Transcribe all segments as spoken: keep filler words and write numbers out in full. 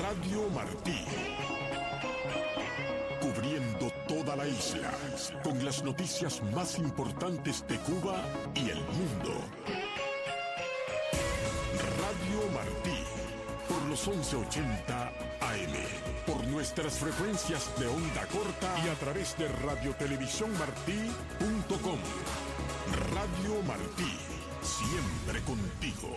Radio Martí. Cubriendo toda la isla, con las noticias más importantes de Cuba y el mundo. Radio Martí, por los once ochenta A M, por nuestras frecuencias de onda corta y a través de radiotelevisión-martí punto com. Radio Martí, siempre contigo.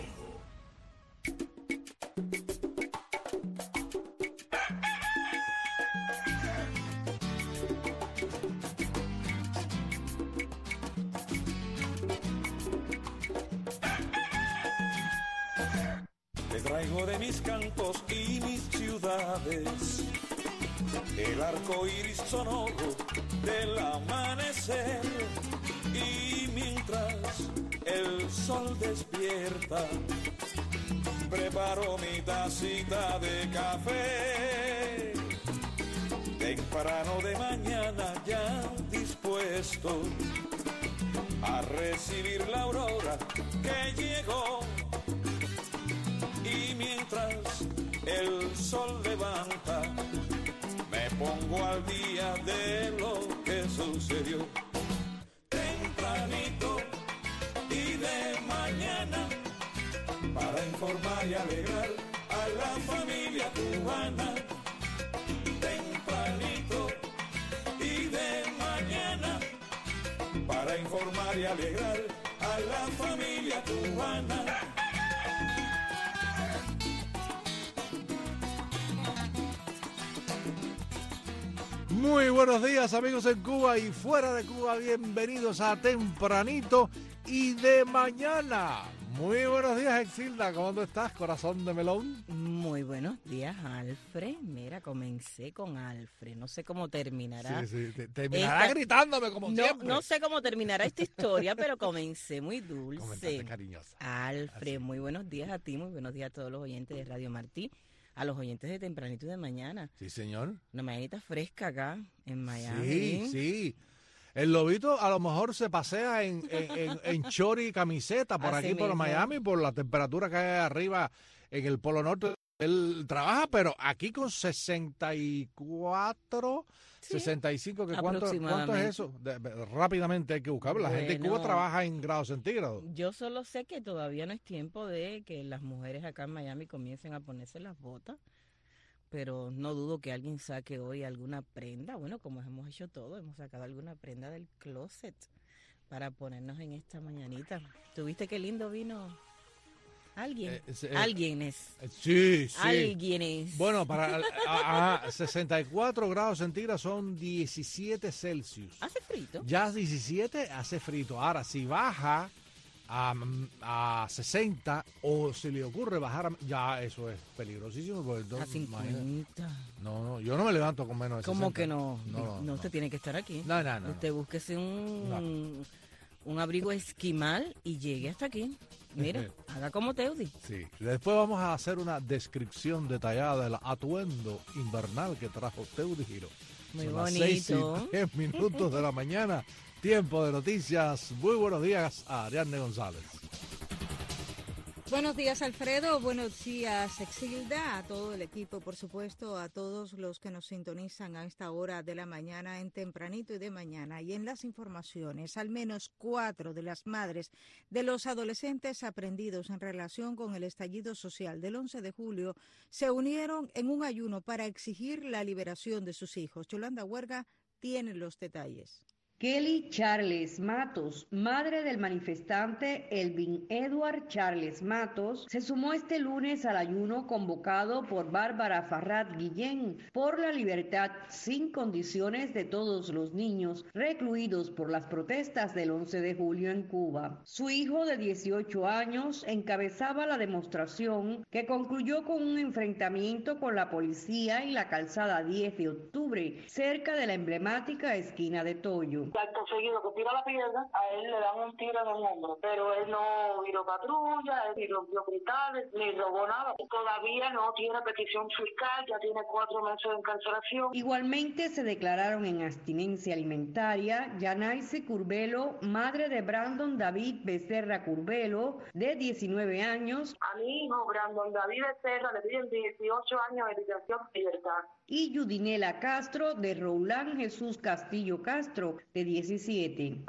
Traigo de mis cantos y mis ciudades el arco iris sonoro del amanecer, y mientras el sol despierta preparo mi tacita de café. Temprano de mañana ya dispuesto a recibir la aurora que llegó. Y mientras el sol levanta, me pongo al día de lo que sucedió. Tempranito y de mañana, para informar y alegrar a la familia cubana. Tempranito y de mañana, para informar y alegrar a la familia cubana. Muy buenos días, amigos en Cuba y fuera de Cuba, bienvenidos a Tempranito y de mañana. Muy buenos días, Exilda, ¿cómo estás, corazón de melón? Muy buenos días, Alfred. Mira, comencé con Alfred, no sé cómo terminará. Sí, sí, terminará esta... gritándome como no, siempre. No sé cómo terminará esta historia, pero comencé muy dulce. Comentaste cariñosa. Alfred, Así. Muy buenos días a ti, muy buenos días a todos los oyentes de Radio Martí. A los oyentes de Tempranito y de mañana. Sí, señor. Una mañanita fresca acá en Miami. Sí, sí. El lobito a lo mejor se pasea en, en, en, en chori y camiseta por Así aquí, por mismo. Miami, por la temperatura que hay arriba en el Polo Norte. Él trabaja, pero aquí con sesenta y cuatro, Sí, sesenta y cinco, que ¿cuánto, ¿cuánto es aproximadamente. eso? De- de- rápidamente hay que buscarlo. La gente en Cuba Bueno. trabaja en grados centígrados. Yo solo sé que todavía no es tiempo de que las mujeres acá en Miami comiencen a ponerse las botas, pero no dudo que alguien saque hoy alguna prenda, bueno, como hemos hecho todo, hemos sacado alguna prenda del closet para ponernos en esta mañanita. ¿Tuviste qué lindo vino? ¿Alguien? Eh, eh, Alguien es. Eh, Sí, sí. Alguien es. Bueno, para a, a sesenta y cuatro grados centígrados son diecisiete Celsius. ¿Hace frito? Ya diecisiete hace frito. Ahora, si baja a, a sesenta o si le ocurre bajar, a, ya eso es peligrosísimo. Porque A entonces, imagínate. cincuenta. No, no, yo no me levanto con menos de ¿Cómo sesenta. que no? No, No, no, no. usted tiene que estar aquí. No, no, no, Usted no. búsquese un, un abrigo esquimal y llegue hasta aquí. Mira, haga como Teudi. Sí. Después vamos a hacer una descripción detallada del atuendo invernal que trajo Teudi Giro. Muy Son las seis y bonito. diez minutos de la mañana. Tiempo de noticias. Muy buenos días a Ariadne González. Buenos días, Alfredo. Buenos días, Exilda, a todo el equipo, por supuesto, a todos los que nos sintonizan a esta hora de la mañana en Tempranito y de mañana. Y en las informaciones, al menos cuatro de las madres de los adolescentes aprendidos en relación con el estallido social del once de julio se unieron en un ayuno para exigir la liberación de sus hijos. Yolanda Huerga tiene los detalles. Kelly Charles Matos, madre del manifestante Elvin Edward Charles Matos, se sumó este lunes al ayuno convocado por Bárbara Farrat Guillén por la libertad sin condiciones de todos los niños recluidos por las protestas del once de julio en Cuba. Su hijo de dieciocho años encabezaba la demostración que concluyó con un enfrentamiento con la policía en la calzada diez de octubre, cerca de la emblemática esquina de Toyo. Acto seguido que tira la piedra, a él le dan un tiro en el hombro, pero él no viró patrulla, ni rompió cristales, ni robó nada. Todavía no tiene petición fiscal, ya tiene cuatro meses de encarcelación. Igualmente se declararon en abstinencia alimentaria Yanaise Curbelo, madre de Brandon David Becerra Curbelo, de diecinueve años. A mi hijo, Brandon David Becerra, le piden dieciocho años de detención de libertad. Y Yudinela Castro, de Roulán Jesús Castillo Castro, de diecisiete.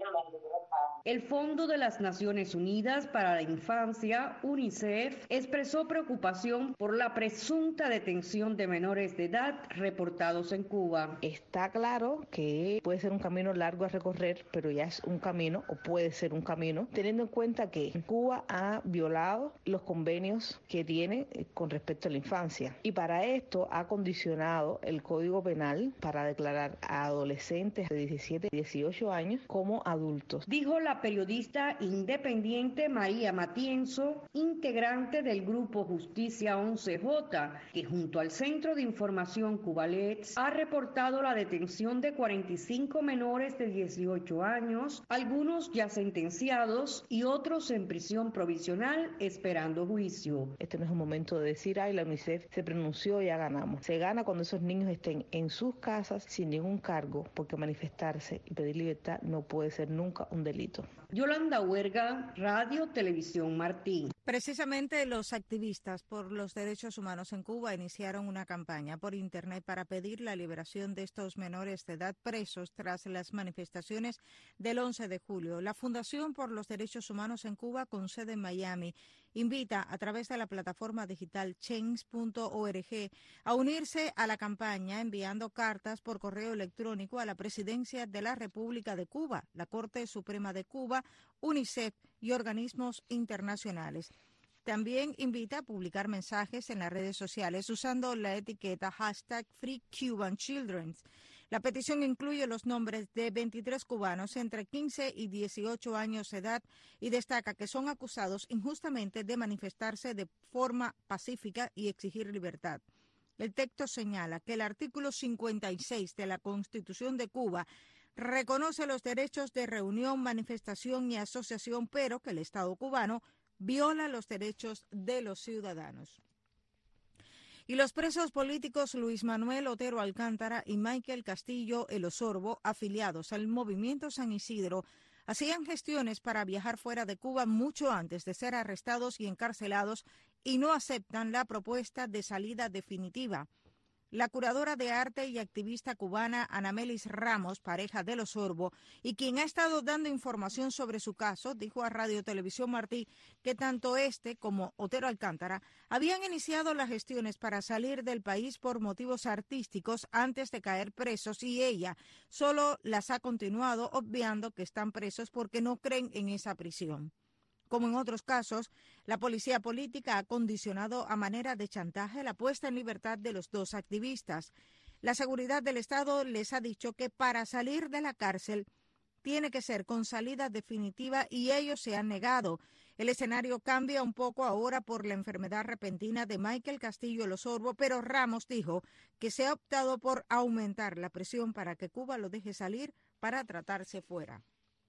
El Fondo de las Naciones Unidas para la Infancia, UNICEF, expresó preocupación por la presunta detención de menores de edad reportados en Cuba. Está claro que puede ser un camino largo a recorrer, pero ya es un camino, o puede ser un camino, teniendo en cuenta que Cuba ha violado los convenios que tiene con respecto a la infancia. Y para esto ha condicionado el Código Penal para declarar a adolescentes de diecisiete a dieciocho años como adultos. Dijo la La periodista independiente María Matienzo, integrante del grupo Justicia once J, que junto al Centro de Información Cubalets ha reportado la detención de cuarenta y cinco menores de dieciocho años, algunos ya sentenciados y otros en prisión provisional esperando juicio. Este no es un momento de decir, ay, la UNICEF se pronunció, ya ganamos. Se gana cuando esos niños estén en sus casas sin ningún cargo, porque manifestarse y pedir libertad no puede ser nunca un delito. Yolanda Huerga, Radio Televisión Martí. Precisamente los activistas por los derechos humanos en Cuba iniciaron una campaña por Internet para pedir la liberación de estos menores de edad presos tras las manifestaciones del once de julio. La Fundación por los Derechos Humanos en Cuba, con sede en Miami, invita a través de la plataforma digital change punto org a unirse a la campaña enviando cartas por correo electrónico a la Presidencia de la República de Cuba, la Corte Suprema de Cuba, UNICEF y organismos internacionales. También invita a publicar mensajes en las redes sociales usando la etiqueta hashtag Free Cuban Children. La petición incluye los nombres de veintitrés cubanos entre quince y dieciocho años de edad y destaca que son acusados injustamente de manifestarse de forma pacífica y exigir libertad. El texto señala que el artículo cincuenta y seis de la Constitución de Cuba reconoce los derechos de reunión, manifestación y asociación, pero que el Estado cubano viola los derechos de los ciudadanos. Y los presos políticos Luis Manuel Otero Alcántara y Michael Castillo El Osorbo, afiliados al Movimiento San Isidro, hacían gestiones para viajar fuera de Cuba mucho antes de ser arrestados y encarcelados y no aceptan la propuesta de salida definitiva. La curadora de arte y activista cubana Anamelis Ramos, pareja del Osorbo, y quien ha estado dando información sobre su caso, dijo a Radio Televisión Martí que tanto este como Otero Alcántara habían iniciado las gestiones para salir del país por motivos artísticos antes de caer presos y ella solo las ha continuado obviando que están presos porque no creen en esa prisión. Como en otros casos, la policía política ha condicionado a manera de chantaje la puesta en libertad de los dos activistas. La seguridad del Estado les ha dicho que para salir de la cárcel tiene que ser con salida definitiva y ellos se han negado. El escenario cambia un poco ahora por la enfermedad repentina de Michael Castillo El Osorbo, pero Ramos dijo que se ha optado por aumentar la presión para que Cuba lo deje salir para tratarse fuera.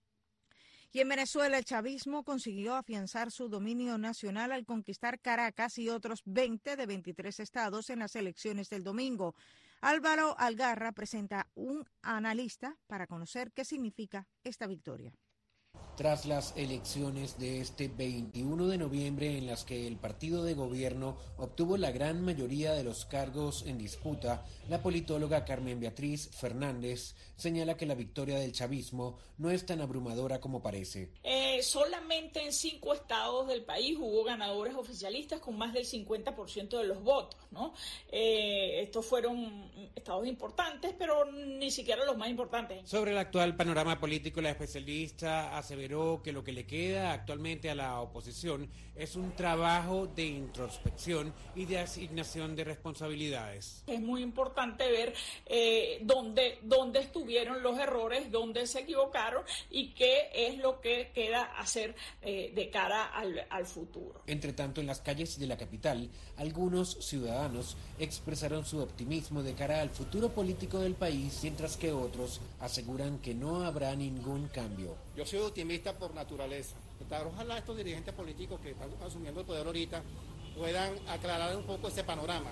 Y en Venezuela el chavismo consiguió afianzar su dominio nacional al conquistar Caracas y otros veinte de veintitrés estados en las elecciones del domingo. Álvaro Algarra presenta un analista para conocer qué significa esta victoria. Tras las elecciones de este veintiuno de noviembre en las que el partido de gobierno obtuvo la gran mayoría de los cargos en disputa, la politóloga Carmen Beatriz Fernández señala que la victoria del chavismo no es tan abrumadora como parece. Eh, solamente en cinco estados del país hubo ganadores oficialistas con más del cincuenta por ciento de los votos, ¿no? Eh, estos fueron estados importantes, pero ni siquiera los más importantes. Sobre el actual panorama político, la especialista aseveró que lo que le queda actualmente a la oposición es un trabajo de introspección y de asignación de responsabilidades. Es muy importante ver eh, dónde, dónde estuvieron los errores, dónde se equivocaron y qué es lo que queda hacer eh, de cara al, al futuro. Entre tanto, en las calles de la capital, algunos ciudadanos expresaron su optimismo de cara al futuro político del país, mientras que otros aseguran que no habrá ningún cambio. Yo soy optimista por naturaleza. Ojalá estos dirigentes políticos que están asumiendo el poder ahorita puedan aclarar un poco ese panorama.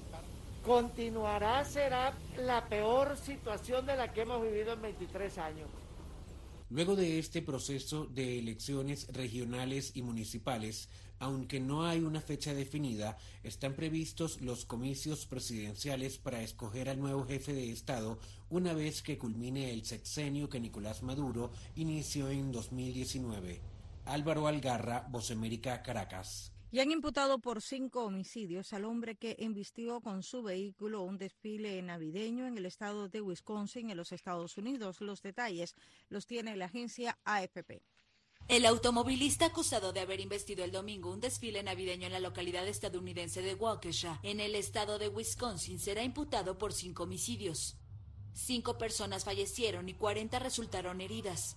Continuará, será la peor situación de la que hemos vivido en veintitrés años. Luego de este proceso de elecciones regionales y municipales, aunque no hay una fecha definida, están previstos los comicios presidenciales para escoger al nuevo jefe de Estado una vez que culmine el sexenio que Nicolás Maduro inició en dos mil diecinueve. Álvaro Algarra, Voz América, Caracas. Y han imputado por cinco homicidios al hombre que embistió con su vehículo un desfile navideño en el estado de Wisconsin, en los Estados Unidos. Los detalles los tiene la agencia A F P. El automovilista acusado de haber investido el domingo un desfile navideño en la localidad estadounidense de Waukesha, en el estado de Wisconsin, será imputado por cinco homicidios. Cinco personas fallecieron y cuarenta resultaron heridas.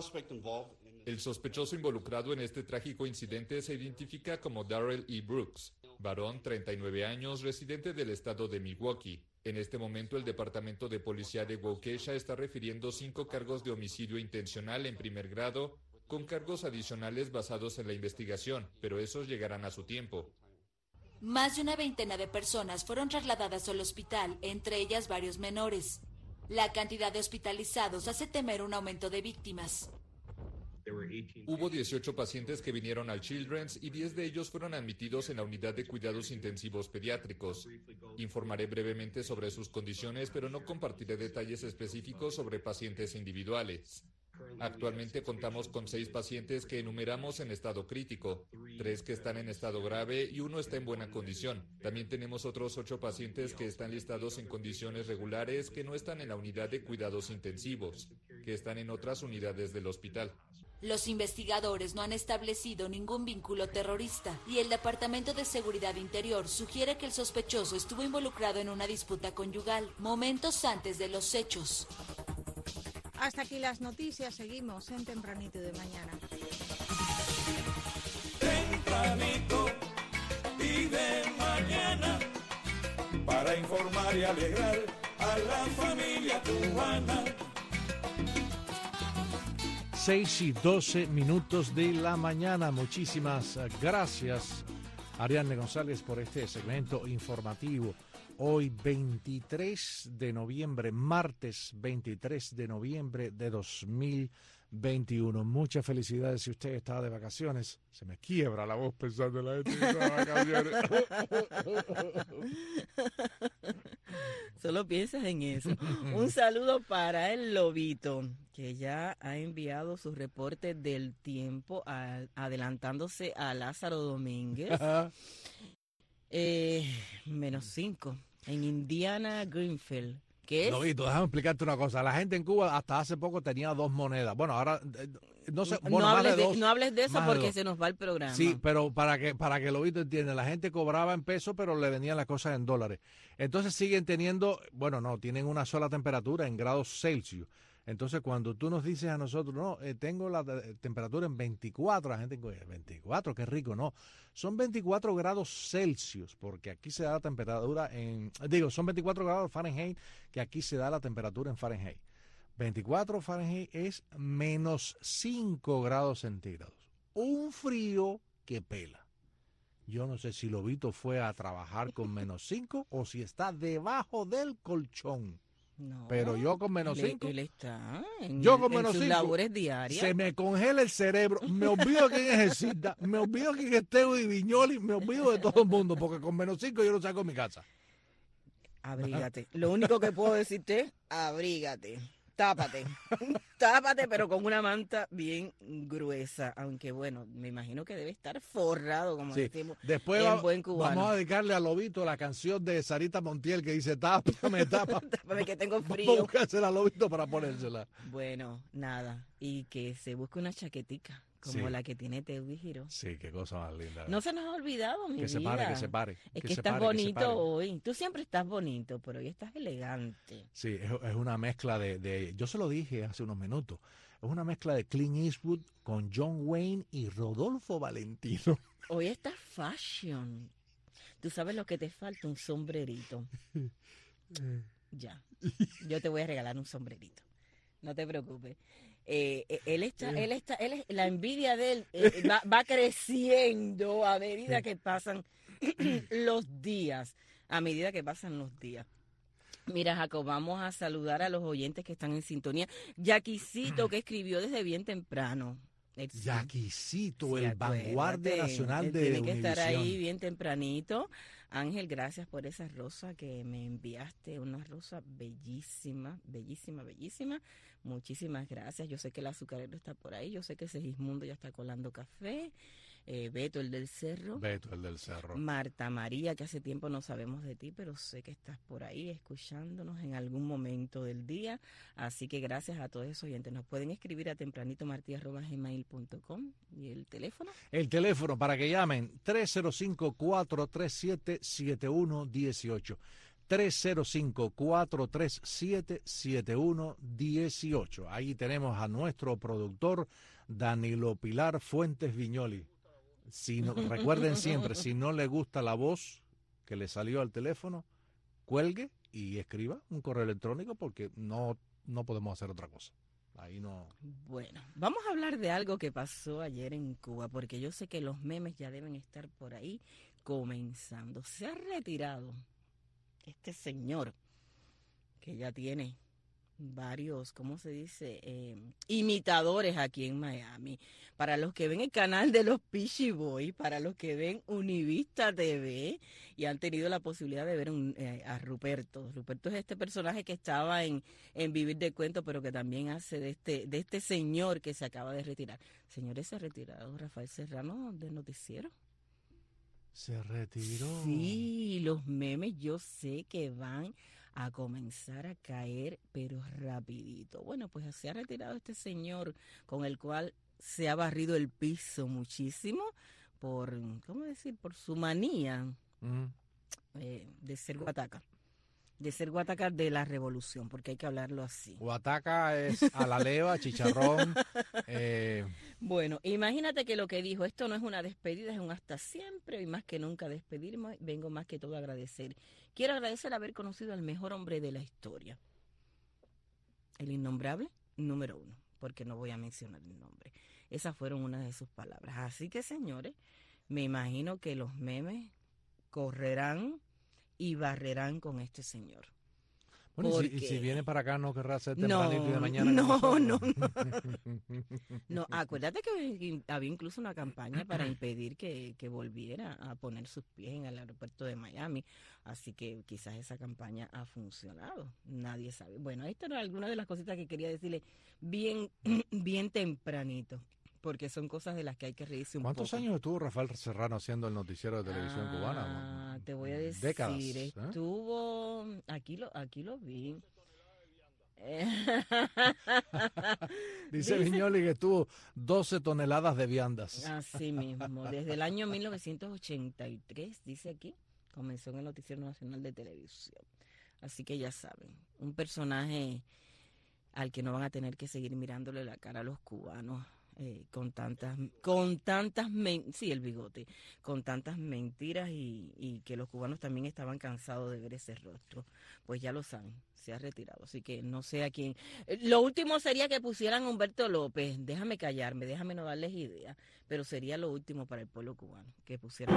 El sospechoso involucrado en este trágico incidente se identifica como Darrell E. Brooks, varón, treinta y nueve años, residente del estado de Milwaukee. En este momento, el Departamento de Policía de Waukesha está refiriendo cinco cargos de homicidio intencional en primer grado, con cargos adicionales basados en la investigación, pero esos llegarán a su tiempo. Más de una veintena de personas fueron trasladadas al hospital, entre ellas varios menores. La cantidad de hospitalizados hace temer un aumento de víctimas. Hubo dieciocho pacientes que vinieron al Children's y diez de ellos fueron admitidos en la unidad de cuidados intensivos pediátricos. Informaré brevemente sobre sus condiciones, pero no compartiré detalles específicos sobre pacientes individuales. Actualmente contamos con seis pacientes que enumeramos en estado crítico, tres que están en estado grave y uno está en buena condición. También tenemos otros ocho pacientes que están listados en condiciones regulares que no están en la unidad de cuidados intensivos, que están en otras unidades del hospital. Los investigadores no han establecido ningún vínculo terrorista y el Departamento de Seguridad Interior sugiere que el sospechoso estuvo involucrado en una disputa conyugal momentos antes de los hechos. Hasta aquí las noticias, seguimos en Tempranito de Mañana. Tempranito y de mañana, para informar y alegrar a la familia cubana. seis y doce minutos de la mañana. Muchísimas gracias, Ariadne González, por este segmento informativo. Hoy, veintitrés de noviembre, martes veintitrés de noviembre de dos mil veintiuno. Muchas felicidades si usted está de vacaciones. Se me quiebra la voz pensando en la gente que está de vacaciones. Solo piensas en eso. Un saludo para el Lobito, que ya ha enviado su reporte del tiempo a, adelantándose a Lázaro Domínguez. eh, menos cinco en Indiana Greenfield. ¿Qué es? Lobito, déjame explicarte una cosa. La gente en Cuba hasta hace poco tenía dos monedas. Bueno, ahora no sé. Bueno, no, más hables de de, dos, no hables de eso porque de se nos va el programa. Sí, pero para que para que Lobito entienda, la gente cobraba en pesos, pero le venían las cosas en dólares. Entonces siguen teniendo, bueno, no, tienen una sola temperatura en grados Celsius. Entonces, cuando tú nos dices a nosotros, no, eh, tengo la eh, temperatura en veinticuatro, la gente dice, veinticuatro, qué rico, no. Son veinticuatro grados Celsius, porque aquí se da la temperatura en, digo, son veinticuatro grados Fahrenheit, que aquí se da la temperatura en Fahrenheit. veinticuatro Fahrenheit es menos cinco grados centígrados. Un frío que pela. Yo no sé si Lobito fue a trabajar con menos cinco o si está debajo del colchón. No, pero yo con menos él, cinco, él está en, yo con en menos sus cinco, labores diarias. Se me congela el cerebro, me olvido quién ejercita, me olvido quién es Teo y Viñoli, me olvido de todo el mundo, porque con menos cinco yo lo saco de mi casa. Abrígate. Lo único que puedo decirte es abrígate. Tápate, tápate, pero con una manta bien gruesa, aunque bueno, me imagino que debe estar forrado, como sí. decimos Después en va, buen cubano. Vamos a dedicarle a Lobito la canción de Sarita Montiel que dice, tápame, tápame. Tápame que tengo frío. Vamos a buscársela a Lobito para ponérsela. Bueno, nada, y que se busque una chaquetica, como Sí. la que tiene Teudy Giró. Sí, qué cosa más linda. No se nos ha olvidado, mi Que se vida. pare, que se pare, Es que que se estás pare, que se bonito pare. hoy. Tú siempre estás bonito, pero hoy estás elegante. Sí, es, es una mezcla de, de... Yo se lo dije hace unos minutos. Es una mezcla de Clint Eastwood con John Wayne y Rodolfo Valentino. Hoy estás fashion. Tú sabes lo que te falta, un sombrerito. Ya. Yo te voy a regalar un sombrerito. No te preocupes. Eh, eh, él está, él está, él es- la envidia de él eh, va, va creciendo a medida que pasan los días, a medida que pasan los días. Mira, Jacob, vamos a saludar a los oyentes que están en sintonía. Yaquisito, que escribió desde bien temprano. Él sí. Yaquisito, Sí, el vanguardia acuérdate, nacional él de tiene que estar ahí Univisión. bien tempranito. Ángel, gracias por esa rosa que me enviaste, una rosa bellísima, bellísima, bellísima. Muchísimas gracias. Yo sé que el azucarero está por ahí, yo sé que Segismundo ya está colando café. Eh, Beto, el del Cerro. Beto, el del Cerro. Marta María, que hace tiempo no sabemos de ti, pero sé que estás por ahí escuchándonos en algún momento del día. Así que gracias a todos esos oyentes. Nos pueden escribir a tempranitomartí arroba gmail punto com. ¿Y el teléfono? El teléfono para que llamen tres cero cinco, cuatro tres siete, siete uno uno ocho. tres cero cinco, cuatro tres siete, siete uno uno ocho. Ahí tenemos a nuestro productor Danilo Pilar Fuentes Viñoli. Si no, recuerden siempre, si no le gusta la voz que le salió al teléfono, cuelgue y escriba un correo electrónico porque no, no podemos hacer otra cosa. Ahí no. Bueno, vamos a hablar de algo que pasó ayer en Cuba, porque yo sé que los memes ya deben estar por ahí comenzando. Se ha retirado este señor que ya tiene varios, ¿cómo se dice? Eh, imitadores aquí en Miami. Para los que ven el canal de los Peachy Boys, para los que ven Univista T V y han tenido la posibilidad de ver un, eh, a Ruperto. Ruperto es este personaje que estaba en, en Vivir de Cuento, pero que también hace de este, de este señor que se acaba de retirar. Señores, se ha retirado Rafael Serrano del noticiero. Se retiró. Sí, los memes yo sé que van a comenzar a caer, pero rapidito. Bueno, pues se ha retirado este señor con el cual se ha barrido el piso muchísimo por, ¿cómo decir? Por su manía Mm. eh, de ser guataca. De ser guataca de la revolución, porque hay que hablarlo así. Guataca es a la leva, chicharrón. eh, Bueno, imagínate que lo que dijo, esto no es una despedida, es un hasta siempre y más que nunca despedirme, vengo más que todo a agradecer. Quiero agradecer haber conocido al mejor hombre de la historia. El innombrable, número uno, porque no voy a mencionar el nombre. Esas fueron unas de sus palabras. Así que, señores, me imagino que los memes correrán y barrerán con este señor. bueno, y si, y Porque- si viene para acá, ¿no querrá ser No, tempranito y de mañana? no, con no, nosotros? No, acuérdate que había incluso una campaña para impedir que, que volviera a poner sus pies en el aeropuerto de Miami, así que quizás esa campaña ha funcionado, nadie sabe. Bueno, esto era alguna de las cositas que quería decirle bien, bien tempranito, porque son cosas de las que hay que reírse un ¿Cuántos poco. años estuvo Rafael Serrano haciendo el noticiero de televisión Ah, cubana? te voy a decir, Décadas, ¿eh? estuvo, aquí lo, aquí lo vi. Eh, Dice Viñoli que tuvo doce toneladas de viandas. Así mismo, desde el año mil novecientos ochenta y tres, dice aquí, comenzó en el Noticiero Nacional de Televisión. Así que ya saben, un personaje al que no van a tener que seguir mirándole la cara a los cubanos eh, con tantas, con tantas, men sí, el bigote, con tantas mentiras y, y que los cubanos también estaban cansados de ver ese rostro. Pues ya lo saben, se ha retirado, así que no sé a quién. Eh, Lo último sería que pusieran a Humberto López, déjame callarme, déjame no darles idea, pero sería lo último para el pueblo cubano, que pusieran.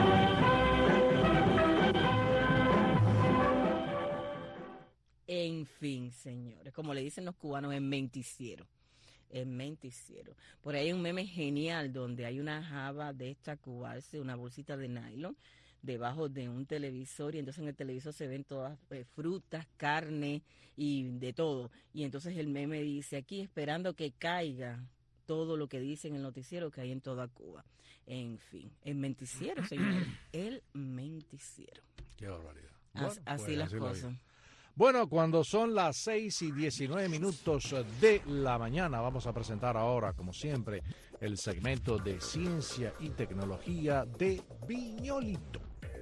En fin, señores, como le dicen los cubanos, en menticiero. En menticiero. Por ahí hay un meme genial donde hay una java de esta cubarse, una bolsita de nylon, debajo de un televisor, y entonces en el televisor se ven todas eh, frutas, carne y de todo. Y entonces el meme dice, aquí esperando que caiga todo lo que dice en el noticiero que hay en toda Cuba. En fin, el menticiero, señores, el menticiero. Qué barbaridad. As- así pues las así la cosas. vida. Bueno, cuando son las seis y diecinueve minutos de la mañana, vamos a presentar ahora, como siempre, el segmento de ciencia y tecnología de Viñolito.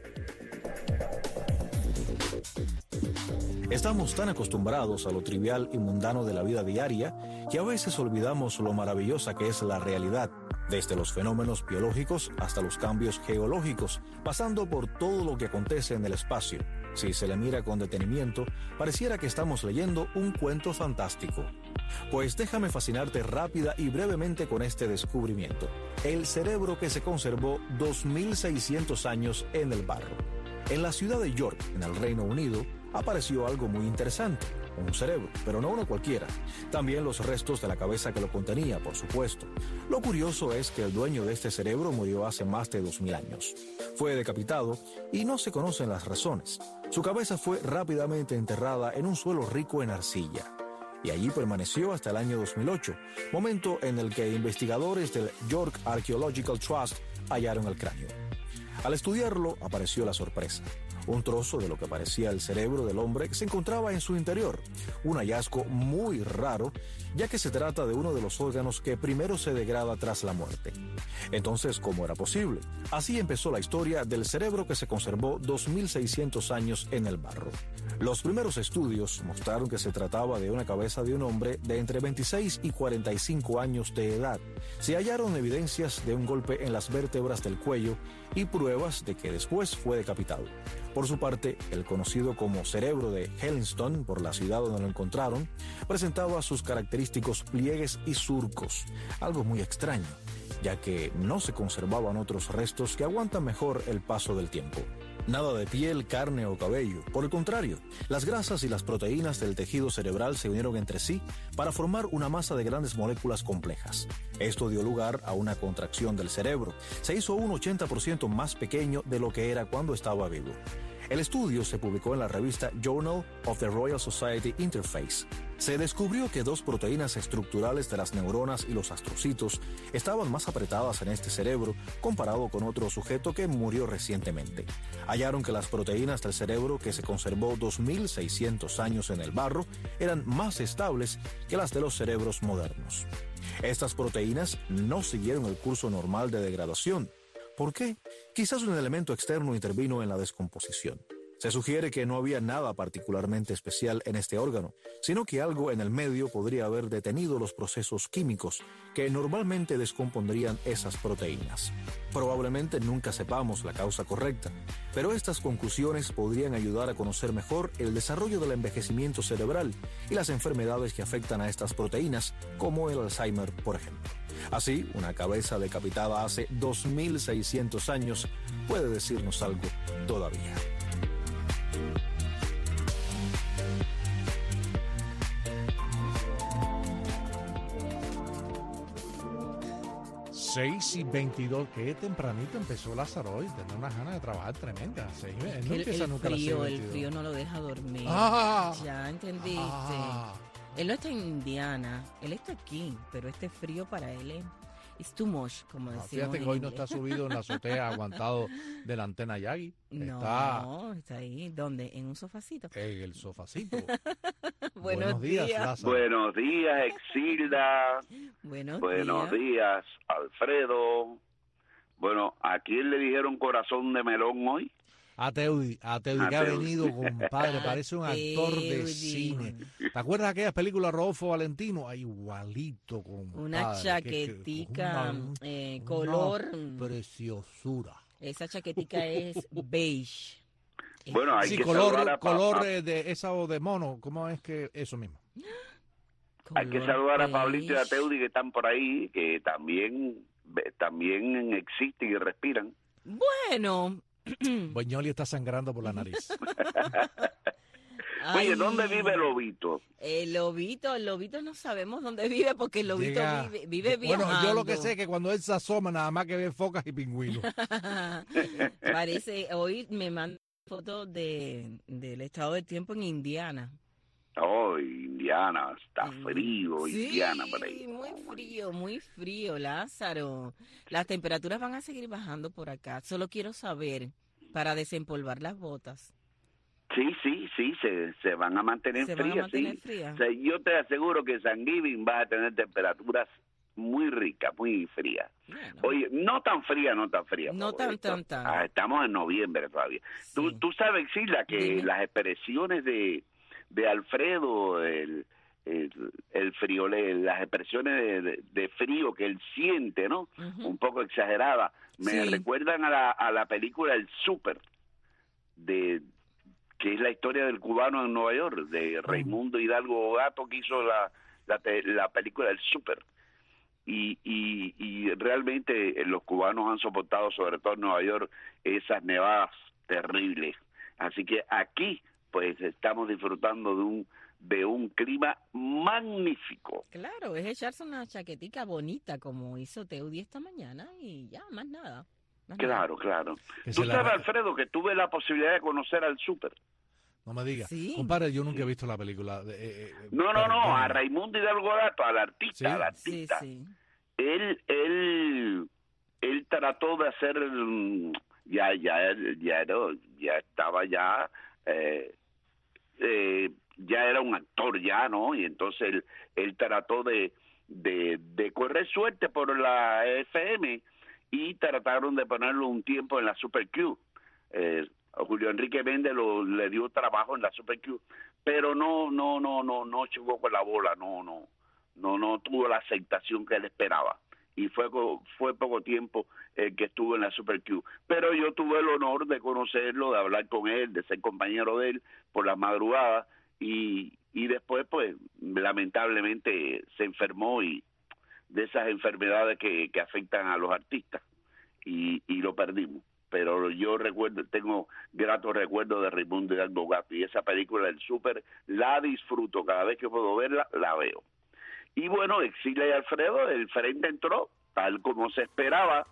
Estamos tan acostumbrados a lo trivial y mundano de la vida diaria que a veces olvidamos lo maravillosa que es la realidad, desde los fenómenos biológicos hasta los cambios geológicos, pasando por todo lo que acontece en el espacio. Si se le mira con detenimiento, pareciera que estamos leyendo un cuento fantástico. Pues déjame fascinarte rápida y brevemente con este descubrimiento: el cerebro que se conservó dos mil seiscientos años en el barro. En la ciudad de York, en el Reino Unido, apareció algo muy interesante, un cerebro, pero no uno cualquiera. También los restos de la cabeza que lo contenía, por supuesto. Lo curioso es que el dueño de este cerebro murió hace más de dos mil años. Fue decapitado y no se conocen las razones. Su cabeza fue rápidamente enterrada en un suelo rico en arcilla. Y allí permaneció hasta el año dos mil ocho, momento en el que investigadores del York Archaeological Trust hallaron el cráneo. Al estudiarlo, apareció la sorpresa. Un trozo de lo que parecía el cerebro del hombre se encontraba en su interior, un hallazgo muy raro, ya que se trata de uno de los órganos que primero se degrada tras la muerte. Entonces, ¿cómo era posible? Así empezó la historia del cerebro que se conservó dos mil seiscientos años en el barro. Los primeros estudios mostraron que se trataba de una cabeza de un hombre de entre veintiséis y cuarenta y cinco años de edad. Se hallaron evidencias de un golpe en las vértebras del cuello y pruebas de que después fue decapitado. Por su parte, el conocido como cerebro de Hellingstone, por la ciudad donde lo encontraron, presentaba sus característicos pliegues y surcos, algo muy extraño, ya que no se conservaban otros restos que aguantan mejor el paso del tiempo. Nada de piel, carne o cabello. Por el contrario, las grasas y las proteínas del tejido cerebral se unieron entre sí para formar una masa de grandes moléculas complejas. Esto dio lugar a una contracción del cerebro. Se hizo un ochenta por ciento más pequeño de lo que era cuando estaba vivo. El estudio se publicó en la revista Journal of the Royal Society Interface. Se descubrió que dos proteínas estructurales de las neuronas y los astrocitos estaban más apretadas en este cerebro comparado con otro sujeto que murió recientemente. Hallaron que las proteínas del cerebro que se conservó dos mil seiscientos años en el barro eran más estables que las de los cerebros modernos. Estas proteínas no siguieron el curso normal de degradación. ¿Por qué? Quizás un elemento externo intervino en la descomposición. Se sugiere que no había nada particularmente especial en este órgano, sino que algo en el medio podría haber detenido los procesos químicos que normalmente descompondrían esas proteínas. Probablemente nunca sepamos la causa correcta, pero estas conclusiones podrían ayudar a conocer mejor el desarrollo del envejecimiento cerebral y las enfermedades que afectan a estas proteínas, como el Alzheimer, por ejemplo. Así, una cabeza decapitada hace dos mil seiscientos años puede decirnos algo todavía. seis y veintidós, qué tempranito empezó Lázaro hoy, tenía unas ganas de trabajar tremendas. Él no el, empieza el nunca frío, a las el frío no lo deja dormir. Ah, ya entendiste. Ah. Él no está en Indiana, él está aquí, pero este frío para él es it's too much, como No, decimos. fíjate que en hoy no inglés. está subido en la azotea aguantado de la antena Yagi. No, Está está ahí, ¿dónde? En un sofacito. en el sofacito. Buenos, Buenos días, días. Lázaro. Buenos días, Exilda. Buenos, Buenos días. días, Alfredo. Bueno, ¿a quién le dijeron corazón de melón hoy? A Teudi, a Teudi, A que ha Teudi. venido, compadre, A parece un actor de Teudi. cine. ¿Te acuerdas de aquellas películas de Rodolfo Valentino? Ay, igualito, compadre. Una que- que- chaquetica una- eh, una color. preciosura. Esa chaquetica es beige. Bueno, hay Sí, que saludar color, a color Pablo. eh, de esa o de mono, ¿cómo es que eso mismo? Hay que Color saludar a beige. Pablito y a Teudi que están por ahí, que también, también existen y respiran. Bueno. Boñoli está sangrando por la nariz. Oye, Ay, ¿dónde vive el lobito? El lobito, el lobito no sabemos dónde vive porque el lobito Llega- vive, vive Bueno, viajando. yo lo que sé es que cuando él se asoma, nada más que ve focas y pingüinos. Parece, hoy me manda fotos de, del estado del tiempo en Indiana. Oh, Indiana, está frío, Sí, Indiana por ahí. muy frío, muy frío, Lázaro. Las temperaturas van a seguir bajando por acá. Solo quiero saber, para desempolvar las botas, Sí, sí, sí, se, se van a mantener Se van a frías, mantener sí. frías. O sea, yo te aseguro que San Giving va a tener temperaturas muy ricas, muy frías. Bueno. Oye, no tan fría, no tan fría. No por tan, esto. tan, tan. Ah, estamos en noviembre todavía. Tú, tú sabes, Sila, que Dime. las expresiones de, de Alfredo, el, el, el frío, le- las expresiones de, de- de frío que él siente, ¿no? Ujú. Un poco exageradas, me Sí. recuerdan a la, a la película El Súper, de que es la historia del cubano en Nueva York, de Raimundo Hidalgo Gato, que hizo la, la, te- la película El Súper. Y, y, y realmente eh, los cubanos han soportado, sobre todo en Nueva York, esas nevadas terribles. Así que aquí, pues, estamos disfrutando de un de un clima magnífico. Claro, es echarse una chaquetica bonita como hizo Teudi esta mañana y ya, más nada. Más nada. Claro, claro. Que Tú se la- sabes, Alfredo, que tuve la posibilidad de conocer al Súper. No me digas. Sí. Compadre, yo nunca he visto la película. de- eh, eh, No, no, no, perdón. a Raimundo Hidalgo Gato, al artista, Sí. al Sí, artista. sí. Él, él, él trató de hacer, mm, ya, ya, ya, era, ya estaba ya, eh, eh, ya era un actor ya, ¿no? Y entonces él, él trató de, de, de correr suerte por la F M y trataron de ponerlo un tiempo en la Super Q. Eh, Julio Enrique Méndez lo, le dio trabajo en la Super Q, pero no, no, no, no, no chocó con la bola, no, no, no, no tuvo la aceptación que él esperaba. Y fue co- fue poco tiempo eh, que estuvo en la Super Q. Pero yo tuve el honor de conocerlo, de hablar con él, de ser compañero de él por las madrugadas, y, y después, pues, lamentablemente se enfermó, y de esas enfermedades que, que afectan a los artistas, y, y lo perdimos. Pero yo recuerdo, tengo gratos recuerdos de Raimundo Hidalgo Gato, y esa película del Súper la disfruto, cada vez que puedo verla, la veo. Y bueno, Exilia y Alfredo, el frente entró, tal como se esperaba,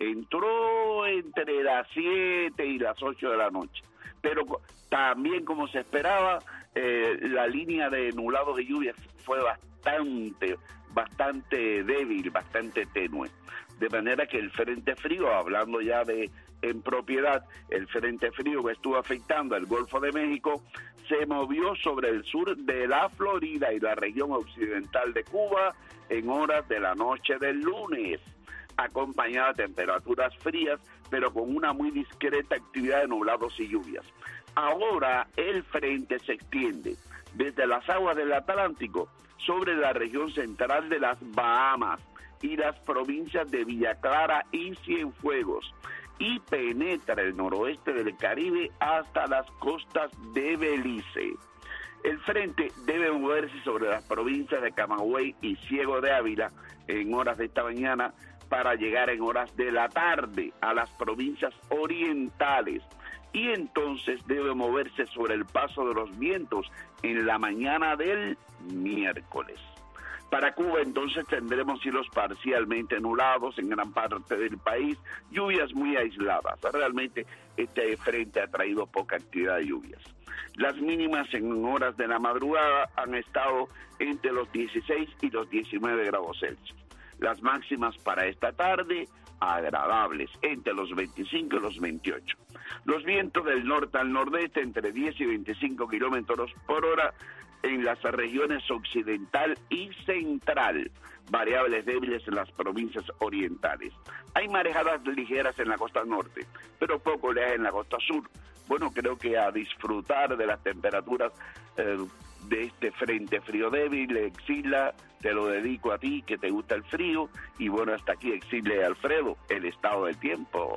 entró entre las siete y las ocho de la noche. Pero co- también como se esperaba, eh, la línea de nublados y lluvias fue bastante, bastante débil, bastante tenue. De manera que el frente frío, hablando ya de en propiedad, el frente frío que estuvo afectando al Golfo de México, se movió sobre el sur de la Florida y la región occidental de Cuba en horas de la noche del lunes, acompañada de temperaturas frías, pero con una muy discreta actividad de nublados y lluvias. Ahora el frente se extiende desde las aguas del Atlántico sobre la región central de las Bahamas y las provincias de Villa Clara y Cienfuegos, y penetra el noroeste del Caribe hasta las costas de Belice. El frente debe moverse sobre las provincias de Camagüey y Ciego de Ávila en horas de esta mañana para llegar en horas de la tarde a las provincias orientales, y entonces debe moverse sobre el paso de los vientos en la mañana del miércoles. Para Cuba entonces tendremos cielos parcialmente nublados en gran parte del país, lluvias muy aisladas. Realmente este frente ha traído poca actividad de lluvias. Las mínimas en horas de la madrugada han estado entre los dieciséis y los diecinueve grados Celsius. Las máximas para esta tarde, agradables, entre los veinticinco y los veintiocho. Los vientos del norte al nordeste entre diez y veinticinco kilómetros por hora en las regiones occidental y central, variables débiles en las provincias orientales. Hay marejadas ligeras en la costa norte, pero poco oleaje en la costa sur. Bueno, creo que a disfrutar de las temperaturas eh, de este frente frío débil, Exila, te lo dedico a ti, que te gusta el frío, y bueno, hasta aquí Exila y Alfredo, el estado del tiempo.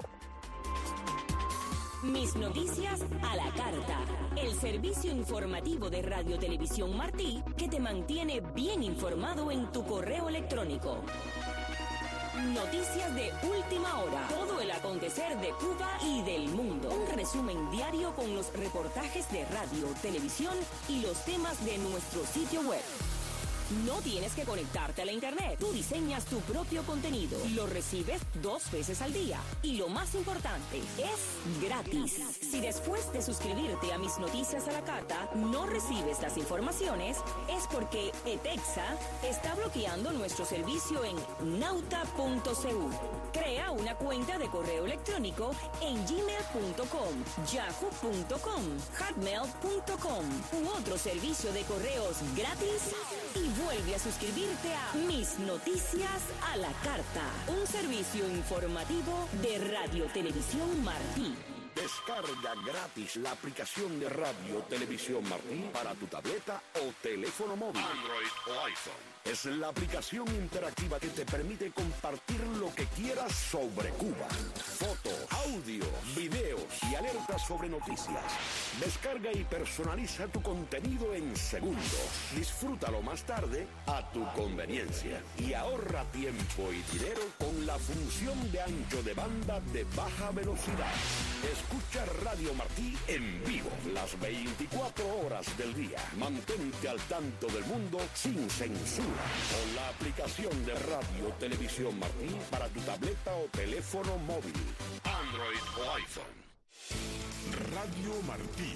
Mis noticias a la carta. El servicio informativo de Radio Televisión Martí que te mantiene bien informado en tu correo electrónico. Noticias de última hora. Todo el acontecer de Cuba y del mundo. Un resumen diario con los reportajes de radio, televisión y los temas de nuestro sitio web. No tienes que conectarte a la internet. Tú diseñas tu propio contenido. Lo recibes dos veces al día. Y lo más importante, es gratis. Si después de suscribirte a Mis Noticias a la Carta no recibes las informaciones, es porque ETEXA está bloqueando nuestro servicio en nauta punto c u. Crea una cuenta de correo electrónico en gmail punto com, yahoo punto com, hotmail punto com u otro servicio de correos gratis y vuelve a suscribirte a Mis Noticias a la Carta, un servicio informativo de Radio Televisión Martí. Descarga gratis la aplicación de Radio Televisión Martí para tu tableta o teléfono móvil, Android o iPhone. Es la aplicación interactiva que te permite compartir lo que quieras sobre Cuba. Fotos, audio, videos y alertas sobre noticias. Descarga y personaliza tu contenido en segundos. Disfrútalo más tarde a tu conveniencia. Y ahorra tiempo y dinero con la función de ancho de banda de baja velocidad. Escucha Radio Martí en vivo las veinticuatro horas del día. Mantente al tanto del mundo sin censura con la aplicación de Radio Televisión Martí para tu tableta o teléfono móvil, Android o iPhone. Radio Martí.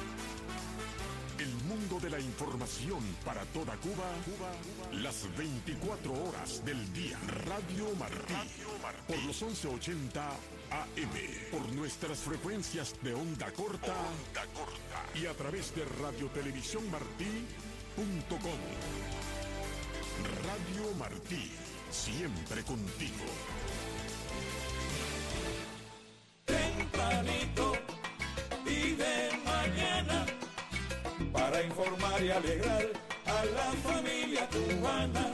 El mundo de la información para toda Cuba, Cuba, las veinticuatro horas del día. Radio Martí. Radio Martí. Por los once ochenta A M. Por nuestras frecuencias de onda corta. Onda corta. Y a través de radio televisión martí punto com. Radio Martí. Siempre contigo. Tempranito y de mañana, para informar y alegrar a la familia cubana.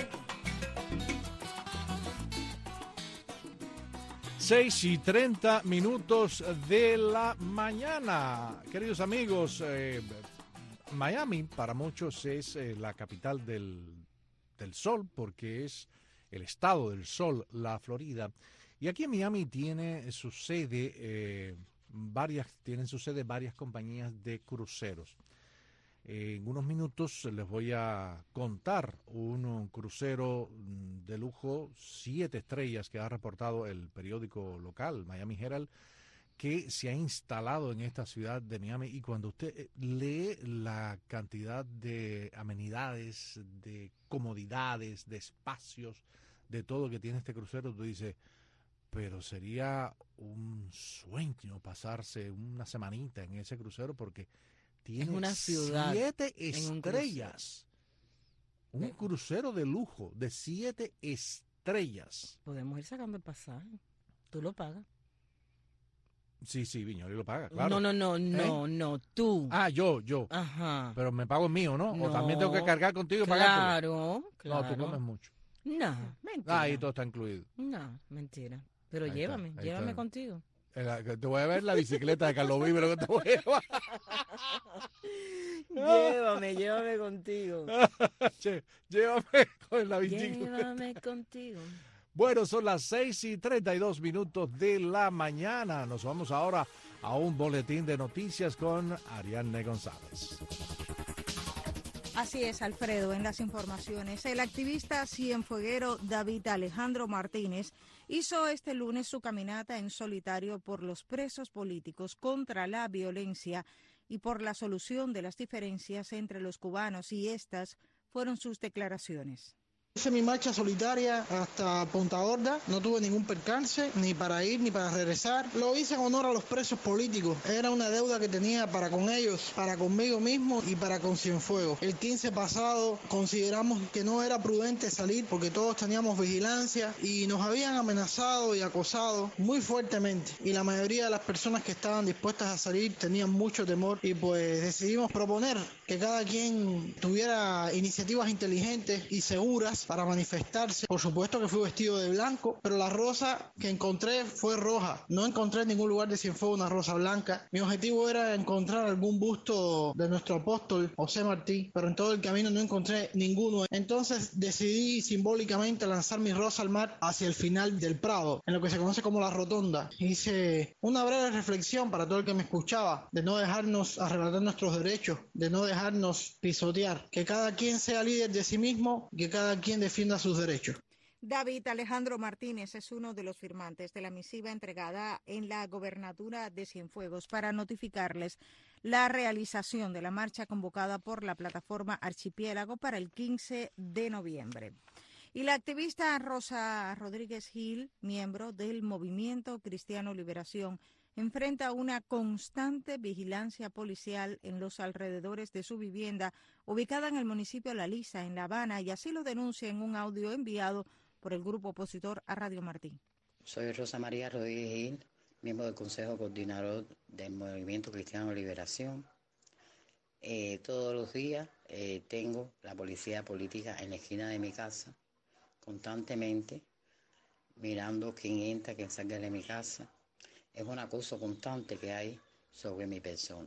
seis y treinta minutos de la mañana. Queridos amigos, eh, Miami para muchos es eh, la capital del, del sol, porque es el estado del sol, la Florida. Y aquí en Miami tiene su sede, eh, varias, tienen su sede varias compañías de cruceros. En unos minutos les voy a contar un, un crucero de lujo, siete estrellas, que ha reportado el periódico local, Miami Herald, que se ha instalado en esta ciudad de Miami. Y cuando usted lee la cantidad de amenidades, de comodidades, de espacios, de todo que tiene este crucero, tú dices, pero sería un sueño pasarse una semanita en ese crucero, porque tiene es una ciudad siete estrellas. Un crucero. un crucero de lujo de siete estrellas. Podemos ir sacando el pasaje. Tú lo pagas. Sí, sí, Viñoli lo paga, claro. No, no, no, no, ¿Eh? no, tú. Ah, yo, yo. Ajá. Pero me pago el mío, ¿no? no O también tengo que cargar contigo y claro, pagártelo. Claro, No, tú comes mucho. No, mentira. Ah, ahí todo está incluido. No, mentira. Pero Ahí llévame, está, ahí llévame está. contigo. Te voy a ver la bicicleta de Carlos Vives, lo que te voy a llevar. Llévame, llévame contigo. Che, llévame con la bicicleta. Llévame contigo. Bueno, son las seis y treinta y dos minutos de la mañana. Nos vamos ahora a un boletín de noticias con Ariadne González. Así es, Alfredo, en las informaciones. El activista cienfueguero David Alejandro Martínez hizo este lunes su caminata en solitario por los presos políticos contra la violencia y por la solución de las diferencias entre los cubanos, y estas fueron sus declaraciones. Hice mi marcha solitaria hasta Punta Gorda, no tuve ningún percance, ni para ir ni para regresar. Lo hice en honor a los presos políticos. Era una deuda que tenía para con ellos, para conmigo mismo y para con Cienfuegos. El quince pasado consideramos que no era prudente salir porque todos teníamos vigilancia y nos habían amenazado y acosado muy fuertemente. Y la mayoría de las personas que estaban dispuestas a salir tenían mucho temor, y pues decidimos proponer que cada quien tuviera iniciativas inteligentes y seguras rosas para manifestarse. Por supuesto que fui vestido de blanco, pero la rosa que encontré fue roja. No encontré en ningún lugar de Cienfuegos una rosa blanca. Mi objetivo era encontrar algún busto de nuestro apóstol José Martí, pero en todo el camino no encontré ninguno. Entonces decidí simbólicamente lanzar mi rosa al mar hacia el final del Prado, en lo que se conoce como la rotonda. Hice una breve reflexión para todo el que me escuchaba, de no dejarnos arrebatar nuestros derechos, de no dejarnos pisotear, que cada quien sea líder de sí mismo, que cada quien defienda sus derechos. David Alejandro Martínez es uno de los firmantes de la misiva entregada en la gobernatura de Cienfuegos para notificarles la realización de la marcha convocada por la plataforma Archipiélago para el quince de noviembre. Y la activista Rosa Rodríguez Gil, miembro del Movimiento Cristiano Liberación, enfrenta una constante vigilancia policial en los alrededores de su vivienda, ubicada en el municipio La Lisa, en La Habana, y así lo denuncia en un audio enviado por el grupo opositor a Radio Martí. Soy Rosa María Rodríguez Gil, miembro del Consejo Coordinador del Movimiento Cristiano Liberación. Eh, todos los días eh, tengo la policía política en la esquina de mi casa, constantemente mirando quién entra, quién salga de mi casa. Es un acoso constante que hay sobre mi persona.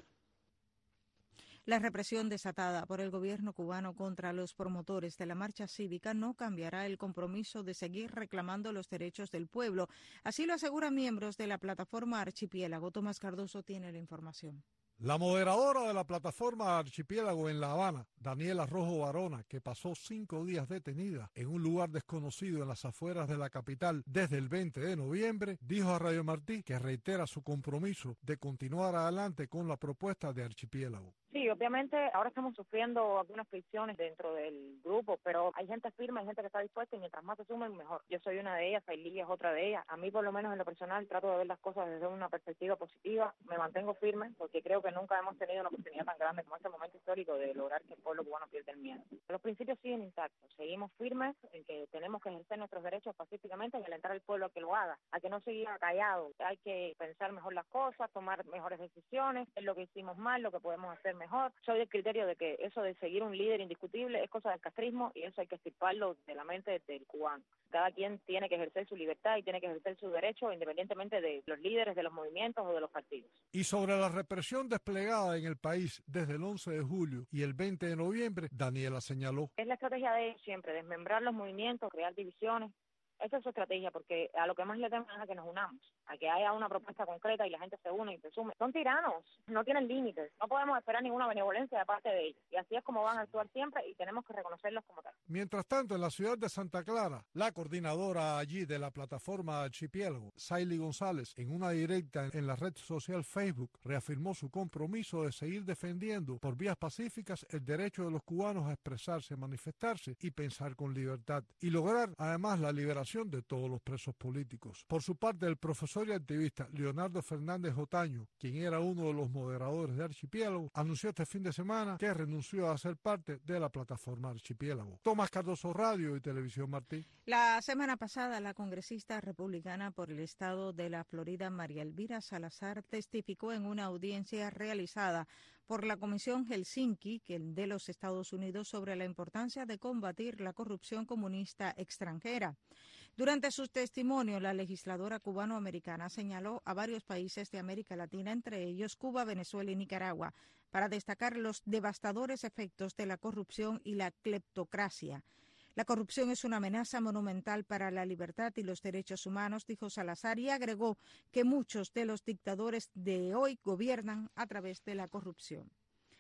La represión desatada por el gobierno cubano contra los promotores de la marcha cívica no cambiará el compromiso de seguir reclamando los derechos del pueblo. Así lo aseguran miembros de la plataforma Archipiélago. Tomás Cardoso tiene la información. La moderadora de la plataforma Archipiélago en La Habana, Daniela Rojo Barona, que pasó cinco días detenida en un lugar desconocido en las afueras de la capital desde el veinte de noviembre, dijo a Radio Martí que reitera su compromiso de continuar adelante con la propuesta de Archipiélago. Sí, obviamente ahora estamos sufriendo algunas fricciones dentro del grupo, pero hay gente firme, hay gente que está dispuesta y mientras más se sumen, mejor. Yo soy una de ellas, Ailía es otra de ellas. A mí, por lo menos en lo personal, trato de ver las cosas desde una perspectiva positiva. Me mantengo firme porque creo que nunca hemos tenido una oportunidad tan grande como este momento histórico de lograr que el pueblo cubano pierda el miedo. Los principios siguen intactos. Seguimos firmes en que tenemos que ejercer nuestros derechos pacíficamente y alentar al pueblo a que lo haga, a que no siga callado. Hay que pensar mejor las cosas, tomar mejores decisiones, es lo que hicimos mal, lo que podemos hacer mejor. Soy del criterio de que eso de seguir un líder indiscutible es cosa del castrismo y eso hay que extirparlo de la mente del cubano. Cada quien tiene que ejercer su libertad y tiene que ejercer su derecho independientemente de los líderes, de los movimientos o de los partidos. Y sobre la represión desplegada en el país desde el once de julio y el veinte de noviembre, Daniela señaló. Es la estrategia de ellos siempre, desmembrar los movimientos, crear divisiones. Esa es su estrategia, porque a lo que más le temen es a que nos unamos, a que haya una propuesta concreta y la gente se une y se sume. Son tiranos, no tienen límites, no podemos esperar ninguna benevolencia de parte de ellos. Y así es como van a actuar siempre y tenemos que reconocerlos como tal. Mientras tanto, en la ciudad de Santa Clara, la coordinadora allí de la plataforma Archipiélago, Saily González, en una directa en la red social Facebook, reafirmó su compromiso de seguir defendiendo por vías pacíficas el derecho de los cubanos a expresarse, manifestarse y pensar con libertad, y lograr además la liberación de todos los presos políticos. Por su parte, el profesor y activista Leonardo Fernández Otaño, quien era uno de los moderadores de Archipiélago, anunció este fin de semana que renunció a ser parte de la plataforma Archipiélago. Tomás Cardoso, Radio y Televisión Martí. La semana pasada, la congresista republicana por el estado de la Florida, María Elvira Salazar, testificó en una audiencia realizada por la Comisión Helsinki de los Estados Unidos sobre la importancia de combatir la corrupción comunista extranjera. Durante su testimonio, la legisladora cubanoamericana señaló a varios países de América Latina, entre ellos Cuba, Venezuela y Nicaragua, para destacar los devastadores efectos de la corrupción y la cleptocracia. La corrupción es una amenaza monumental para la libertad y los derechos humanos, dijo Salazar, y agregó que muchos de los dictadores de hoy gobiernan a través de la corrupción.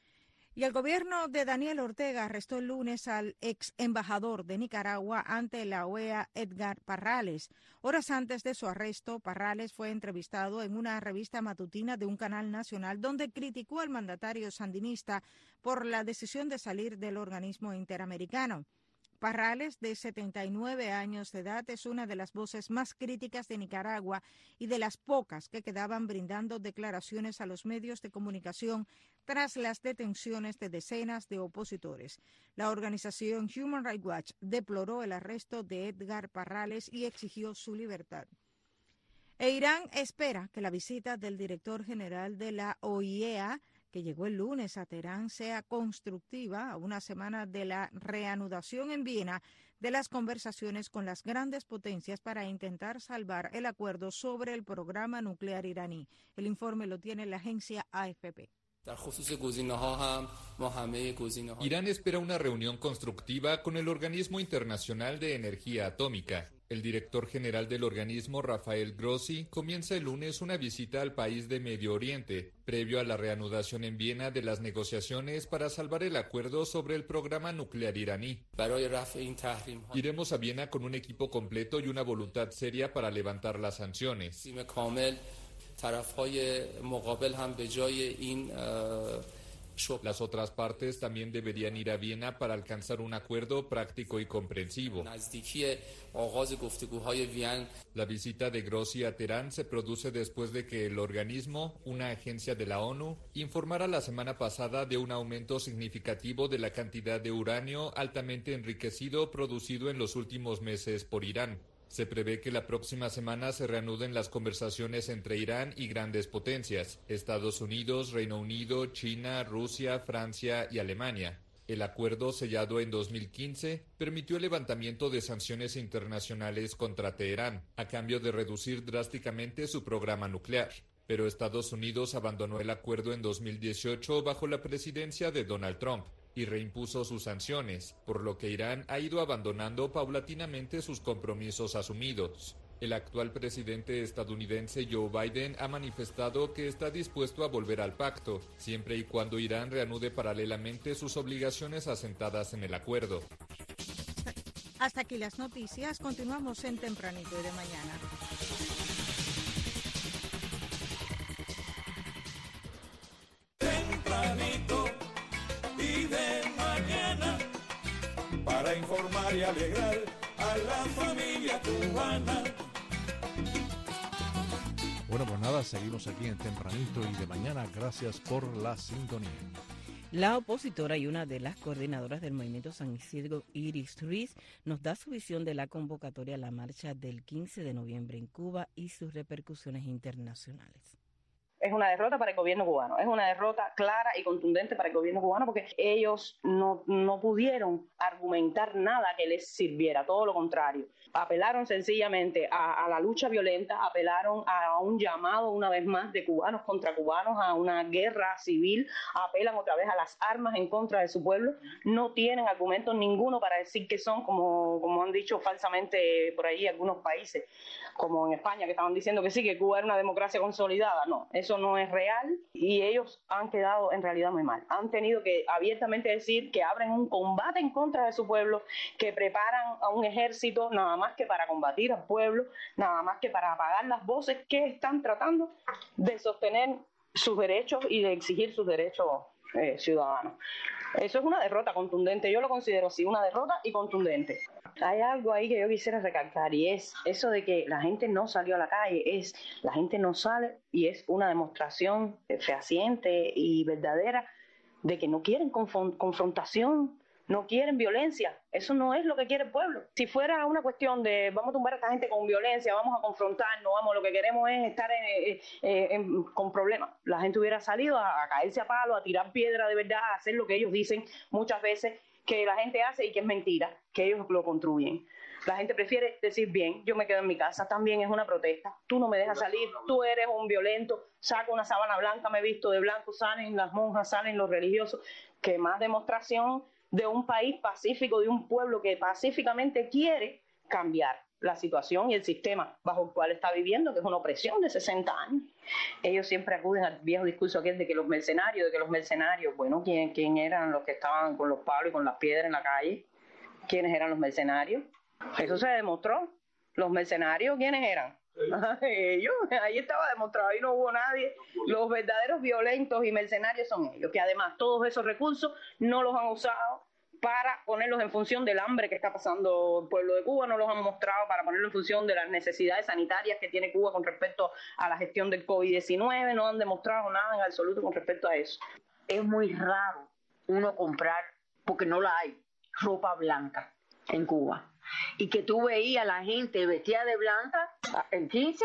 Y el gobierno de Daniel Ortega arrestó el lunes al ex embajador de Nicaragua ante la O E A, Edgar Parrales. Horas antes de su arresto, Parrales fue entrevistado en una revista matutina de un canal nacional donde criticó al mandatario sandinista por la decisión de salir del organismo interamericano. Parrales, de setenta y nueve años de edad, es una de las voces más críticas de Nicaragua y de las pocas que quedaban brindando declaraciones a los medios de comunicación tras las detenciones de decenas de opositores. La organización Human Rights Watch deploró el arresto de Edgar Parrales y exigió su libertad. E Irán espera que la visita del director general de la O I E A, que que llegó el lunes a Teherán sea constructiva a una semana de la reanudación en Viena de las conversaciones con las grandes potencias para intentar salvar el acuerdo sobre el programa nuclear iraní. El informe lo tiene la agencia A F P. Irán espera una reunión constructiva con el Organismo Internacional de Energía Atómica. El director general del organismo, Rafael Grossi, comienza el lunes una visita al país de Medio Oriente, previo a la reanudación en Viena de las negociaciones para salvar el acuerdo sobre el programa nuclear iraní. Iremos a Viena con un equipo completo y una voluntad seria para levantar las sanciones. Las otras partes también deberían ir a Viena para alcanzar un acuerdo práctico y comprensivo. La visita de Grossi a Teherán se produce después de que el organismo, una agencia de la ONU, informara la semana pasada de un aumento significativo de la cantidad de uranio altamente enriquecido producido en los últimos meses por Irán. Se prevé que la próxima semana se reanuden las conversaciones entre Irán y grandes potencias, Estados Unidos, Reino Unido, China, Rusia, Francia y Alemania. El acuerdo, sellado en dos mil quince, permitió el levantamiento de sanciones internacionales contra Teherán, a cambio de reducir drásticamente su programa nuclear. Pero Estados Unidos abandonó el acuerdo en dos mil dieciocho bajo la presidencia de Donald Trump y reimpuso sus sanciones, por lo que Irán ha ido abandonando paulatinamente sus compromisos asumidos. El actual presidente estadounidense Joe Biden ha manifestado que está dispuesto a volver al pacto, siempre y cuando Irán reanude paralelamente sus obligaciones asentadas en el acuerdo. Hasta aquí las noticias. Continuamos en Tempranito y de Mañana. Tempranito y de mañana, para informar y alegrar a la familia cubana. Bueno, pues nada, seguimos aquí en Tempranito y de Mañana. Gracias por la sintonía. La opositora y una de las coordinadoras del Movimiento San Isidro, Iris Ruiz, nos da su visión de la convocatoria a la marcha del quince de noviembre en Cuba y sus repercusiones internacionales. Es una derrota para el gobierno cubano, es una derrota clara y contundente para el gobierno cubano porque ellos no, no pudieron argumentar nada que les sirviera, todo lo contrario. Apelaron sencillamente a, a la lucha violenta, apelaron a un llamado una vez más de cubanos contra cubanos, a una guerra civil, apelan otra vez a las armas en contra de su pueblo. No tienen argumentos ninguno para decir que son, como, como han dicho falsamente por ahí algunos países, como en España, que estaban diciendo que sí, que Cuba era una democracia consolidada. No, eso no es real y ellos han quedado en realidad muy mal. Han tenido que abiertamente decir que abren un combate en contra de su pueblo, que preparan a un ejército nada más que para combatir al pueblo, nada más que para apagar las voces que están tratando de sostener sus derechos y de exigir sus derechos eh, ciudadanos. Eso es una derrota contundente, yo lo considero así, una derrota y contundente. Hay algo ahí que yo quisiera recalcar y es eso de que la gente no salió a la calle, es la gente no sale y es una demostración fehaciente y verdadera de que no quieren confron- confrontación, no quieren violencia. Eso no es lo que quiere el pueblo. Si fuera una cuestión de vamos a tumbar a esta gente con violencia, vamos a confrontarnos, vamos, lo que queremos es estar en, en, en, con problemas. La gente hubiera salido a, a caerse a palo, a tirar piedra de verdad, a hacer lo que ellos dicen muchas veces que la gente hace y que es mentira, que ellos lo construyen. La gente prefiere decir bien, yo me quedo en mi casa, también es una protesta, tú no me dejas salir, tú eres un violento, saco una sábana blanca, me visto de blanco, salen las monjas, salen los religiosos. Que más demostración de un país pacífico, de un pueblo que pacíficamente quiere cambiar la situación y el sistema bajo el cual está viviendo, que es una opresión de sesenta años. Ellos siempre acuden al viejo discurso aquel de que los mercenarios, de que los mercenarios, bueno, ¿quién, quién eran los que estaban con los palos y con las piedras en la calle? ¿Quiénes eran los mercenarios? Eso se demostró. ¿Los mercenarios quiénes eran? Ellos, ahí estaba demostrado, ahí no hubo nadie. Los verdaderos violentos y mercenarios son ellos, que además todos esos recursos no los han usado para ponerlos en función del hambre que está pasando el pueblo de Cuba, no los han mostrado para ponerlo en función de las necesidades sanitarias que tiene Cuba con respecto a la gestión del COVID diecinueve, no han demostrado nada en absoluto con respecto a eso. Es muy raro uno comprar, porque no la hay, ropa blanca en Cuba. Y que tú veías a la gente vestida de blanca en quince,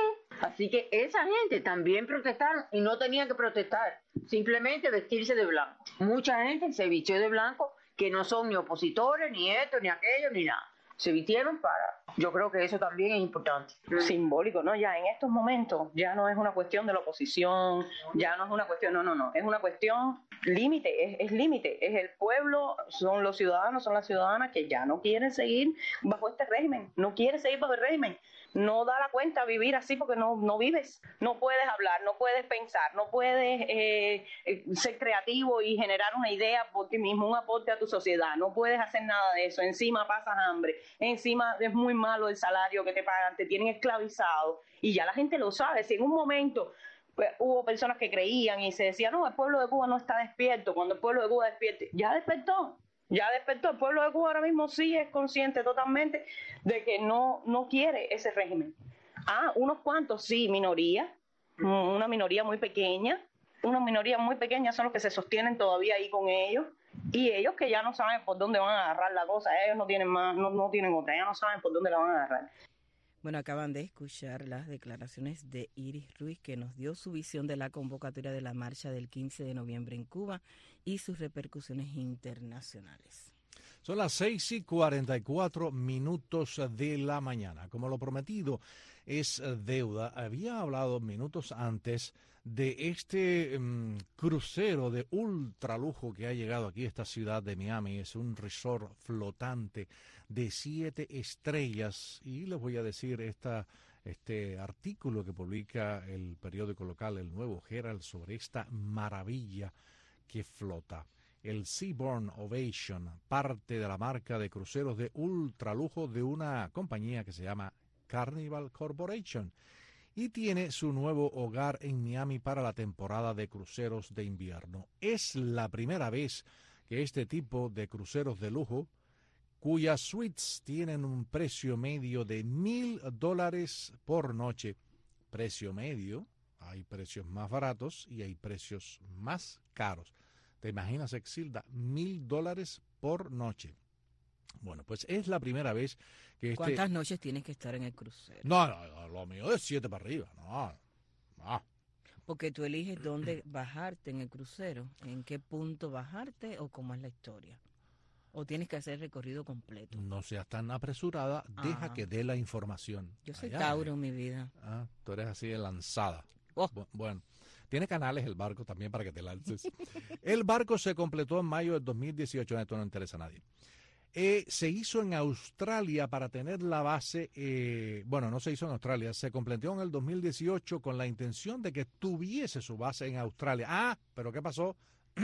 Así que esa gente también protestaron y no tenían que protestar, simplemente vestirse de blanco. Mucha gente se vistió de blanco que no son ni opositores, ni esto, ni aquello, ni nada. Se vistieron para... Yo creo que eso también es importante. Simbólico, ¿no? Ya en estos momentos ya no es una cuestión de la oposición, ya no es una cuestión, no, no, no, es una cuestión límite, es, es límite, es el pueblo, son los ciudadanos, son las ciudadanas que ya no quieren seguir bajo este régimen, no quieren seguir bajo el régimen. No da la cuenta vivir así porque no, no vives, no puedes hablar, no puedes pensar, no puedes eh, eh, ser creativo y generar una idea por ti mismo, un aporte a tu sociedad, no puedes hacer nada de eso, encima pasas hambre, encima es muy malo el salario que te pagan, te tienen esclavizado y ya la gente lo sabe. Si en un momento pues, hubo personas que creían y se decían, no, el pueblo de Cuba no está despierto, cuando el pueblo de Cuba despierte, ya despertó. Ya despertó, el pueblo de Cuba ahora mismo sí es consciente totalmente de que no, no quiere ese régimen. Ah, unos cuantos sí, minoría, una minoría muy pequeña, una minoría muy pequeña son los que se sostienen todavía ahí con ellos, y ellos que ya no saben por dónde van a agarrar la cosa, ellos no tienen más, no, no tienen otra, ya no saben por dónde la van a agarrar. Bueno, acaban de escuchar las declaraciones de Iris Ruiz, que nos dio su visión de la convocatoria de la marcha del quince de noviembre en Cuba y sus repercusiones internacionales. Son las seis y cuarenta y cuatro minutos de la mañana. Como lo prometido es deuda, había hablado minutos antes de este um, crucero de ultralujo que ha llegado aquí a esta ciudad de Miami. Es un resort flotante de siete estrellas y les voy a decir esta, este artículo que publica el periódico local El Nuevo Herald sobre esta maravilla que flota. El Seabourn Ovation, parte de la marca de cruceros de ultralujo de una compañía que se llama Carnival Corporation y tiene su nuevo hogar en Miami para la temporada de cruceros de invierno. Es la primera vez que este tipo de cruceros de lujo, cuyas suites tienen un precio medio de mil dólares por noche. Precio medio, hay precios más baratos y hay precios más caros. ¿Te imaginas, Exilda? Mil dólares por noche. Bueno, pues es la primera vez que este... ¿Cuántas noches tienes que estar en el crucero? No, no, no, lo mío es siete para arriba. No, no. Porque tú eliges dónde bajarte en el crucero, en qué punto bajarte o cómo es la historia. ¿O tienes que hacer el recorrido completo? No seas tan apresurada, deja Ajá. que dé la información. Yo soy Allá, Tauro eh. en mi vida. Ah, tú eres así de lanzada. Oh. Bu- Bueno, tiene canales el barco también para que te lances. El barco se completó en mayo del dos mil dieciocho, esto no interesa a nadie. Eh, se hizo en Australia para tener la base, eh, bueno, no se hizo en Australia, se completó en el dos mil dieciocho con la intención de que tuviese su base en Australia. Ah, pero ¿qué pasó?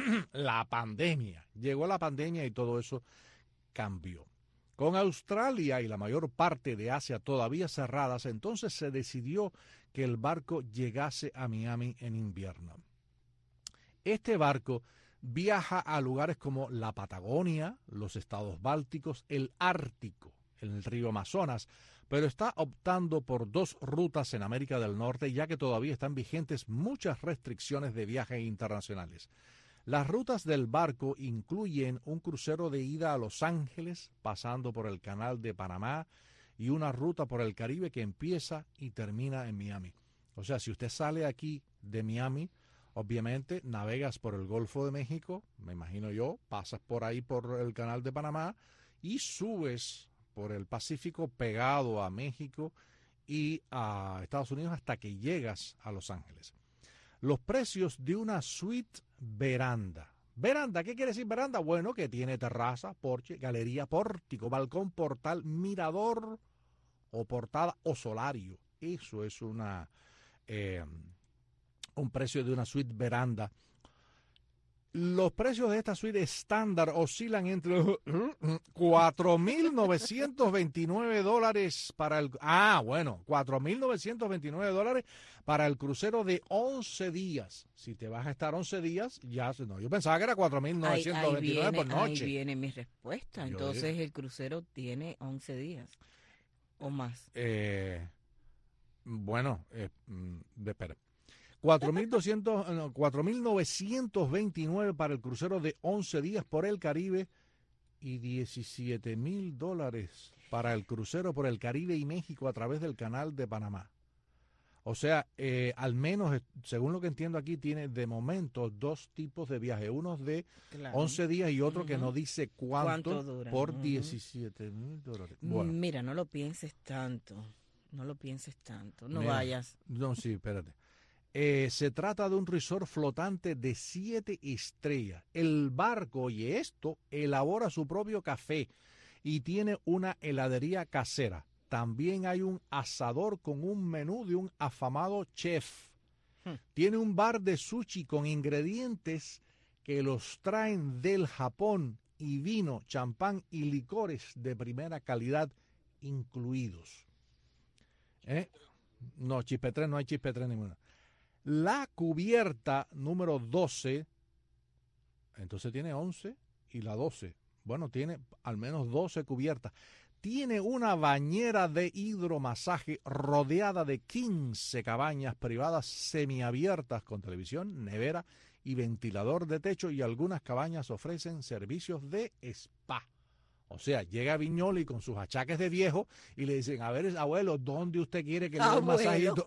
La pandemia. Llegó la pandemia y todo eso cambió. Con Australia y la mayor parte de Asia todavía cerradas, entonces se decidió que el barco llegase a Miami en invierno. Este barco viaja a lugares como la Patagonia, los estados bálticos, el Ártico, el río Amazonas, pero está optando por dos rutas en América del Norte, ya que todavía están vigentes muchas restricciones de viajes internacionales. Las rutas del barco incluyen un crucero de ida a Los Ángeles, pasando por el Canal de Panamá, y una ruta por el Caribe que empieza y termina en Miami. O sea, si usted sale aquí de Miami, obviamente navegas por el Golfo de México, me imagino yo, pasas por ahí por el Canal de Panamá y subes por el Pacífico pegado a México y a Estados Unidos hasta que llegas a Los Ángeles. Los precios de una suite veranda. Veranda, ¿qué quiere decir veranda? Bueno, que tiene terraza, porche, galería, pórtico, balcón, portal, mirador o portada o solario. Eso es una... Eh, un precio de una suite veranda. Los precios de esta suite estándar oscilan entre cuatro mil novecientos veintinueve dólares para el... Ah, bueno, cuatro mil novecientos veintinueve dólares para el crucero de once días. Si te vas a estar once días, ya... No, yo pensaba que era cuatro mil novecientos veintinueve por noche. Ahí viene mi respuesta. Yo Entonces digo. el crucero tiene once días o más. Eh, bueno, eh, de, espera. cuatro mil doscientos, no, cuatro mil novecientos veintinueve para el crucero de once días por el Caribe y diecisiete mil dólares para el crucero por el Caribe y México a través del Canal de Panamá. O sea, eh, al menos, según lo que entiendo aquí, tiene de momento dos tipos de viaje. Uno de claro. once días y otro uh-huh. que no dice cuánto, ¿Cuánto dura? por uh-huh. diecisiete mil dólares. Bueno. Mira, no lo pienses tanto. No lo pienses tanto. No Mira, vayas. No, sí, espérate. Eh, se trata de un resort flotante de siete estrellas. El barco, oye esto, elabora su propio café y tiene una heladería casera. También hay un asador con un menú de un afamado chef. Hmm. Tiene un bar de sushi con ingredientes que los traen del Japón y vino, champán y licores de primera calidad incluidos. ¿Eh? No, chispetrés, no hay chispetrés ninguna. La cubierta número doce, entonces tiene once y la doce. Bueno, tiene al menos doce cubiertas. Tiene una bañera de hidromasaje rodeada de quince cabañas privadas semiabiertas con televisión, nevera y ventilador de techo, y algunas cabañas ofrecen servicios de spa. O sea, llega Viñoli con sus achaques de viejo y le dicen, a ver, abuelo, ¿dónde usted quiere que le dé un masajito?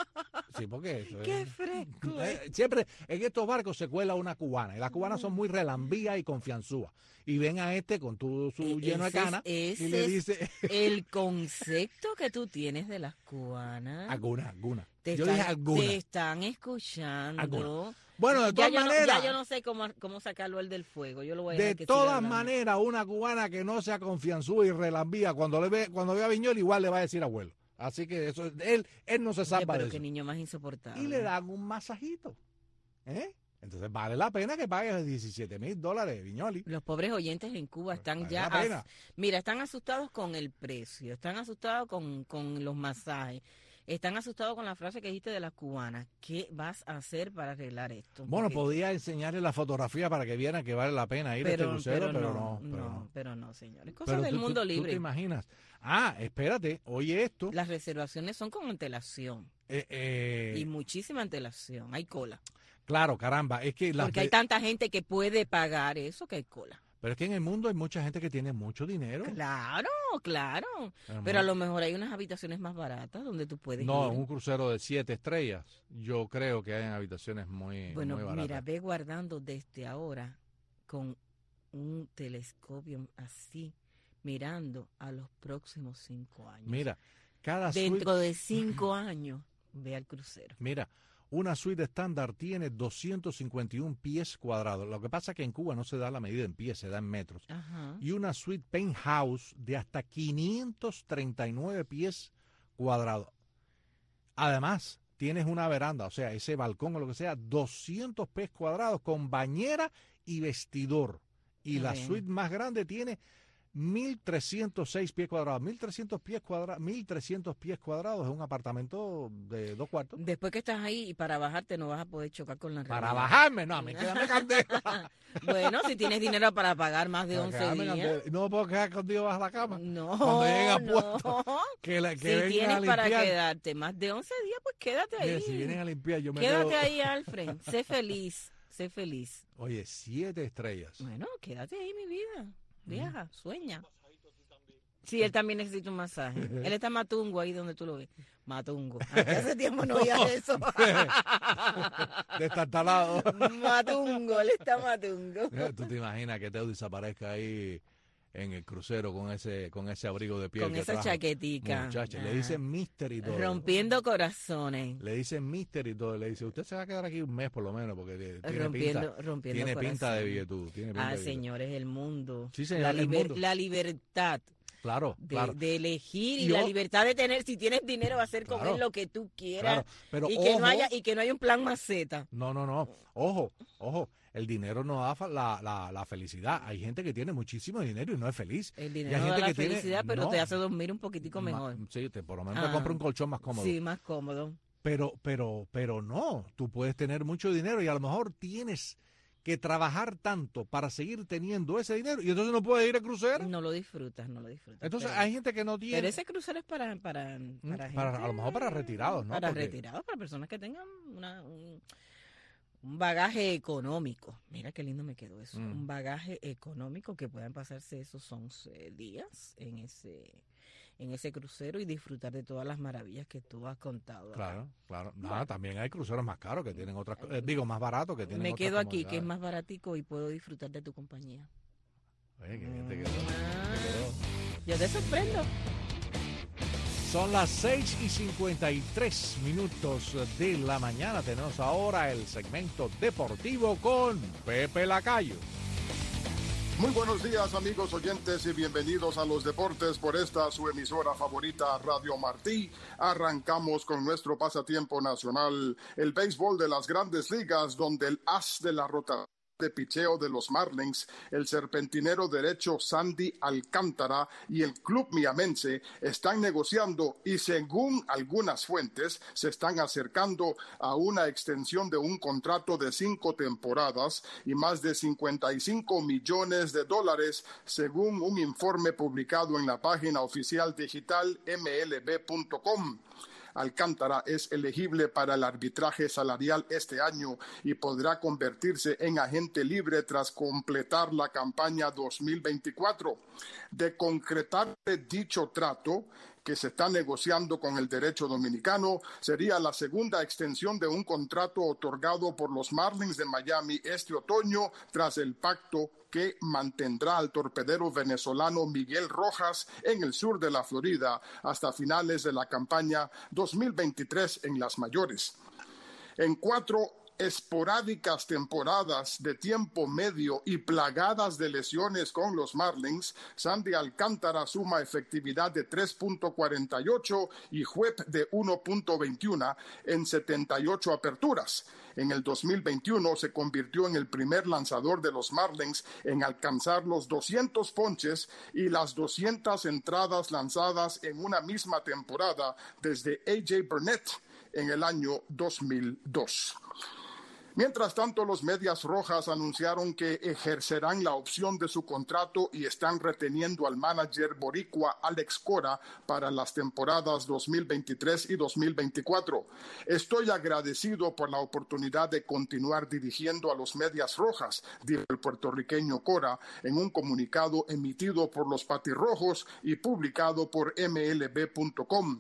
Sí, porque eso ¡Qué es, fresco! Eh, siempre en estos barcos se cuela una cubana, y las cubanas son muy relambías y confianzúas. Y ven a este con todo su E- lleno de ese es- cana ese y le es dice... el concepto que tú tienes de las cubanas. Alguna, alguna. Te Yo están, dije alguna. te están escuchando. Alguna. Bueno, de Ya todas yo no- maneras... ya yo no sé cómo, cómo sacarlo él del fuego. Yo lo voy a De dejar que siga todas hablando. maneras, una cubana que no sea confianzúa y relambía, cuando le ve, cuando ve a Viñoli, igual le va a decir abuelo. Así que eso, él, él no se Oye, salva pero de qué eso. niño más insoportable. Y le dan un masajito. ¿Eh? Entonces vale la pena que pagues diecisiete mil dólares, Viñoli. Los pobres oyentes en Cuba están Vale ya... la pena. as- Mira, están asustados con el precio, están asustados con, con los masajes, están asustados con la frase que dijiste de las cubanas. ¿Qué vas a hacer para arreglar esto? Bueno, Porque- podía enseñarle la fotografía para que vieran que vale la pena ir a este crucero, pero, no, pero no, no. pero no, señores. Cosas Pero del tú- tú- mundo tú libre. te imaginas. Ah, espérate, oye esto. Las reservaciones son con antelación Eh, eh, y muchísima antelación. Hay cola. claro, caramba, es que las Porque hay ve- tanta gente que puede pagar eso que hay cola. pero es que en el mundo hay mucha gente que tiene mucho dinero. Claro, claro. Hermano. Pero a lo mejor hay unas habitaciones más baratas donde tú puedes No, ir. un crucero de siete estrellas, yo creo que hay habitaciones muy, Bueno, muy baratas. mira, ve guardando desde ahora con un telescopio así, mirando a los próximos cinco años. Mira, cada Dentro suite, de cinco años, ve al crucero. mira, una suite estándar tiene doscientos cincuenta y uno pies cuadrados. Lo que pasa es que en Cuba no se da la medida en pies, se da en metros. Ajá. Y una suite penthouse de hasta quinientos treinta y nueve pies cuadrados. Además, tienes una veranda, o sea, ese balcón o lo que sea, doscientos pies cuadrados con bañera y vestidor. Y Está la bien. suite más grande tiene mil trescientos seis pies cuadrados. mil trescientos pies cuadrados, mil trescientos pies cuadrados es un apartamento de dos cuartos. Después que estás ahí y para bajarte no vas a poder chocar con la Para realidad. bajarme, no, a mí quédame candela. Bueno, si tienes dinero para pagar más de Para once quedarme días. candela. No puedo quedar contigo bajo la cama. No, Cuando lleguen a no. puerto, que, la, que Si vengan a tienes para limpiar. quedarte más de once días, pues quédate Mire, ahí. si vienen a limpiar, yo me Quédate quedo- ahí, Alfred. Sé feliz, sé feliz. Oye, siete estrellas. Bueno, quédate ahí, mi vida. Viaja, sueña. Sí, él también necesita un masaje. Él está matungo ahí donde tú lo ves. Matungo. Hace hace tiempo no oía eso. Destartalado. Matungo, él está matungo. ¿Tú te imaginas que Teo desaparezca ahí en el crucero con ese con ese abrigo de piel Con que esa trajo? chaquetica. Muchacha, le Ah. dicen mister y todo. Rompiendo corazones. Le dicen mister y todo. Le dice, usted se va a quedar aquí un mes por lo menos porque tiene Rompiendo- pinta, rompiendo tiene pinta de corazones. billetud. Tiene pinta Ah, de billetud. señores, el mundo. Sí, señor, la, el liber- mundo. la libertad Claro, de, claro. de elegir y Yo- la libertad de tener, si tienes dinero, hacer con Claro. él lo que tú quieras. Claro, pero y, que ojo. no haya, y que no haya un plan maceta. No, no, no. Ojo, ojo. El dinero no da fa- la, la, la felicidad. Hay gente que tiene muchísimo dinero y no es feliz. El Y dinero hay no da gente la que tiene- felicidad, pero no, te hace dormir un poquitico ma- mejor. Sí, te, por lo menos te Ah. compra un colchón más cómodo. Sí, más cómodo. Pero, pero, pero no. Tú puedes tener mucho dinero y a lo mejor tienes que trabajar tanto para seguir teniendo ese dinero y entonces no puedes ir a crucero. No lo disfrutas, no lo disfrutas. Entonces pero- hay gente que no tiene. Pero ese crucero es para para, para, Mm, para- gente- a lo mejor para retirados, ¿no? Para Porque- retirados, para personas que tengan una, un, un bagaje económico. Mira qué lindo me quedó eso. Mm. Un bagaje económico que puedan pasarse esos once días en ese en ese crucero y disfrutar de todas las maravillas que tú has contado. Claro, claro. Nada, también hay cruceros más caros que tienen otras, eh, digo, más baratos que tienen Me otras quedo aquí, que es comodidades. más baratico y puedo disfrutar de tu compañía. Oye, qué bien te quedó, te quedó. Yo te sorprendo. Son las seis y cincuenta y tres minutos de la mañana. Tenemos ahora el segmento deportivo con Pepe Lacayo. Muy buenos días, amigos oyentes, y bienvenidos a los deportes por esta su emisora favorita, Radio Martí. Arrancamos con nuestro pasatiempo nacional, el béisbol de las Grandes Ligas, donde el as de la rotación de picheo de los Marlins, el serpentinero derecho Sandy Alcántara y el club miamense están negociando y, según algunas fuentes, se están acercando a una extensión de un contrato de cinco temporadas y más de cincuenta y cinco millones de dólares, según un informe publicado en la página oficial digital M L B punto com. Alcántara es elegible para el arbitraje salarial este año y podrá convertirse en agente libre tras completar la campaña dos mil veinticuatro. De concretarse dicho trato, que se está negociando con el derecho dominicano, sería la segunda extensión de un contrato otorgado por los Marlins de Miami este otoño tras el pacto que mantendrá al torpedero venezolano Miguel Rojas en el sur de la Florida hasta finales de la campaña dos mil veintitrés en las mayores. En cuatro esporádicas temporadas de tiempo medio y plagadas de lesiones con los Marlins, Sandy Alcántara suma efectividad de tres punto cuarenta y ocho y whip de uno punto veintiuno en setenta y ocho aperturas. En el dos mil veintiuno se convirtió en el primer lanzador de los Marlins en alcanzar los doscientos ponches y las doscientas entradas lanzadas en una misma temporada desde A J Burnett en el año dos mil dos. Mientras tanto, los Medias Rojas anunciaron que ejercerán la opción de su contrato y están reteniendo al manager boricua Alex Cora para las temporadas dos mil veintitrés y dos mil veinticuatro. Estoy agradecido por la oportunidad de continuar dirigiendo a los Medias Rojas, dijo el puertorriqueño Cora en un comunicado emitido por los Patirrojos y publicado por M L B punto com.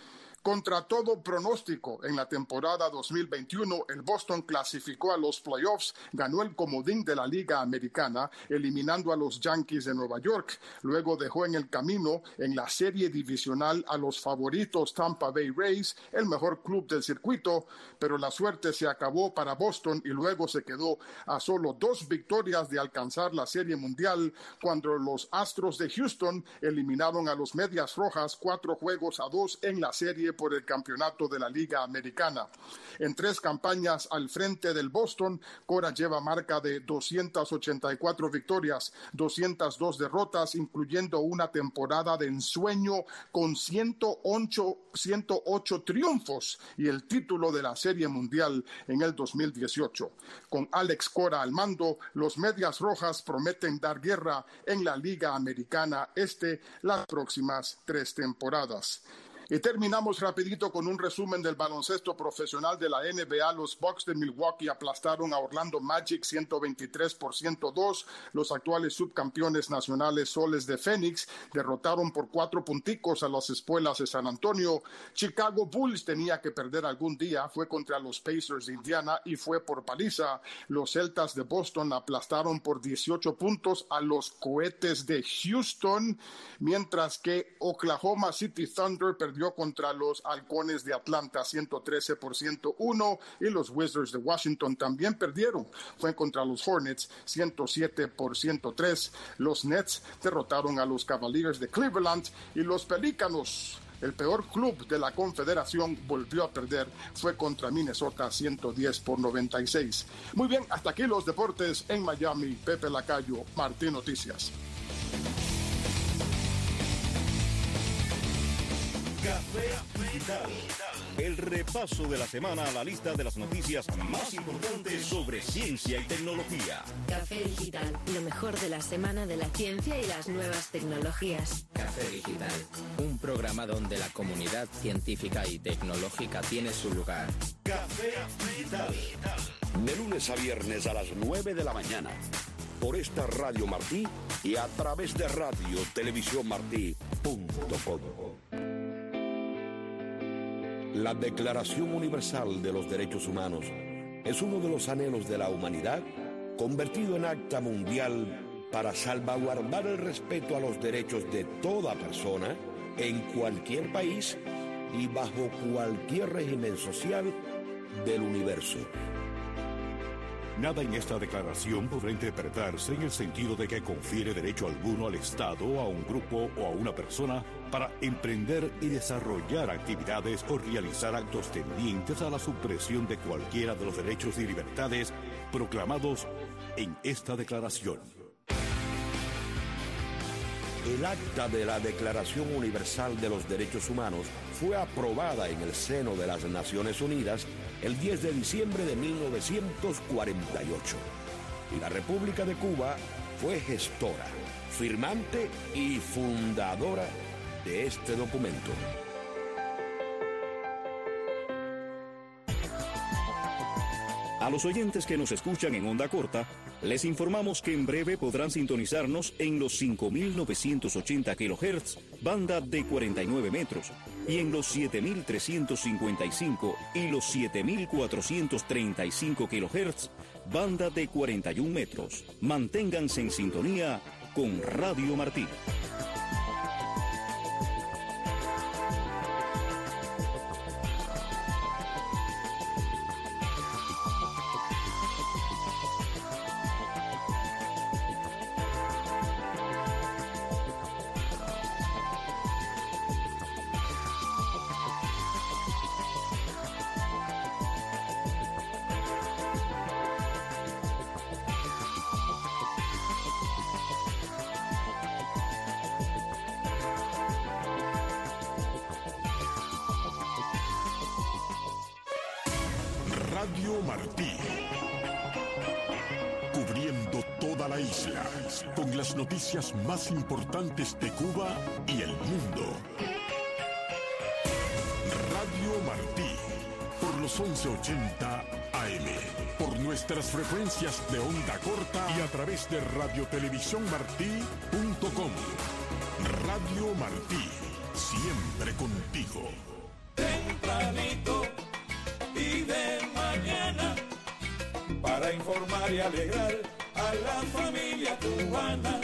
Contra todo pronóstico, en la temporada dos mil veintiuno, el Boston clasificó a los playoffs, ganó el comodín de la Liga Americana, eliminando a los Yankees de Nueva York. Luego dejó en el camino, en la serie divisional, a los favoritos Tampa Bay Rays, el mejor club del circuito, pero la suerte se acabó para Boston y luego se quedó a solo dos victorias de alcanzar la Serie Mundial, cuando los Astros de Houston eliminaron a los Medias Rojas cuatro juegos a dos en la serie por el campeonato de la Liga Americana. En tres campañas al frente del Boston, Cora lleva marca de doscientas ochenta y cuatro victorias, doscientas dos derrotas, incluyendo una temporada de ensueño con ciento ocho, ciento ocho triunfos y el título de la Serie Mundial en el dos mil dieciocho. Con Alex Cora al mando, los Medias Rojas prometen dar guerra en la Liga Americana Este las próximas tres temporadas. Y terminamos rapidito con un resumen del baloncesto profesional de la N B A. Los Bucks de Milwaukee aplastaron a Orlando Magic ciento veintitrés por ciento dos. Los actuales subcampeones nacionales Soles de Phoenix derrotaron por cuatro punticos a las Espuelas de San Antonio. Chicago Bulls tenía que perder algún día. Fue contra los Pacers de Indiana y fue por paliza. Los Celtas de Boston aplastaron por dieciocho puntos a los Cohetes de Houston, mientras que Oklahoma City Thunder perdió contra los Halcones de Atlanta ciento trece por ciento uno y los Wizards de Washington también perdieron. Fue contra los Hornets ciento siete por ciento tres. Los Nets derrotaron a los Cavaliers de Cleveland y los Pelícanos, el peor club de la Confederación, volvió a perder. Fue contra Minnesota ciento diez por noventa y seis. Muy bien, hasta aquí los deportes en Miami. Pepe Lacayo, Martín Noticias. Café Digital. El repaso de la semana a la lista de las noticias más importantes sobre ciencia y tecnología. Café Digital, lo mejor de la semana de la ciencia y las nuevas tecnologías. Café Digital, un programa donde la comunidad científica y tecnológica tiene su lugar. Café Digital. De lunes a viernes a las nueve de la mañana. Por esta Radio Martí y a través de radio televisión martí punto com. La Declaración Universal de los Derechos Humanos es uno de los anhelos de la humanidad convertido en acta mundial para salvaguardar el respeto a los derechos de toda persona en cualquier país y bajo cualquier régimen social del universo. Nada en esta declaración podrá interpretarse en el sentido de que confiere derecho alguno al Estado, a un grupo o a una persona para emprender y desarrollar actividades o realizar actos tendientes a la supresión de cualquiera de los derechos y libertades proclamados en esta declaración. El acta de la Declaración Universal de los Derechos Humanos fue aprobada en el seno de las Naciones Unidas el diez de diciembre de mil novecientos cuarenta y ocho. Y la República de Cuba fue gestora, firmante y fundadora de este documento. A los oyentes que nos escuchan en onda corta, les informamos que en breve podrán sintonizarnos en los cinco mil novecientos ochenta kilohertz, banda de cuarenta y nueve metros, y en los siete mil trescientos cincuenta y cinco y los siete mil cuatrocientos treinta y cinco kilohertz, banda de cuarenta y un metros. Manténganse en sintonía con Radio Martí. Radio Martí, cubriendo toda la isla con las noticias más importantes de Cuba y el mundo. Radio Martí, por los once ochenta A M, por nuestras frecuencias de onda corta y a través de radio televisión martí punto com. Radio Martí, siempre contigo. Tempranito y de mañana, para informar y alegrar a la familia cubana.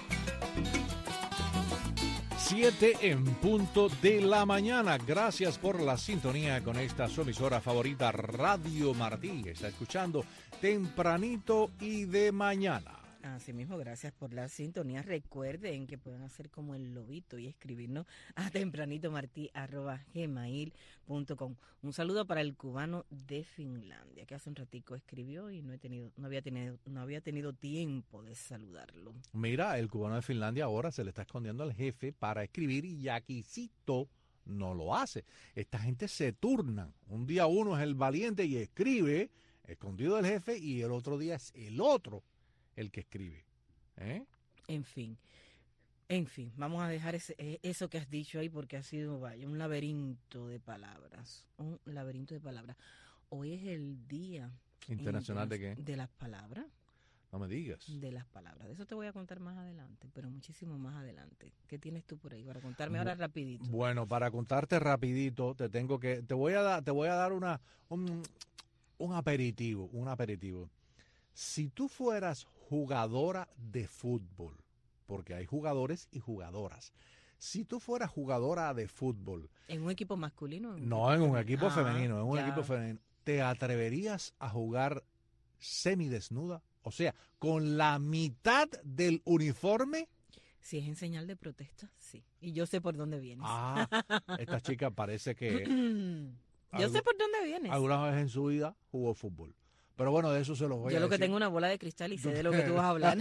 Siete en punto de la mañana. Gracias por la sintonía con esta su emisora favorita, Radio Martí. Está escuchando Tempranito y de mañana. Asimismo, gracias por la sintonía. Recuerden que pueden hacer como el lobito y escribirnos a tempranitomartí arroba gmail punto com. Un saludo para el cubano de Finlandia, que hace un ratico escribió y no he tenido, no había tenido, no había tenido tiempo de saludarlo. Mira, el cubano de Finlandia ahora se le está escondiendo al jefe para escribir y Yaquisito no lo hace. Esta gente se turnan. Un día uno es el valiente y escribe escondido del jefe y el otro día es el otro el que escribe. ¿Eh? En fin, en fin, vamos a dejar ese, eso que has dicho ahí porque ha sido, vaya, un laberinto de palabras, un laberinto de palabras. Hoy es el Día Internacional de qué? De las palabras. No me digas. De las palabras. De eso te voy a contar más adelante, pero muchísimo más adelante. ¿Qué tienes tú por ahí para contarme ahora rapidito? Bueno, para contarte rapidito, te tengo que, te voy a dar, te voy a dar una, un, un aperitivo, un aperitivo. Si tú fueras jugadora de fútbol, porque hay jugadores y jugadoras, si tú fueras jugadora de fútbol... ¿En un equipo masculino? ¿En no, en un equipo ah, femenino, en un ya. equipo femenino. ¿Te atreverías a jugar semidesnuda? O sea, con la mitad del uniforme. Si es en señal de protesta, sí. Y yo sé por dónde vienes. Ah, esta chica parece que... yo algo, sé por dónde vienes. Alguna vez en su vida jugó fútbol. Pero bueno, de eso se los voy yo a decir. Yo lo que tengo una bola de cristal y sé de lo que tú vas a hablar.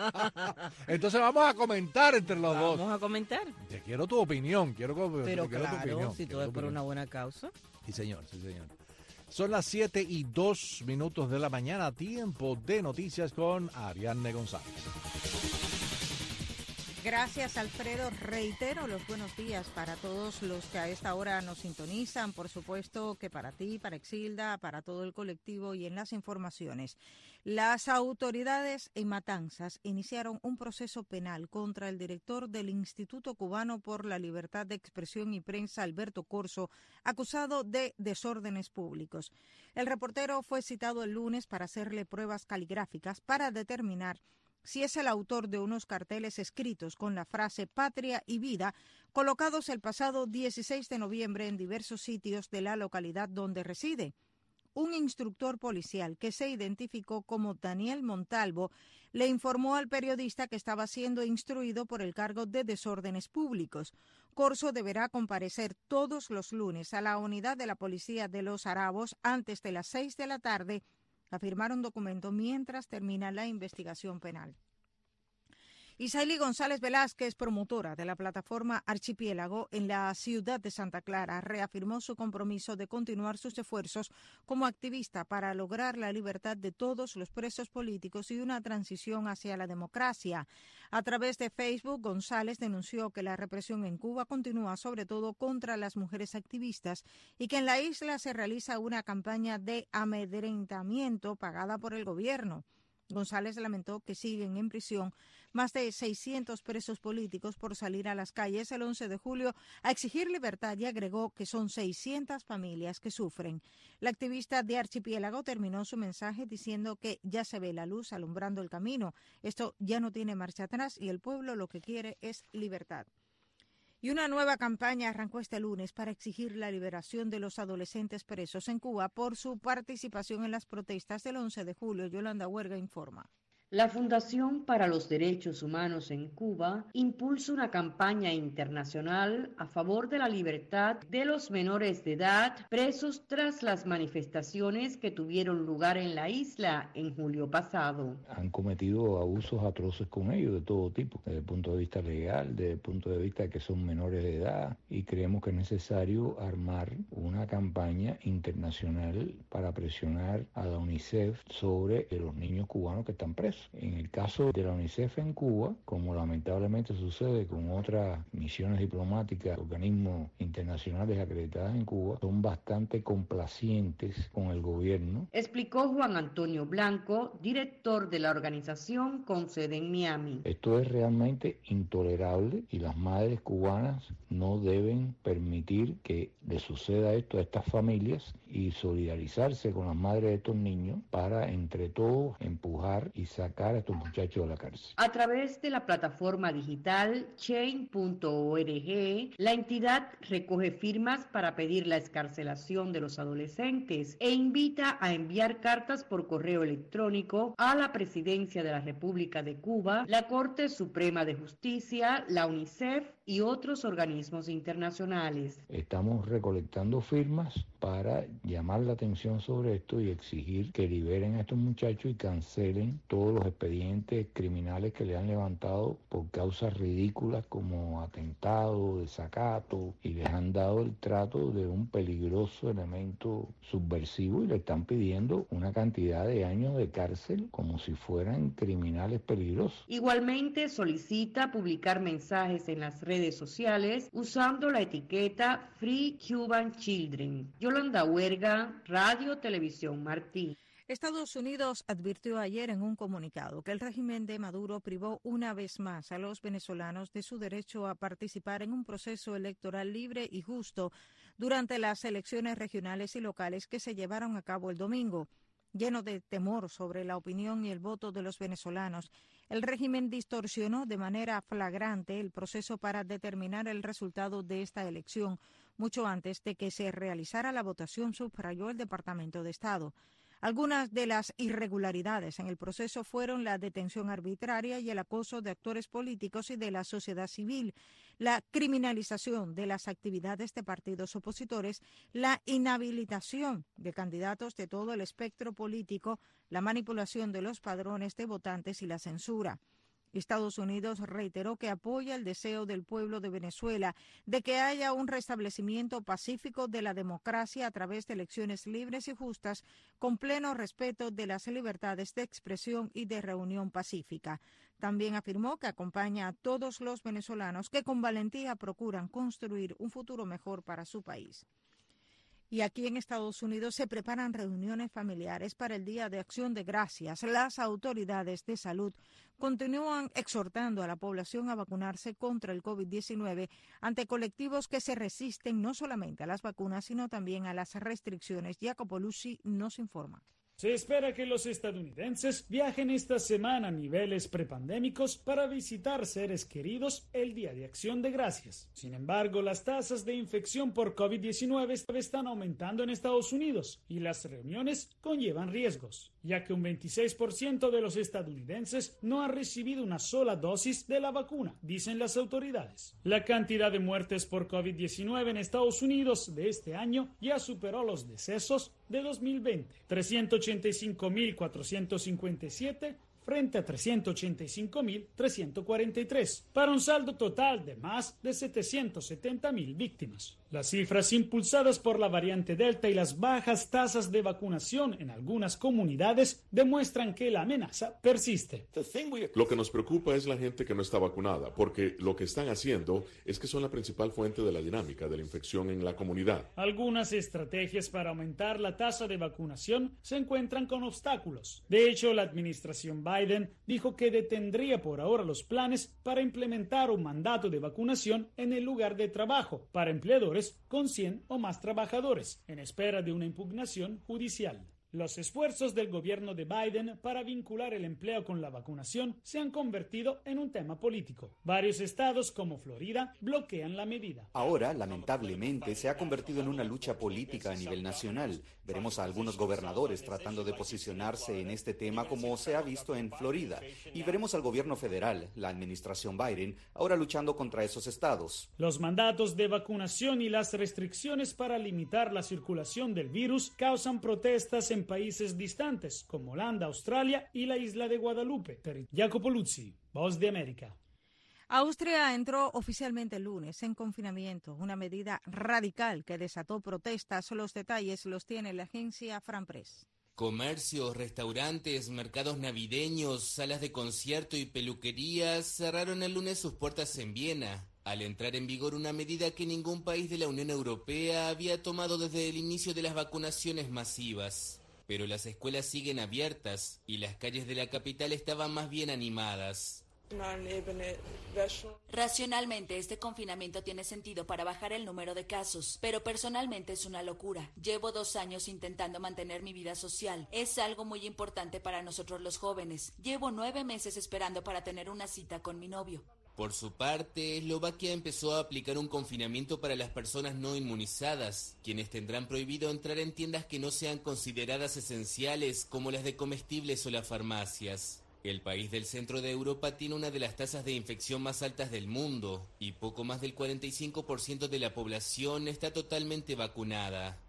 Entonces vamos a comentar entre los vamos dos. Vamos a comentar. Te quiero tu opinión. Quiero, Pero quiero claro, tu opinión, si todo es por una buena causa. Sí, señor, sí, señor. Son las siete y dos minutos de la mañana, tiempo de noticias con Ariadne González. Gracias, Alfredo. Reitero los buenos días para todos los que a esta hora nos sintonizan. Por supuesto que para ti, para Exilda, para todo el colectivo y en las informaciones. Las autoridades en Matanzas iniciaron un proceso penal contra el director del Instituto Cubano por la Libertad de Expresión y Prensa, Alberto Corso, acusado de desórdenes públicos. El reportero fue citado el lunes para hacerle pruebas caligráficas para determinar si es el autor de unos carteles escritos con la frase Patria y Vida, colocados el pasado dieciséis de noviembre en diversos sitios de la localidad donde reside. Un instructor policial que se identificó como Daniel Montalvo le informó al periodista que estaba siendo instruido por el cargo de desórdenes públicos. Corso deberá comparecer todos los lunes a la unidad de la policía de Los Arabos antes de las seis de la tarde a firmar un documento mientras termina la investigación penal. Isaili González Velázquez, promotora de la plataforma Archipiélago en la ciudad de Santa Clara, reafirmó su compromiso de continuar sus esfuerzos como activista para lograr la libertad de todos los presos políticos y una transición hacia la democracia. A través de Facebook, González denunció que la represión en Cuba continúa sobre todo contra las mujeres activistas y que en la isla se realiza una campaña de amedrentamiento pagada por el gobierno. González lamentó que siguen en prisión más de seiscientos presos políticos por salir a las calles el once de julio a exigir libertad y agregó que son seiscientas familias que sufren. La activista de Archipiélago terminó su mensaje diciendo que ya se ve la luz alumbrando el camino. Esto ya no tiene marcha atrás y el pueblo lo que quiere es libertad. Y una nueva campaña arrancó este lunes para exigir la liberación de los adolescentes presos en Cuba por su participación en las protestas del once de julio. Yolanda Huerga informa. La Fundación para los Derechos Humanos en Cuba impulsa una campaña internacional a favor de la libertad de los menores de edad presos tras las manifestaciones que tuvieron lugar en la isla en julio pasado. Han cometido abusos atroces con ellos de todo tipo, desde el punto de vista legal, desde el punto de vista de que son menores de edad, y creemos que es necesario armar una campaña internacional para presionar a la UNICEF sobre los niños cubanos que están presos. En el caso de la UNICEF en Cuba, como lamentablemente sucede con otras misiones diplomáticas, organismos internacionales acreditados en Cuba, son bastante complacientes con el gobierno. Explicó Juan Antonio Blanco, director de la organización con sede en Miami. Esto es realmente intolerable y las madres cubanas no deben permitir que le suceda esto a estas familias y solidarizarse con las madres de estos niños para entre todos empujar y sacar a estos muchachos de la cárcel. A través de la plataforma digital change punto org, la entidad recoge firmas para pedir la excarcelación de los adolescentes e invita a enviar cartas por correo electrónico a la Presidencia de la República de Cuba, la Corte Suprema de Justicia, la UNICEF y otros organismos internacionales. Estamos recolectando firmas para llamar la atención sobre esto y exigir que liberen a estos muchachos y cancelen todos los expedientes criminales que le han levantado por causas ridículas como atentado, desacato, y les han dado el trato de un peligroso elemento subversivo y le están pidiendo una cantidad de años de cárcel como si fueran criminales peligrosos. Igualmente solicita publicar mensajes en las redes sociales usando la etiqueta Free Cuban Children. Yolanda Huerga, Radio Televisión Martí. Estados Unidos advirtió ayer en un comunicado que el régimen de Maduro privó una vez más a los venezolanos de su derecho a participar en un proceso electoral libre y justo durante las elecciones regionales y locales que se llevaron a cabo el domingo. Lleno de temor sobre la opinión y el voto de los venezolanos, el régimen distorsionó de manera flagrante el proceso para determinar el resultado de esta elección. Mucho antes de que se realizara la votación, subrayó el Departamento de Estado. Algunas de las irregularidades en el proceso fueron la detención arbitraria y el acoso de actores políticos y de la sociedad civil, la criminalización de las actividades de partidos opositores, la inhabilitación de candidatos de todo el espectro político, la manipulación de los padrones de votantes y la censura. Estados Unidos reiteró que apoya el deseo del pueblo de Venezuela de que haya un restablecimiento pacífico de la democracia a través de elecciones libres y justas, con pleno respeto de las libertades de expresión y de reunión pacífica. También afirmó que acompaña a todos los venezolanos que con valentía procuran construir un futuro mejor para su país. Y aquí en Estados Unidos se preparan reuniones familiares para el Día de Acción de Gracias. Las autoridades de salud continúan exhortando a la población a vacunarse contra el COVID diecinueve ante colectivos que se resisten no solamente a las vacunas, sino también a las restricciones. Jacopo Luzzi nos informa. Se espera que los estadounidenses viajen esta semana a niveles prepandémicos para visitar seres queridos el Día de Acción de Gracias. Sin embargo, las tasas de infección por COVID diecinueve están aumentando en Estados Unidos y las reuniones conllevan riesgos, ya que un veintiséis por ciento de los estadounidenses no ha recibido una sola dosis de la vacuna, dicen las autoridades. La cantidad de muertes por COVID diecinueve en Estados Unidos de este año ya superó los decesos de dos mil veinte, trescientos ochenta y cinco mil cuatrocientos cincuenta y siete frente a trescientos ochenta y cinco mil trescientos cuarenta y tres, para un saldo total de más de setecientos setenta mil víctimas. Las cifras impulsadas por la variante Delta y las bajas tasas de vacunación en algunas comunidades demuestran que la amenaza persiste. Lo que nos preocupa es la gente que no está vacunada, porque lo que están haciendo es que son la principal fuente de la dinámica de la infección en la comunidad. Algunas estrategias para aumentar la tasa de vacunación se encuentran con obstáculos. De hecho, la administración Biden dijo que detendría por ahora los planes para implementar un mandato de vacunación en el lugar de trabajo para empleadores con cien o más trabajadores, en espera de una impugnación judicial. Los esfuerzos del gobierno de Biden para vincular el empleo con la vacunación se han convertido en un tema político. Varios estados, como Florida, bloquean la medida. Ahora, lamentablemente, se ha convertido en una lucha política a nivel nacional. Veremos a algunos gobernadores tratando de posicionarse en este tema, como se ha visto en Florida. Y veremos al gobierno federal, la administración Biden, ahora luchando contra esos estados. Los mandatos de vacunación y las restricciones para limitar la circulación del virus causan protestas en países distantes como Holanda, Australia y la isla de Guadalupe. Jacopo Luzzi, Voz de América. Austria entró oficialmente el lunes en confinamiento, una medida radical que desató protestas. Los detalles los tiene la agencia Franpress. Comercios, restaurantes, mercados navideños, salas de concierto y peluquerías cerraron el lunes sus puertas en Viena, al entrar en vigor una medida que ningún país de la Unión Europea había tomado desde el inicio de las vacunaciones masivas. Pero las escuelas siguen abiertas y las calles de la capital estaban más bien animadas. Racionalmente, este confinamiento tiene sentido para bajar el número de casos, pero personalmente es una locura. Llevo dos años intentando mantener mi vida social. Es algo muy importante para nosotros los jóvenes. Llevo nueve meses esperando para tener una cita con mi novio. Por su parte, Eslovaquia empezó a aplicar un confinamiento para las personas no inmunizadas, quienes tendrán prohibido entrar en tiendas que no sean consideradas esenciales, como las de comestibles o las farmacias. El país del centro de Europa tiene una de las tasas de infección más altas del mundo, y poco más del cuarenta y cinco por ciento de la población está totalmente vacunada.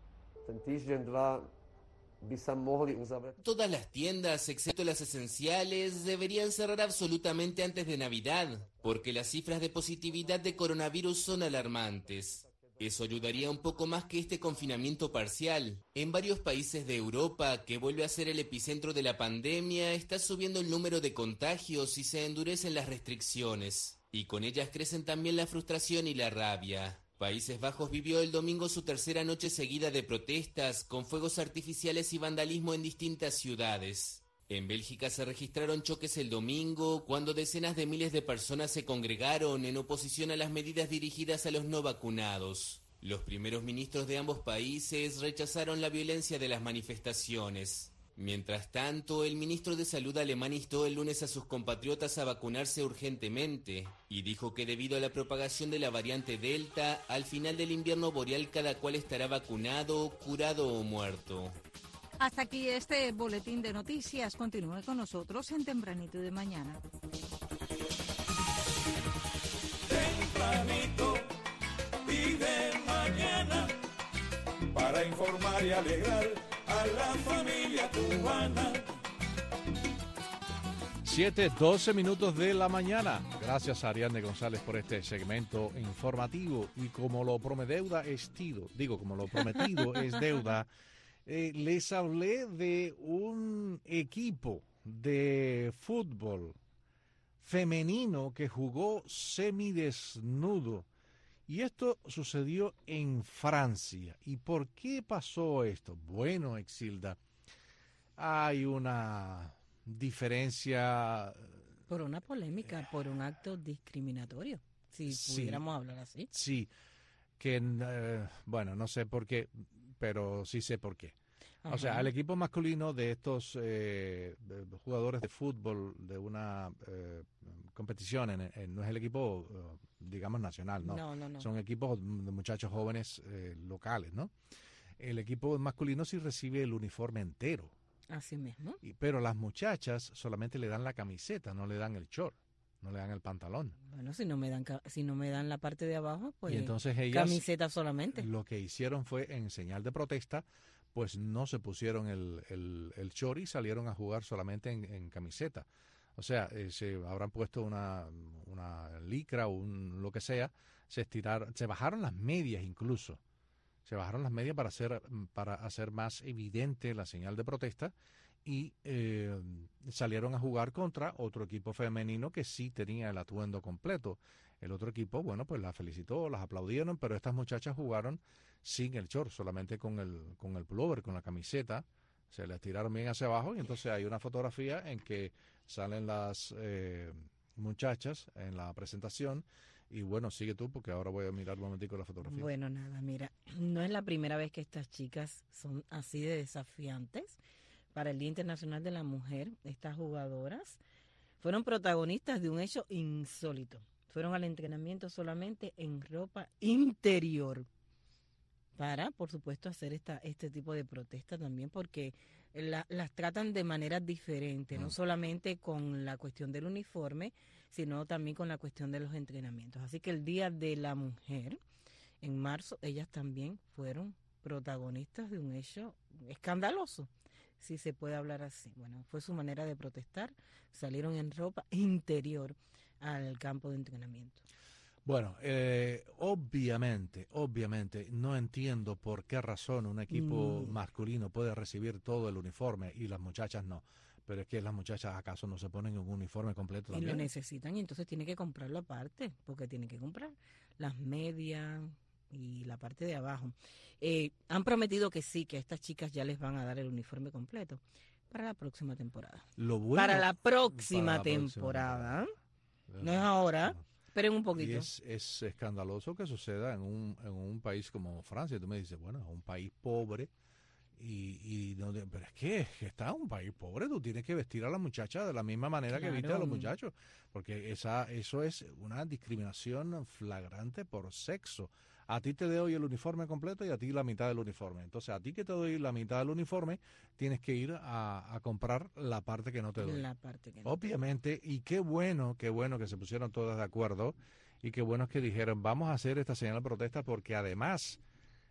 Todas las tiendas, excepto las esenciales, deberían cerrar absolutamente antes de Navidad, porque las cifras de positividad de coronavirus son alarmantes. Eso ayudaría un poco más que este confinamiento parcial. En varios países de Europa, que vuelve a ser el epicentro de la pandemia, está subiendo el número de contagios y se endurecen las restricciones. Y con ellas crecen también la frustración y la rabia. Países Bajos vivió el domingo su tercera noche seguida de protestas, con fuegos artificiales y vandalismo en distintas ciudades. En Bélgica se registraron choques el domingo, cuando decenas de miles de personas se congregaron en oposición a las medidas dirigidas a los no vacunados. Los primeros ministros de ambos países rechazaron la violencia de las manifestaciones. Mientras tanto, el ministro de Salud alemán instó el lunes a sus compatriotas a vacunarse urgentemente y dijo que debido a la propagación de la variante Delta, al final del invierno boreal cada cual estará vacunado, curado o muerto. Hasta aquí este boletín de noticias. Continúe con nosotros en Tempranito de Mañana. Tempranito y de mañana, para informar y alegrar a la familia cubana. siete, doce minutos de la mañana. Gracias a Ariadne González por este segmento informativo. Y como lo promedeuda es tido, digo, como lo prometido es deuda, eh, les hablé de un equipo de fútbol femenino que jugó semidesnudo. Y esto sucedió en Francia. ¿Y por qué pasó esto? Bueno, Exilda, hay una diferencia. Por una polémica, por un acto discriminatorio, si Sí, pudiéramos hablar así. Sí, que, eh, bueno, no sé por qué, pero sí sé por qué. O sea, Ajá. al equipo masculino de estos eh, de- de jugadores de fútbol de una eh, competición, en, en- no es el equipo, eh, digamos, nacional, ¿no? No, no, no. Son equipos de muchachos jóvenes eh, locales, ¿no? El equipo masculino sí recibe el uniforme entero, Así mismo. y- pero las muchachas solamente le dan la camiseta, no le dan el short, no le dan el pantalón. Bueno, si no me dan ca- si no me dan la parte de abajo, pues Y entonces ellas camiseta solamente. lo que hicieron fue, en señal de protesta, pues no se pusieron el, el, el short y salieron a jugar solamente en, en camiseta. O sea, eh, se habrán puesto una, una licra o un, lo que sea, se estiraron, se bajaron las medias incluso. Se bajaron las medias para hacer, para hacer más evidente la señal de protesta y eh, salieron a jugar contra otro equipo femenino que sí tenía el atuendo completo. El otro equipo, bueno, pues las felicitó, las aplaudieron, pero estas muchachas jugaron sin el short, solamente con el, con el pullover, con la camiseta. Se les tiraron bien hacia abajo y entonces hay una fotografía en que salen las eh, muchachas en la presentación. Y bueno, sigue tú porque ahora voy a mirar un momentico la fotografía. Bueno, nada, mira, no es la primera vez que estas chicas son así de desafiantes. Para el Día Internacional de la Mujer, estas jugadoras fueron protagonistas de un hecho insólito. Fueron al entrenamiento solamente en ropa interior para, por supuesto, hacer esta este tipo de protesta también, porque la- las tratan de manera diferente, no solamente con la cuestión del uniforme, sino también con la cuestión de los entrenamientos. Así que el Día de la Mujer, en marzo, ellas también fueron protagonistas de un hecho escandaloso, si se puede hablar así. Bueno, fue su manera de protestar, salieron en ropa interior al campo de entrenamiento. Bueno, eh, obviamente, obviamente, no entiendo por qué razón un equipo Mm. masculino puede recibir todo el uniforme y las muchachas no. Pero es que las muchachas acaso no se ponen un uniforme completo Y lo también. necesitan y entonces tiene que comprarlo aparte, porque tiene que comprar las medias y la parte de abajo. Eh, han prometido que sí, que a estas chicas ya les van a dar el uniforme completo para la próxima temporada. Lo bueno- para la próxima para la próxima temporada. No es ahora, esperen un Y poquito. es, es escandaloso que suceda en un, en un país como Francia. Tú me dices, bueno, es un país pobre. Y, y donde, pero es que, es que está en un país pobre, tú tienes que vestir a la muchacha de la misma manera que viste a los Claro. muchachos, porque esa eso es una discriminación flagrante por sexo. A ti te doy el uniforme completo y a ti la mitad del uniforme. Entonces, a ti que te doy la mitad del uniforme, tienes que ir a, a comprar la parte que no te doy. La parte que no. Obviamente, y qué bueno, qué bueno que se pusieron todas de acuerdo y qué bueno que dijeron, vamos a hacer esta señal de protesta porque además,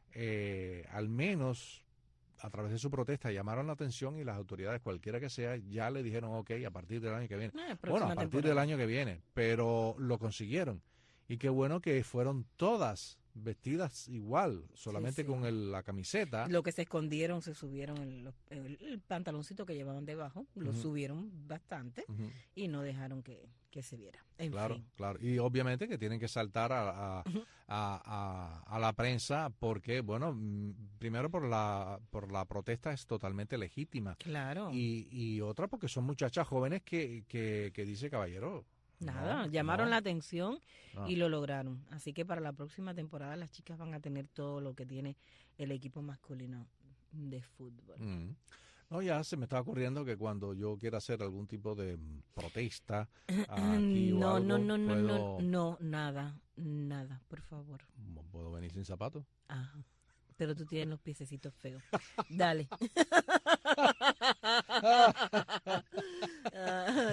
eh, al menos a través de su protesta llamaron la atención y las autoridades, cualquiera que sea, ya le dijeron, ok, a partir del año que viene. Eh, Bueno, próxima a partir temporada. del año que viene, pero lo consiguieron. Y qué bueno que fueron todas vestidas igual, solamente sí. con el- la camiseta. Lo que se escondieron, se subieron el, el- el pantaloncito que llevaban debajo, lo Ujú. subieron bastante Ujú. y no dejaron que, que se viera. En Claro, fin. claro. Y obviamente que tienen que saltar a, a, a- a- a la prensa porque, bueno, mm, primero por la por la protesta es totalmente legítima. Claro. Y, y otra porque son muchachas jóvenes que, que, que dice, caballero. Nada, no, llamaron no, la atención no. y lo lograron. Así que para la próxima temporada las chicas van a tener todo lo que tiene el equipo masculino de fútbol. Mm. No, ya se me está ocurriendo que cuando yo quiera hacer algún tipo de mm, protesta aquí o no, algo, no, no, no, puedo, no, no, nada, nada, por favor. ¿puedo venir sin zapatos? Ajá. Pero tú tienes los piececitos feos. Dale. Ah,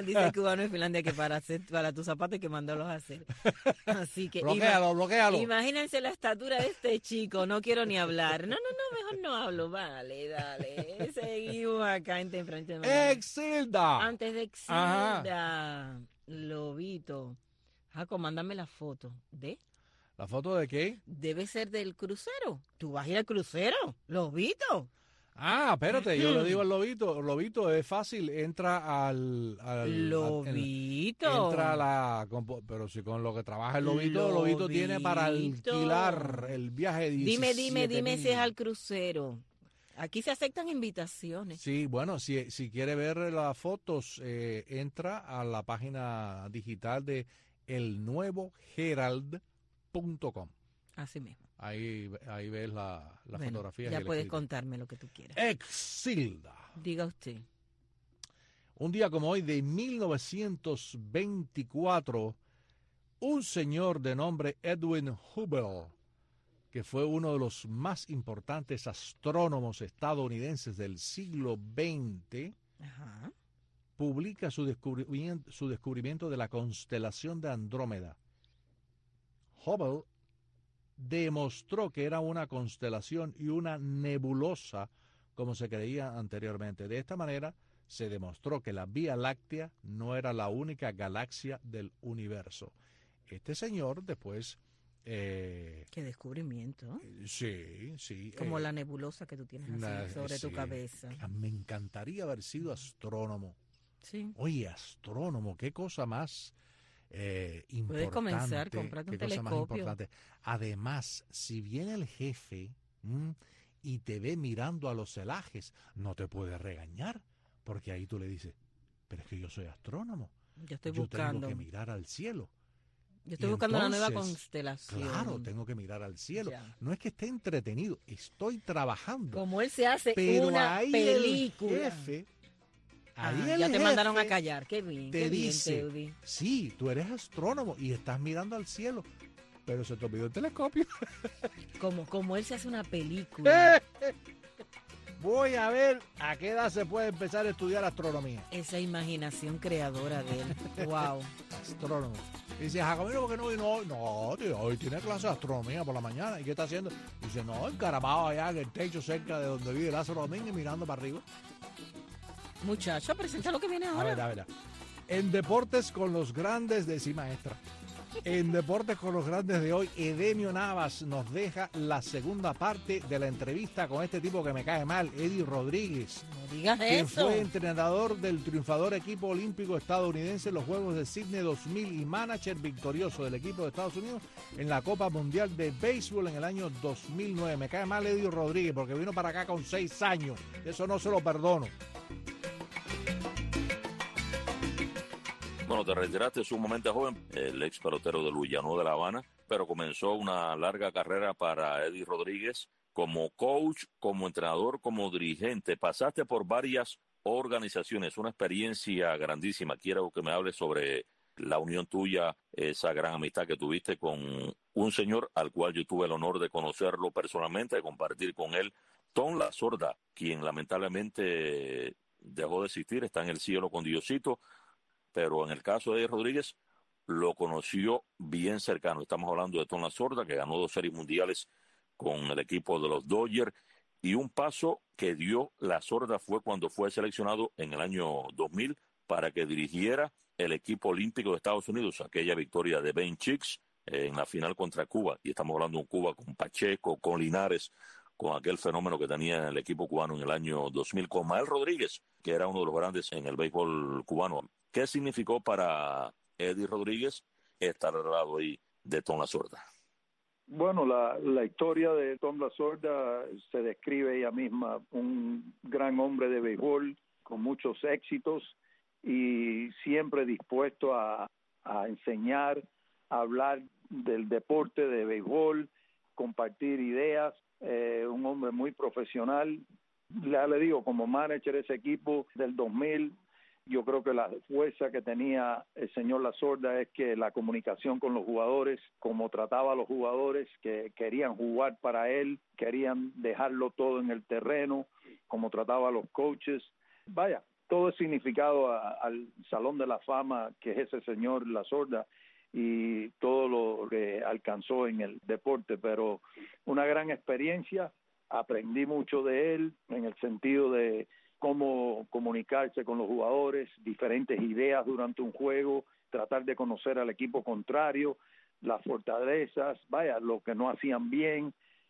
dice el cubano en Finlandia que para hacer para tus zapatos hay que mandarlos a hacer. Así que bloquéalo, ima- bloquéalo. Imagínense la estatura de este chico, no quiero ni hablar. No, no, no, mejor no hablo. Vale, dale. Seguimos acá en Tempranito de Mañana. Exilda. Antes de Exilda, Lobito. Jaco, mándame la foto de... ¿La foto de qué? Debe ser del crucero. ¿Tú vas a ir al crucero, Lobito? Ah, espérate, yo le digo al Lobito, Lobito, es fácil, entra al... al Lobito. al- entra a la... compo- Pero si con lo que trabaja el Lobito, el Lobito tiene para Lobito. alquilar el viaje de Dime, dime, dime diecisiete si es mil. al crucero. Aquí se aceptan invitaciones. Sí, bueno, si, si quiere ver las fotos, eh, entra a la página digital de el nuevo herald punto com. Así mismo. Ahí, ahí ves la, la Bueno, fotografía. ya puedes contarme lo que tú quieras. Exilda. Diga usted. Un día como hoy de mil novecientos veinticuatro, un señor de nombre Edwin Hubble, que fue uno de los más importantes astrónomos estadounidenses del siglo veinte, Ajá. publica su descubrimiento, su descubrimiento de la constelación de Andrómeda. Hubble demostró que era una constelación y una nebulosa como se creía anteriormente. De esta manera se demostró que la Vía Láctea no era la única galaxia del universo. Este señor después... Eh, Qué descubrimiento. sí, sí. Como eh, la nebulosa que tú tienes así la- sobre tu sí. cabeza. Me encantaría haber sido astrónomo. Sí. Oye, astrónomo, qué cosa más eh, importante. Puedes comenzar, cómprate un qué cosa más telescopio. importante. Además, si viene el jefe ¿m? y te ve mirando a los celajes, no te puede regañar, porque ahí tú le dices, pero es que yo soy astrónomo. Yo estoy yo buscando. tengo que mirar al cielo. Yo estoy Y buscando una nueva entonces, constelación. Claro, tengo que mirar al cielo. Ya. No es que esté entretenido, estoy trabajando. Como él se hace Pero una ahí película. el jefe, ahí Ah, el ya te mandaron a jefe callar. Qué bien, te qué bien, dice, Teudi. sí, tú eres astrónomo y estás mirando al cielo, pero se te olvidó el telescopio. Como, como él se hace una película. Voy a ver a qué edad se puede empezar a estudiar astronomía. Esa imaginación creadora de él. Wow. Astrónomo. Y dice, Jacobino, ¿por qué no vino hoy? No, tío, hoy tiene clase de astronomía por la mañana. ¿Y qué está haciendo? Dice, no, encaramado allá en el techo cerca de donde vive Lázaro Domínguez mirando para arriba. Muchacho, presenta lo que viene A ahora. ver, a ver. En deportes con los grandes de sí, maestra. En deportes con los grandes de hoy, Edemio Navas nos deja la segunda parte de la entrevista con este tipo que me cae mal, Eddie Rodríguez. No digas Quien eso. fue entrenador del triunfador equipo olímpico estadounidense en los Juegos de Sydney dos mil y manager victorioso del equipo de Estados Unidos en la Copa Mundial de Béisbol en el año dos mil nueve. Me cae mal Eddie Rodríguez porque vino para acá con seis años. Eso no se lo perdono. Bueno, te retiraste sumamente joven, el ex pelotero del Villanueva de La Habana, pero comenzó una larga carrera para Eddie Rodríguez como coach, como entrenador, como dirigente. Pasaste por varias organizaciones, una experiencia grandísima. Quiero que me hables sobre la unión tuya, esa gran amistad que tuviste con un señor al cual yo tuve el honor de conocerlo personalmente, de compartir con él, Tom La Sorda, quien lamentablemente dejó de existir, está en el cielo con Diosito. Pero en el caso de Eddie Rodríguez, lo conoció bien cercano. Estamos hablando de Tom La Sorda, que ganó dos series mundiales con el equipo de los Dodgers. Y un paso que dio La Sorda fue cuando fue seleccionado en el año dos mil para que dirigiera el equipo olímpico de Estados Unidos, aquella victoria de Ben Chicks en la final contra Cuba. Y estamos hablando de un Cuba con Pacheco, con Linares, con aquel fenómeno que tenía el equipo cubano en el año dos mil, con Mael Rodríguez, que era uno de los grandes en el béisbol cubano. ¿Qué significó para Eddie Rodríguez estar al lado ahí de Tom La Sorda? Bueno, la, la historia de Tom La Sorda se describe ella misma, un gran hombre de béisbol con muchos éxitos y siempre dispuesto a, a enseñar, a hablar del deporte de béisbol, compartir ideas, eh, un hombre muy profesional. Ya le digo, como manager de ese equipo del dos mil, yo creo que la fuerza que tenía el señor La Sorda es que la comunicación con los jugadores, como trataba a los jugadores que querían jugar para él, querían dejarlo todo en el terreno, como trataba a los coaches. Vaya, todo es significado a, al Salón de la Fama que es ese señor Lasorda y todo lo que alcanzó en el deporte, pero una gran experiencia, aprendí mucho de él en el sentido de cómo comunicarse con los jugadores, diferentes ideas durante un juego, tratar de conocer al equipo contrario, las fortalezas, vaya, lo que no hacían bien,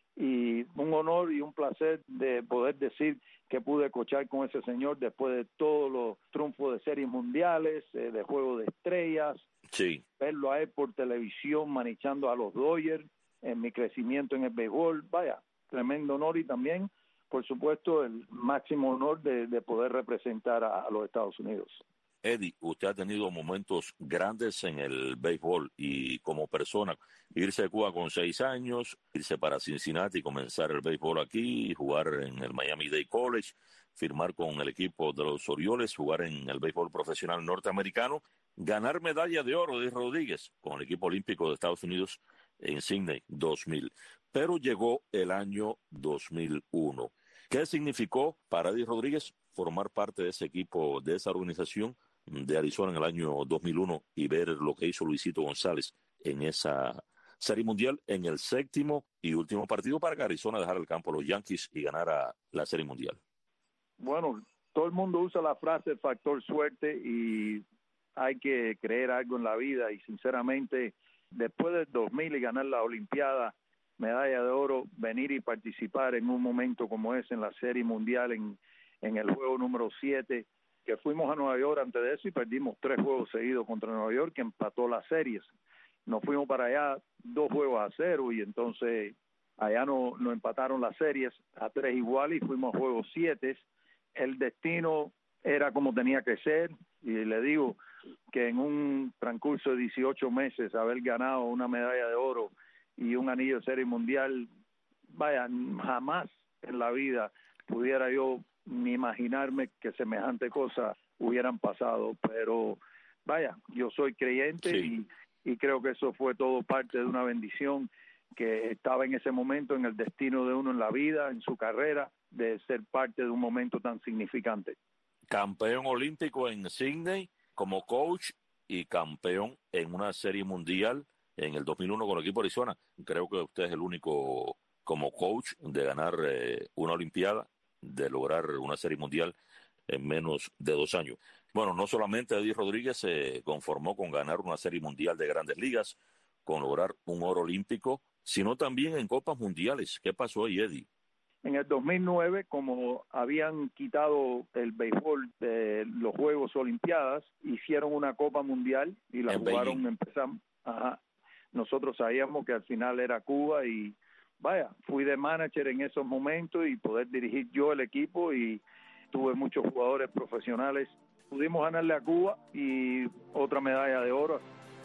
y un honor y un placer de poder decir que pude coachar con ese señor después de todos los triunfos de series mundiales, eh, de juego de estrellas, sí. verlo a él por televisión manejando a los Dodgers, en mi crecimiento en el béisbol, vaya, tremendo honor y también, por supuesto, el máximo honor de, de poder representar a, a los Estados Unidos. Eddie, usted ha tenido momentos grandes en el béisbol y como persona, irse de Cuba con seis años, irse para Cincinnati, comenzar el béisbol aquí, jugar en el Miami-Dade College, firmar con el equipo de los Orioles, jugar en el béisbol profesional norteamericano, ganar medalla de oro de Rodríguez con el equipo olímpico de Estados Unidos en Sydney dos mil. Pero llegó el año dos mil uno. ¿Qué significó para Eddie Rodríguez formar parte de ese equipo, de esa organización de Arizona en el año dos mil uno y ver lo que hizo Luisito González en esa Serie Mundial en el séptimo y último partido para que Arizona dejara el campo a los Yankees y ganara la Serie Mundial? Bueno, todo el mundo usa la frase factor suerte y hay que creer algo en la vida y sinceramente después del dos mil y ganar la Olimpiada, medalla de oro, venir y participar en un momento como ese en la Serie Mundial en, en el juego número siete, que fuimos a Nueva York antes de eso y perdimos tres juegos seguidos contra Nueva York, que empató las series. Nos fuimos para allá dos juegos a cero y entonces allá nos no empataron las series a tres igual y fuimos a juegos siete. El destino era como tenía que ser y le digo que en un transcurso de dieciocho meses haber ganado una medalla de oro y un anillo de Serie Mundial, vaya, jamás en la vida pudiera yo ni imaginarme que semejante cosa hubieran pasado, pero vaya, yo soy creyente sí. y, y creo que eso fue todo parte de una bendición que estaba en ese momento en el destino de uno en la vida, en su carrera, de ser parte de un momento tan significante. Campeón olímpico en Sydney como coach y campeón en una serie mundial en el dos mil uno con el equipo de Arizona. Creo que usted es el único como coach de ganar eh, una olimpiada, de lograr una serie mundial en menos de dos años. Bueno, no solamente Eddie Rodríguez se conformó con ganar una serie mundial de Grandes Ligas, con lograr un oro olímpico, sino también en copas mundiales. ¿Qué pasó ahí, Eddie? En el dos mil nueve, como habían quitado el béisbol de los Juegos Olimpiadas, hicieron una Copa Mundial y la en jugaron, empezamos, ajá, nosotros sabíamos que al final era Cuba y vaya, fui de manager en esos momentos y poder dirigir yo el equipo y tuve muchos jugadores profesionales. Pudimos ganarle a Cuba y otra medalla de oro.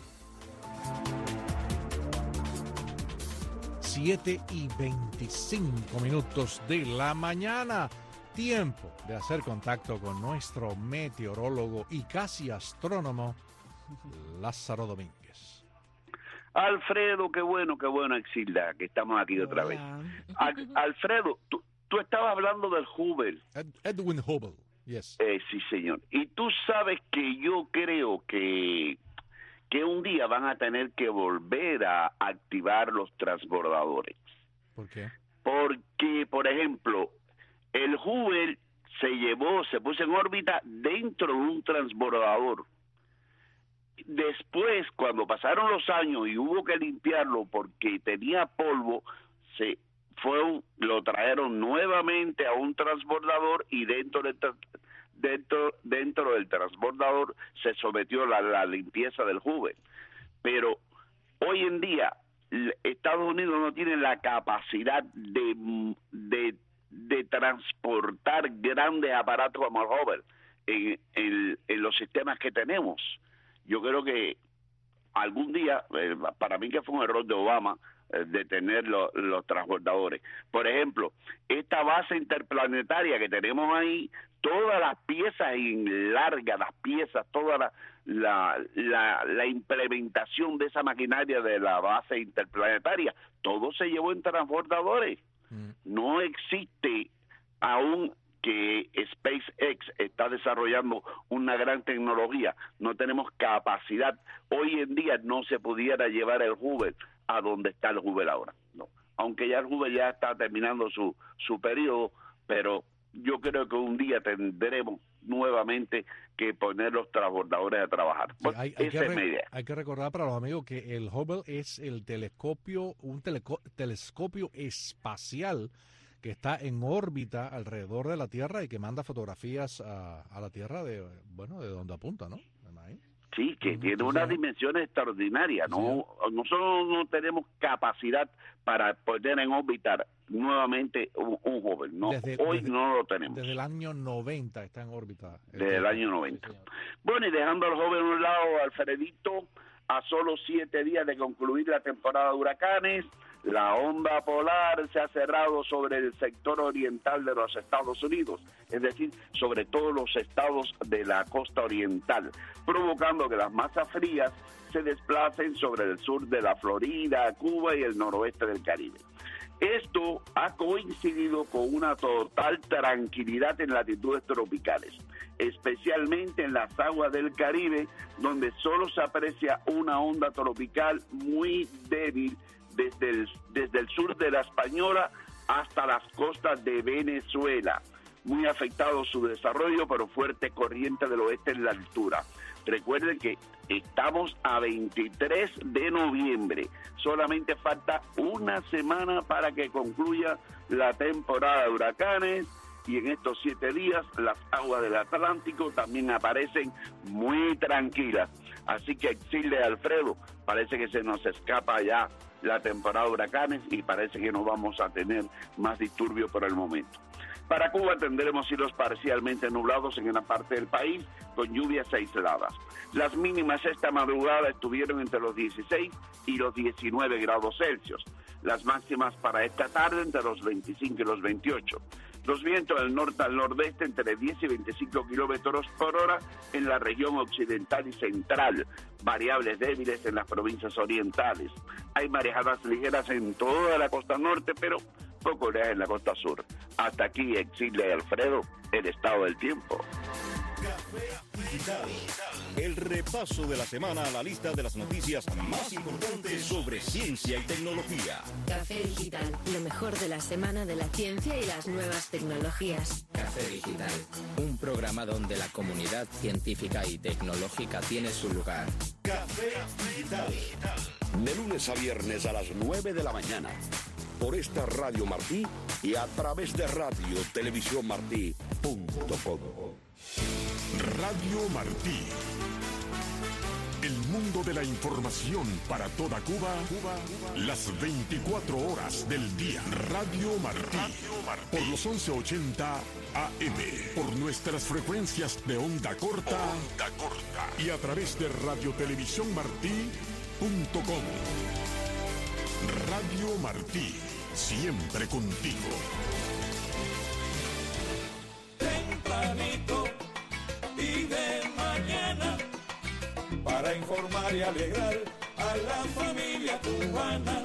siete y veinticinco minutos de la mañana. Tiempo de hacer contacto con nuestro meteorólogo y casi astrónomo, Lázaro Domínguez. Alfredo, qué bueno, qué bueno, Exilda, que estamos aquí otra vez. Al, Alfredo, tú, tú estabas hablando del Hubble. Ed, Edwin Hubble, yes. Eh, sí, señor. Y tú sabes que yo creo que, que un día van a tener que volver a activar los transbordadores. ¿Por qué? Porque, por ejemplo, el Hubble se llevó, se puso en órbita dentro de un transbordador. Después, cuando pasaron los años y hubo que limpiarlo porque tenía polvo, se fue un, lo trajeron nuevamente a un transbordador y dentro del dentro dentro del transbordador se sometió la, la limpieza del Hubble. Pero hoy en día Estados Unidos no tiene la capacidad de de, de transportar grandes aparatos como el Hubble en, en, en los sistemas que tenemos. Yo creo que algún día, eh, para mí que fue un error de Obama, eh, de tener lo, los transbordadores. Por ejemplo, esta base interplanetaria que tenemos ahí, todas las piezas en larga, las piezas, toda la, la, la, la implementación de esa maquinaria de la base interplanetaria, todo se llevó en transbordadores. Mm. No existe aún que SpaceX esté está desarrollando una gran tecnología, no tenemos capacidad. Hoy en día no se pudiera llevar el Hubble a donde está el Hubble ahora, no. Aunque ya el Hubble ya está terminando su, su periodo, pero yo creo que un día tendremos nuevamente que poner los transbordadores a trabajar. Sí, hay, hay, esa que es mi re, idea. hay que recordar para los amigos que el Hubble es el telescopio, un teleco, telescopio espacial que está en órbita alrededor de la Tierra y que manda fotografías a, a la Tierra de, bueno, de donde apunta, ¿no? Sí, que uh-huh. tiene unas dimensiones extraordinarias. No, sí. Nosotros no tenemos capacidad para poner en órbita nuevamente un, un Hubble. No, desde, hoy desde, no lo tenemos. Desde el año noventa está en órbita. Desde el año noventa. Sí, bueno, y dejando al Hubble a un lado, Alfredito, a solo siete días de concluir la temporada de huracanes, la onda polar se ha cerrado sobre el sector oriental de los Estados Unidos, es decir, sobre todos los estados de la costa oriental, provocando que las masas frías se desplacen sobre el sur de la Florida, Cuba y el noroeste del Caribe. Esto ha coincidido con una total tranquilidad en latitudes tropicales, especialmente en las aguas del Caribe, donde solo se aprecia una onda tropical muy débil desde el, desde el sur de la Española hasta las costas de Venezuela. Muy afectado su desarrollo, pero fuerte corriente del oeste en la altura. Recuerden que estamos a veintitrés de noviembre. Solamente falta una semana para que concluya la temporada de huracanes y en estos siete días las aguas del Atlántico también aparecen muy tranquilas. Así que Exilde Alfredo, parece que se nos escapa ya la temporada de huracanes y parece que no vamos a tener más disturbios por el momento. Para Cuba tendremos cielos parcialmente nublados en una parte del país con lluvias aisladas. Las mínimas esta madrugada estuvieron entre los dieciséis y los diecinueve grados Celsius. Las máximas para esta tarde entre los veinticinco y los veintiocho. Los vientos del norte al nordeste entre diez y veinticinco kilómetros por hora en la región occidental y central. Variables débiles en las provincias orientales. Hay marejadas ligeras en toda la costa norte, pero poco oleaje en la costa sur. Hasta aquí, Exilde Alfredo, el estado del tiempo. El repaso de la semana a la lista de las noticias más importantes sobre ciencia y tecnología. Café Digital, lo mejor de la semana de la ciencia y las nuevas tecnologías. Café Digital, un programa donde la comunidad científica y tecnológica tiene su lugar. Café Digital. De lunes a viernes a las nueve de la mañana. Por esta Radio Martí y a través de radio televisión martí punto com. Radio Martí. El mundo de la información para toda Cuba, Cuba, las veinticuatro horas del día. Radio Martí. Radio Martí. Por los once ochenta A M. Por nuestras frecuencias de onda corta. Onda corta. Y a través de radio televisión martí punto com. Radio Martí. Siempre contigo. Tempranito y de mañana, para informar y alegrar a la familia cubana.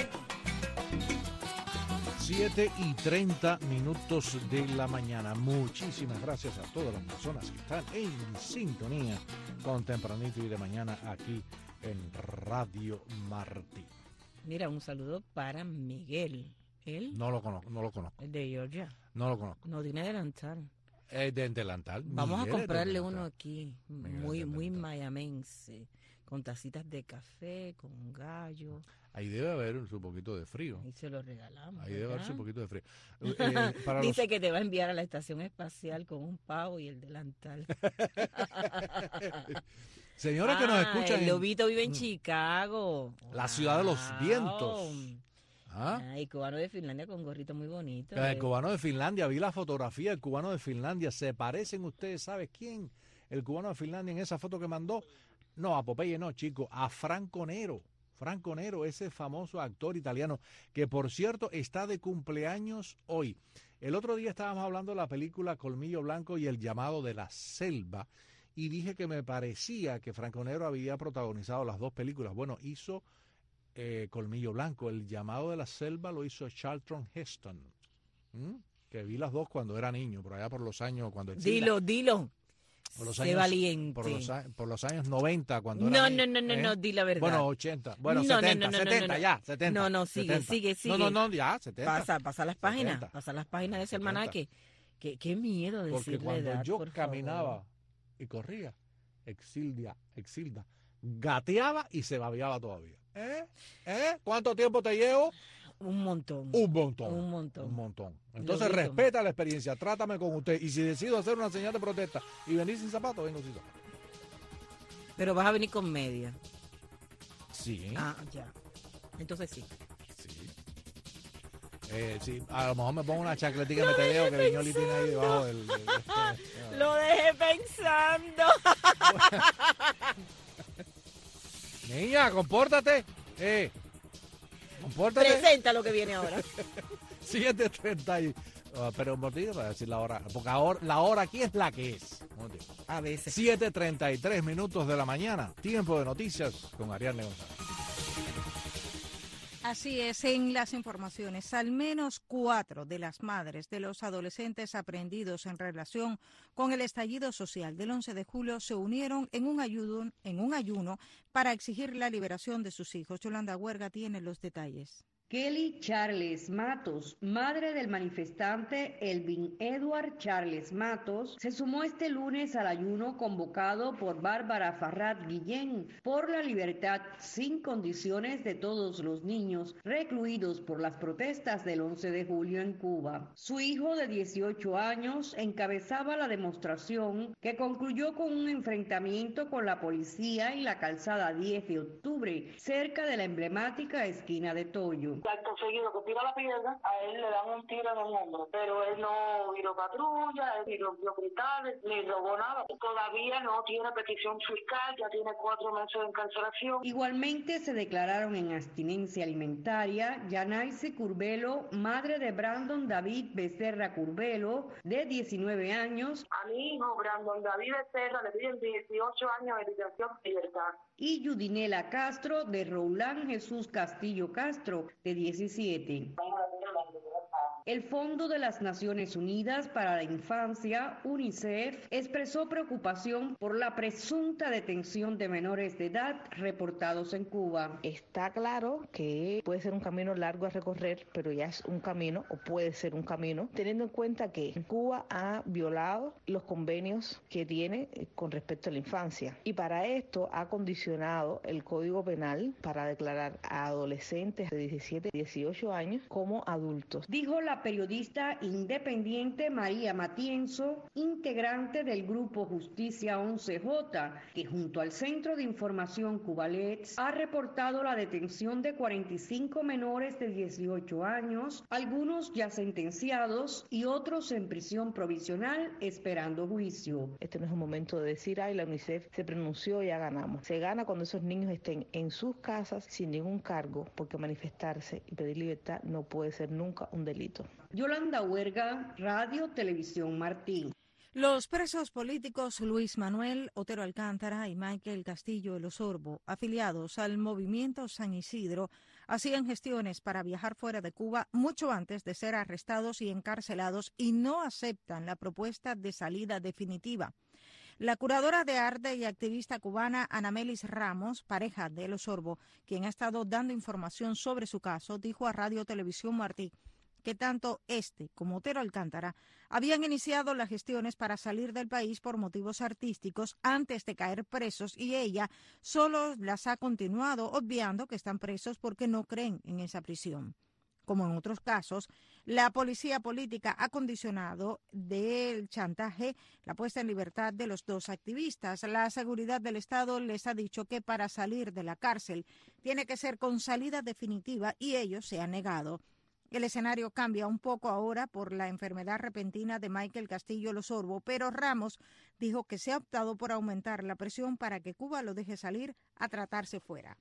siete y treinta minutos de la mañana. Muchísimas gracias a todas las personas que están en sintonía con Tempranito y de mañana aquí en Radio Martí. Mira, un saludo para Miguel. ¿Él? No lo conozco, no lo conozco. El de Georgia. No lo conozco. No tiene delantal. Eh, de delantal. Vamos Miguel a comprarle delantal. uno aquí, Miguel muy muy mayamense, con tacitas de café, con gallo. Ahí debe haber su poquito de frío. Y se lo regalamos. Ahí debe haber ¿verdad? su poquito de frío. Eh, para Dice los... que te va a enviar a la estación espacial con un pavo y el delantal. Señores que nos escuchan. El lobito vive en Chicago. La ciudad de los Wow. vientos. ¿Ah? Ay, cubano de Finlandia con gorrito muy bonito. El cubano de Finlandia, vi la fotografía del cubano de Finlandia. ¿Se parecen ustedes? ¿Sabes quién? El cubano de Finlandia en esa foto que mandó. No, a Popeye no, chicos, a Franco Nero. Franco Nero, ese famoso actor italiano, que por cierto está de cumpleaños hoy. El otro día estábamos hablando de la película Colmillo Blanco y el llamado de la selva, y dije que me parecía que Franco Nero había protagonizado las dos películas. Bueno, hizo eh, Colmillo Blanco, el llamado de la selva lo hizo Charlton Heston, ¿Mm? que vi las dos cuando era niño, por allá por los años cuando... Dilo, dilo. Por los Sé años, valiente. Por los, a- por los años noventa, cuando No, era no, niño, no, no, ¿eh? no, di la verdad. Bueno, ochenta, bueno, No, no, setenta, no, no, no, setenta, no, no. ya, setenta. No, no, sigue, setenta. sigue, sigue. No, no, no, ya, setenta. Pasa, pasa las páginas, setenta. pasa las páginas de ese setenta. almanaque. Qué, qué miedo Porque decir la cuando edad, yo por caminaba favor. y corría, Exilda, Exilda, gateaba y se babeaba todavía. ¿Eh? ¿Eh? ¿Cuánto tiempo te llevo? Un montón. Un montón. Un montón. Un montón. Entonces Lógico. respeta la experiencia, trátame con usted. Y si decido hacer una señal de protesta y venir sin zapatos, vengo sin zapatos. Pero vas a venir con media. Sí. Ah, ya. Entonces sí. Sí. Eh, sí, a lo mejor me pongo una chacletica de metedeo que Viñoli tiene ahí debajo del... del- este, Lo dejé pensando. Niña, compórtate. Eh, compórtate. Presenta lo que viene ahora. siete treinta y... ah, pero un motivo para decir la hora, porque ahora, la hora aquí es la que es. Un motivo. A veces. siete treinta y tres minutos de la mañana, tiempo de noticias con Ariadne González. Así es, en las informaciones, al menos cuatro de las madres de los adolescentes aprehendidos en relación con el estallido social del once de julio se unieron en un ayuno, en un ayuno para exigir la liberación de sus hijos. Yolanda Huerga tiene los detalles. Kelly Charles Matos, madre del manifestante Elvin Edward Charles Matos, se sumó este lunes al ayuno convocado por Bárbara Farrat Guillén por la libertad sin condiciones de todos los niños recluidos por las protestas del once de julio en Cuba. Su hijo de dieciocho años encabezaba la demostración que concluyó con un enfrentamiento con la policía en la calzada diez de octubre, cerca de la emblemática esquina de Toyo. Acto seguido que tira la piedra, a él le dan un tiro en el hombro, pero él no viró patrulla, él ni rompió cristales, ni robó nada. Todavía no tiene petición fiscal, ya tiene cuatro meses de encarcelación. Igualmente se declararon en abstinencia alimentaria Yanaise Curbelo, madre de Brandon David Becerra Curbelo, de diecinueve años, A mi hijo, Brandon David Becerra, le piden dieciocho años de detención y libertad. y Yudinela Castro, de Roulán Jesús Castillo Castro, de diecisiete. El Fondo de las Naciones Unidas para la Infancia, UNICEF, expresó preocupación por la presunta detención de menores de edad reportados en Cuba. Está claro que puede ser un camino largo a recorrer, pero ya es un camino, o puede ser un camino, teniendo en cuenta que Cuba ha violado los convenios que tiene con respecto a la infancia. Y para esto ha condicionado el Código Penal para declarar a adolescentes de diecisiete, dieciocho años como adultos. Dijo la periodista independiente María Matienzo, integrante del grupo Justicia once J, que junto al Centro de Información Cubalets ha reportado la detención de cuarenta y cinco menores de dieciocho años, algunos ya sentenciados y otros en prisión provisional esperando juicio. Este no es un momento de decir, ay, la UNICEF se pronunció y ya ganamos. Se gana cuando esos niños estén en sus casas sin ningún cargo, porque manifestarse y pedir libertad no puede ser nunca un delito. Yolanda Huerga, Radio Televisión Martín. Los presos políticos Luis Manuel Otero Alcántara y Michael Castillo El Osorbo, afiliados al movimiento San Isidro, hacían gestiones para viajar fuera de Cuba mucho antes de ser arrestados y encarcelados y no aceptan la propuesta de salida definitiva. La curadora de arte y activista cubana Anamelis Ramos, pareja de El Osorbo, quien ha estado dando información sobre su caso, dijo a Radio Televisión Martí que tanto este como Otero Alcántara habían iniciado las gestiones para salir del país por motivos artísticos antes de caer presos y ella solo las ha continuado, obviando que están presos porque no creen en esa prisión. Como en otros casos, la policía política ha condicionado del chantaje la puesta en libertad de los dos activistas. La seguridad del Estado les ha dicho que para salir de la cárcel tiene que ser con salida definitiva y ellos se han negado. El escenario cambia un poco ahora por la enfermedad repentina de Michael Castillo El Osorbo, pero Ramos dijo que se ha optado por aumentar la presión para que Cuba lo deje salir a tratarse fuera.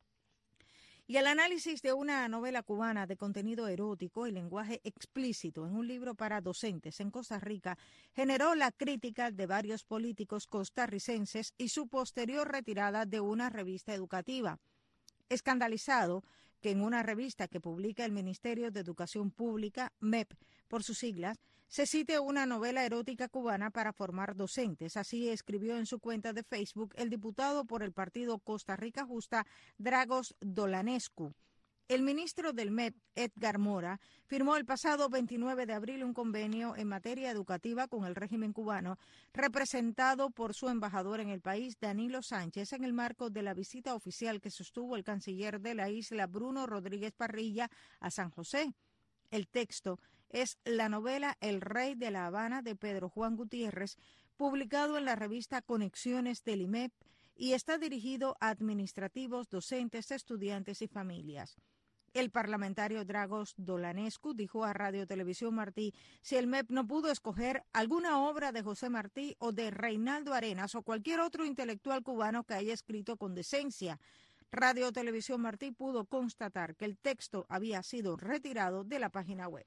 Y el análisis de una novela cubana de contenido erótico y lenguaje explícito en un libro para docentes en Costa Rica generó la crítica de varios políticos costarricenses y su posterior retirada de una revista educativa. Escandalizado que en una revista que publica el Ministerio de Educación Pública, M E P, por sus siglas, se cite una novela erótica cubana para formar docentes. Así escribió en su cuenta de Facebook el diputado por el partido Costa Rica Justa, Dragos Dolanescu. El ministro del M E P, Edgar Mora, firmó el pasado veintinueve de abril un convenio en materia educativa con el régimen cubano, representado por su embajador en el país, Danilo Sánchez, en el marco de la visita oficial que sostuvo el canciller de la isla, Bruno Rodríguez Parrilla, a San José. El texto es la novela El Rey de La Habana de Pedro Juan Gutiérrez, publicado en la revista Conexiones del I M E P, y está dirigido a administrativos, docentes, estudiantes y familias. El parlamentario Dragos Dolanescu dijo a Radio Televisión Martí si el M E P no pudo escoger alguna obra de José Martí o de Reinaldo Arenas o cualquier otro intelectual cubano que haya escrito con decencia. Radio Televisión Martí pudo constatar que el texto había sido retirado de la página web.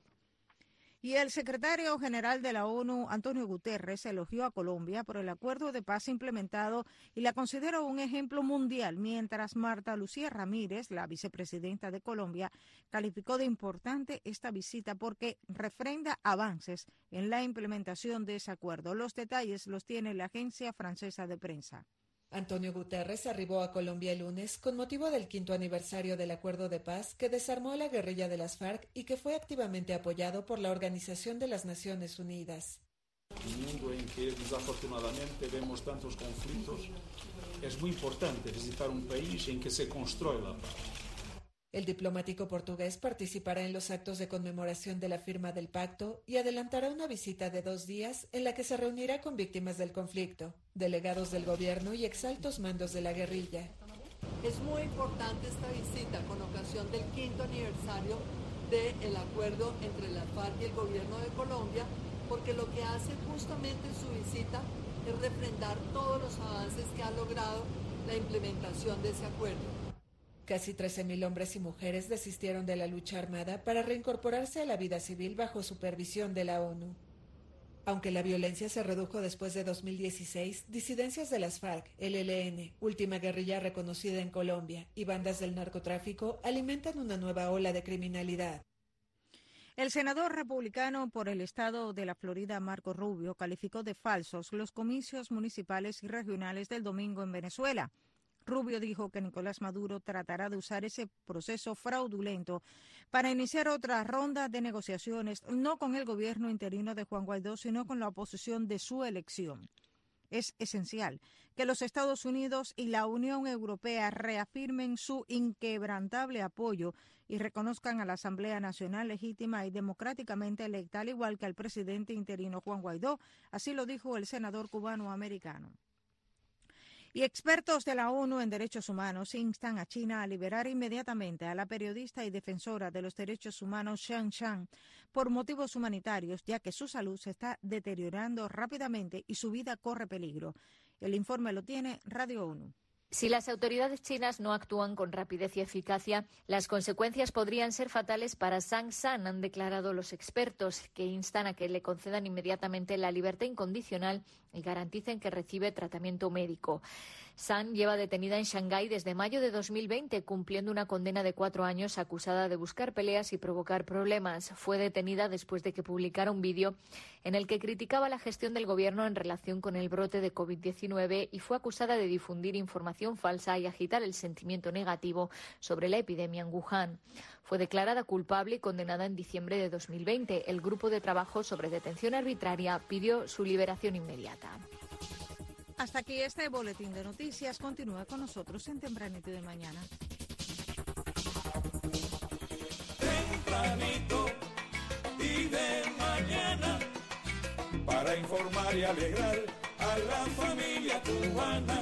Y el secretario general de la ONU, Antonio Guterres, elogió a Colombia por el acuerdo de paz implementado y la consideró un ejemplo mundial, mientras Marta Lucía Ramírez, la vicepresidenta de Colombia, calificó de importante esta visita porque refrenda avances en la implementación de ese acuerdo. Los detalles los tiene la agencia francesa de prensa. Antonio Guterres arribó a Colombia el lunes con motivo del quinto aniversario del acuerdo de paz que desarmó a la guerrilla de las FARC y que fue activamente apoyado por la Organización de las Naciones Unidas. En un mundo en que desafortunadamente vemos tantos conflictos, es muy importante visitar un país en que se construye la paz. El diplomático portugués participará en los actos de conmemoración de la firma del pacto y adelantará una visita de dos días en la que se reunirá con víctimas del conflicto, delegados del gobierno y exaltos mandos de la guerrilla. Es muy importante esta visita con ocasión del quinto aniversario del acuerdo entre la FARC y el gobierno de Colombia, porque lo que hace justamente su visita es refrendar todos los avances que ha logrado la implementación de ese acuerdo. Casi trece mil hombres y mujeres desistieron de la lucha armada para reincorporarse a la vida civil bajo supervisión de la ONU. Aunque la violencia se redujo después de dos mil dieciséis, disidencias de las FARC, el E L N, última guerrilla reconocida en Colombia, y bandas del narcotráfico alimentan una nueva ola de criminalidad. El senador republicano por el estado de la Florida, Marco Rubio, calificó de falsos los comicios municipales y regionales del domingo en Venezuela. Rubio dijo que Nicolás Maduro tratará de usar ese proceso fraudulento para iniciar otra ronda de negociaciones, no con el gobierno interino de Juan Guaidó, sino con la oposición de su elección. Es esencial que los Estados Unidos y la Unión Europea reafirmen su inquebrantable apoyo y reconozcan a la Asamblea Nacional legítima y democráticamente electa, al igual que al presidente interino Juan Guaidó. Así lo dijo el senador cubano-americano. Y expertos de la ONU en Derechos Humanos instan a China a liberar inmediatamente a la periodista y defensora de los derechos humanos Xiang Shan por motivos humanitarios, ya que su salud se está deteriorando rápidamente y su vida corre peligro. El informe lo tiene Radio ONU. Si las autoridades chinas no actúan con rapidez y eficacia, las consecuencias podrían ser fatales para Xiang Shan, han declarado los expertos, que instan a que le concedan inmediatamente la libertad incondicional y garanticen que recibe tratamiento médico. Shan lleva detenida en Shanghái desde mayo de dos mil veinte, cumpliendo una condena de cuatro años acusada de buscar peleas y provocar problemas. Fue detenida después de que publicara un vídeo en el que criticaba la gestión del gobierno en relación con el brote de COVID diecinueve y fue acusada de difundir información falsa y agitar el sentimiento negativo sobre la epidemia en Wuhan. Fue declarada culpable y condenada en diciembre de dos mil veinte. El grupo de trabajo sobre detención arbitraria pidió su liberación inmediata. Hasta aquí este boletín de noticias. Continúa con nosotros en Tempranito de Mañana. Tempranito y de mañana, para informar y alegrar a la familia cubana.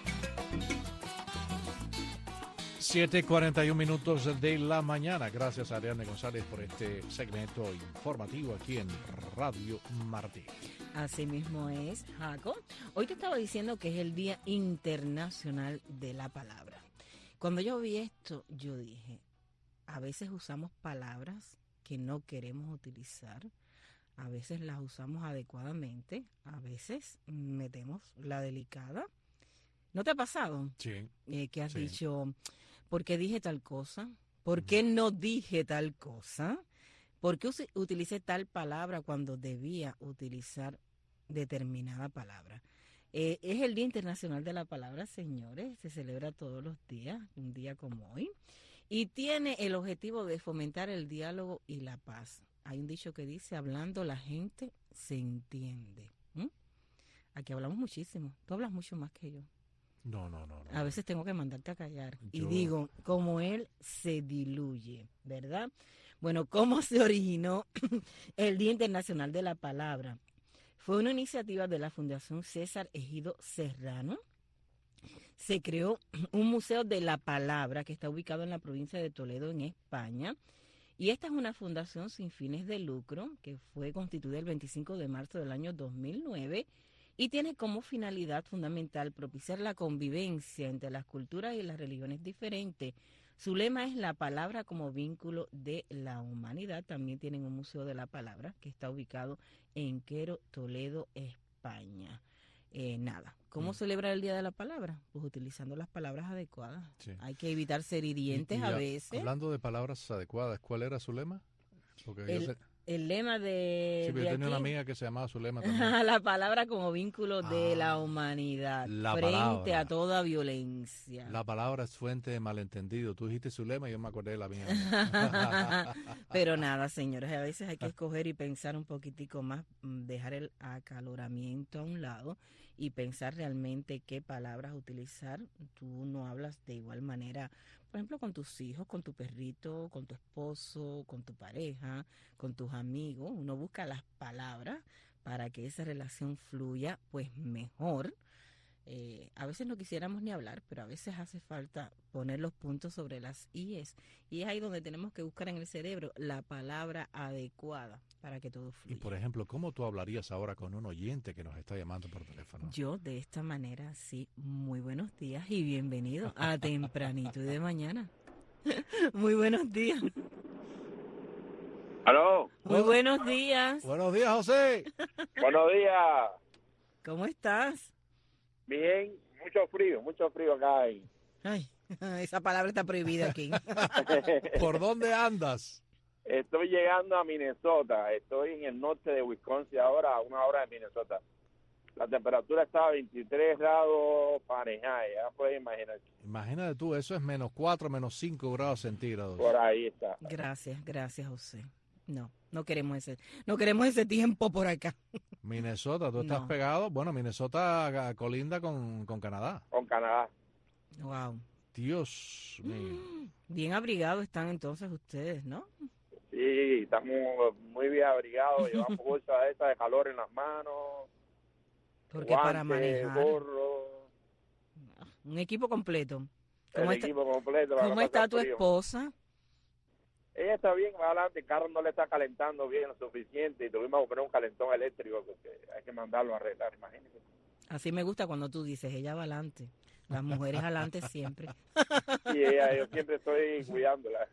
siete cuarenta y un minutos de la mañana. Gracias a Ariane González por este segmento informativo aquí en Radio Martí. Así mismo es, Jaco. Hoy te estaba diciendo que es el Día Internacional de la Palabra. Cuando yo vi esto, yo dije, a veces usamos palabras que no queremos utilizar, a veces las usamos adecuadamente, a veces metemos la delicada. ¿No te ha pasado? Sí. Eh, que has sí. dicho, ¿por qué dije tal cosa? ¿Por qué no dije tal cosa? ¿Por qué us- utilicé tal palabra cuando debía utilizar determinada palabra? Eh, es el Día Internacional de la Palabra, señores, se celebra todos los días, un día como hoy, y tiene el objetivo de fomentar el diálogo y la paz. Hay un dicho que dice, hablando la gente se entiende. ¿Mm? Aquí hablamos muchísimo, tú hablas mucho más que yo. No, no, no. no. A veces tengo que mandarte a callar. Yo- Y digo, como él se diluye, ¿verdad? Bueno, ¿cómo se originó el Día Internacional de la Palabra? Fue una iniciativa de la Fundación César Ejido Serrano. Se creó un museo de la palabra que está ubicado en la provincia de Toledo, en España. Y esta es una fundación sin fines de lucro que fue constituida el veinticinco de marzo del año dos mil nueve y tiene como finalidad fundamental propiciar la convivencia entre las culturas y las religiones diferentes. Su lema es la palabra como vínculo de la humanidad. También tienen un museo de la palabra que está ubicado en Quero, Toledo, España. Eh, nada, ¿cómo Mm. celebrar el Día de la Palabra? Pues utilizando las palabras adecuadas. Sí. Hay que evitar ser Y- hirientes y a a- veces. Hablando de palabras adecuadas, ¿cuál era su lema? Porque yo El, sé- el lema de, sí, pero de yo tenía una aquí, amiga que se llamaba Zulema también. la palabra como vínculo de la humanidad la frente palabra. a toda violencia. La palabra es fuente de malentendido. Tú dijiste Zulema y yo me acordé de la mía. Pero nada, señores, a veces hay que escoger y pensar un poquitico más, mm, dejar el acaloramiento a un lado y pensar realmente qué palabras utilizar. Tú no hablas de igual manera, por ejemplo, con tus hijos, con tu perrito, con tu esposo, con tu pareja, con tus amigos. Uno busca las palabras para que esa relación fluya pues mejor. Eh, a veces no quisiéramos ni hablar, pero a veces hace falta poner los puntos sobre las íes. Y es ahí donde tenemos que buscar en el cerebro la palabra adecuada para que todo Y fluya. por ejemplo, ¿cómo tú hablarías ahora con un oyente que nos está llamando por teléfono? Yo de esta manera, sí, muy buenos días y bienvenido a Tempranito y de Mañana. Muy buenos días. Aló. Muy buenos días. Buenos días, José. Buenos días. ¿Cómo estás? Bien, mucho frío, mucho frío acá. Hay. Ay, esa palabra está prohibida aquí. ¿Por dónde andas? Estoy llegando a Minnesota. Estoy en el norte de Wisconsin ahora, a una hora de Minnesota. La temperatura está a veintitrés grados Fahrenheit, ya puedes imaginar. Imagínate tú, eso es menos cuatro, menos cinco grados centígrados. Por ahí está. Gracias, gracias, José. No, no queremos ese, no queremos ese tiempo por acá. Minnesota, tú estás No. pegado. Bueno, Minnesota ah, colinda con, con Canadá. Con Canadá. Wow. Dios mío. Bien abrigados están entonces ustedes, ¿no? Sí, estamos muy bien abrigados, llevamos bolsas esas de calor en las manos, Porque para guantes, manejar, gorro, un equipo completo. el ¿Cómo está, equipo completo. para ¿cómo no está pasar tu frío. esposa? Ella está bien, va adelante, el carro no le está calentando bien lo suficiente y tuvimos que poner un calentón eléctrico porque hay que mandarlo a arreglar, imagínese. Así me gusta cuando tú dices, ella va adelante. Las mujeres adelante siempre. Y ella, yo siempre estoy cuidándola.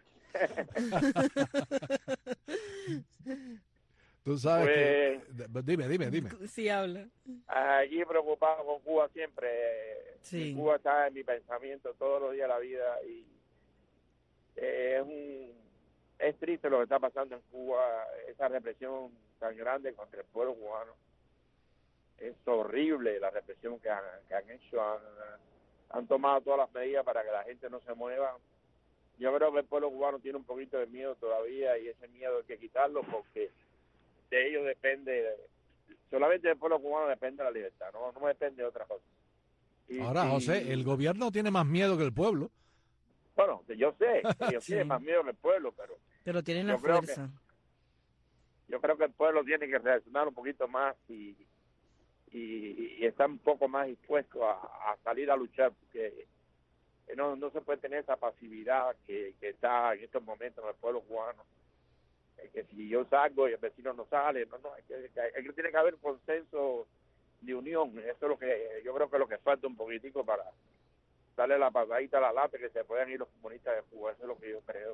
Tú sabes Pues- que... de- Dime, dime, dime. Sí habla. Allí preocupado con Cuba siempre. Sí. Cuba está en mi pensamiento todos los días de la vida y eh, es un es triste lo que está pasando en Cuba, esa represión tan grande contra el pueblo cubano. Es horrible la represión que han, que han hecho. Han, han tomado todas las medidas para que la gente no se mueva. Yo creo que el pueblo cubano tiene un poquito de miedo todavía y ese miedo hay que quitarlo porque de ellos depende, solamente del pueblo cubano depende la libertad, no, no depende de otra cosa. Y- Ahora, y- José, el gobierno tiene más miedo que el pueblo. Bueno, yo sé, ellos Sí. tienen más miedo que el pueblo, pero Pero tienen Yo la creo que- fuerza. yo creo que el pueblo tiene que reaccionar un poquito más y, y, y estar un poco más dispuesto a, a salir a luchar, porque no, no se puede tener esa pasividad que, que está en estos momentos en el pueblo cubano. Es que si yo salgo y el vecino no sale, no, no, hay que, hay que- tiene que haber un consenso de unión. Eso es lo que yo creo que es lo que falta un poquitico para darle la patadita a la lata que se puedan ir los comunistas de Cuba. Eso es lo que yo creo.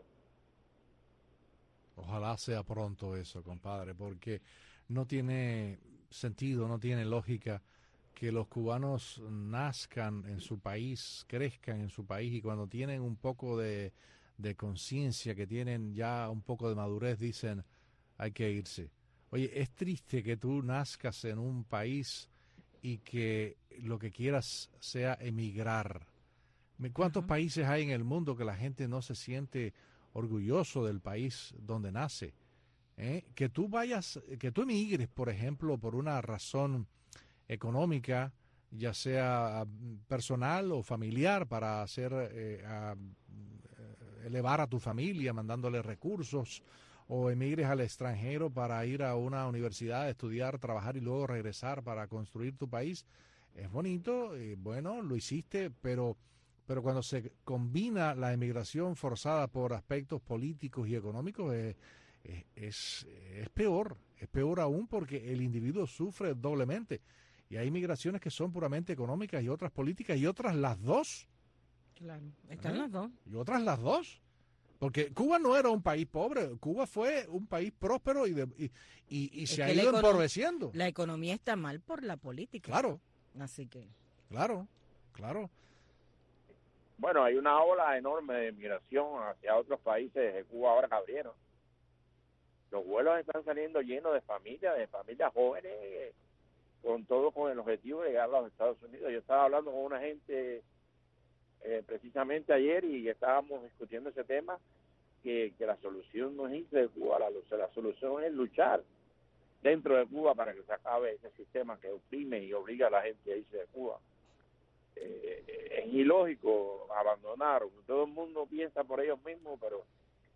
Ojalá sea pronto eso, compadre, porque no tiene sentido, no tiene lógica que los cubanos nazcan en su país, crezcan en su país y cuando tienen un poco de, de conciencia, que tienen ya un poco de madurez, dicen, hay que irse. Oye, es triste que tú nazcas en un país y que lo que quieras sea emigrar. ¿Cuántos uh-huh. países hay en el mundo que la gente no se siente orgulloso del país donde nace? ¿Eh? Que tú vayas, que tú emigres, por ejemplo, por una razón económica, ya sea personal o familiar, para hacer eh, a, elevar a tu familia mandándole recursos, o emigres al extranjero para ir a una universidad, estudiar, trabajar y luego regresar para construir tu país. Es bonito, eh, bueno, lo hiciste, pero, pero cuando se combina la emigración forzada por aspectos políticos y económicos, eh, eh, es, es peor, es peor aún porque el individuo sufre doblemente. Y hay migraciones que son puramente económicas y otras políticas y otras las dos. Claro, están ¿Eh? las dos. Y otras las dos. Porque Cuba no era un país pobre, Cuba fue un país próspero y, de, y, y, y se ha ido empobreciendo. La economía está mal por la política. Claro. Así que. Claro, claro. Bueno, hay una ola enorme de migración hacia otros países de Cuba ahora que abrieron. Los vuelos están saliendo llenos de familias, de familias jóvenes, con todo con el objetivo de llegar a los Estados Unidos. Yo estaba hablando con una gente eh, precisamente ayer y estábamos discutiendo ese tema, que, que la solución no es irse de Cuba, la, la solución es luchar dentro de Cuba para que se acabe ese sistema que oprime y obliga a la gente a irse de Cuba. Eh, es ilógico abandonar, todo el mundo piensa por ellos mismos, pero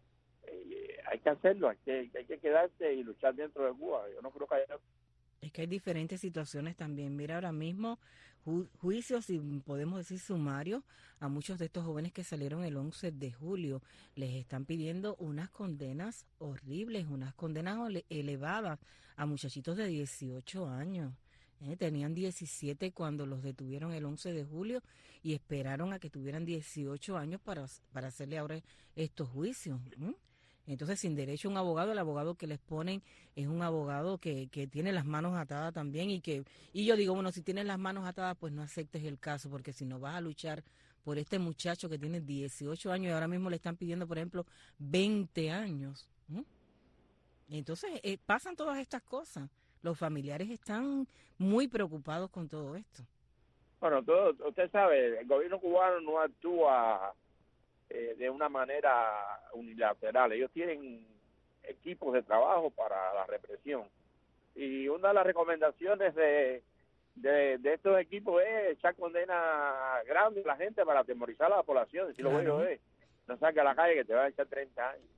eh, hay que hacerlo, hay que, hay que quedarse y luchar dentro de Cuba. Yo no creo que haya... Es que hay diferentes situaciones también. Mira, ahora mismo ju juicios, y podemos decir sumarios, a muchos de estos jóvenes que salieron el once de julio. Les están pidiendo unas condenas horribles, unas condenas elevadas a muchachitos de dieciocho años. ¿eh? Tenían diecisiete cuando los detuvieron el once de julio y esperaron a que tuvieran dieciocho años para, para hacerle ahora estos juicios. ¿eh? Entonces, sin derecho a un abogado, el abogado que les ponen es un abogado que, que tiene las manos atadas también y que y yo digo, bueno, si tienes las manos atadas, pues no aceptes el caso, porque si no vas a luchar por este muchacho que tiene dieciocho años y ahora mismo le están pidiendo, por ejemplo, veinte años. ¿eh? Entonces, eh, pasan todas estas cosas. Los familiares están muy preocupados con todo esto. Bueno, todo, usted sabe, el gobierno cubano no actúa Eh, de una manera unilateral. Ellos tienen equipos de trabajo para la represión y una de las recomendaciones de, de, de estos equipos es echar condenas grandes a la gente para atemorizar a la población. Si lo bueno es, no salga a la calle que te va a echar treinta años.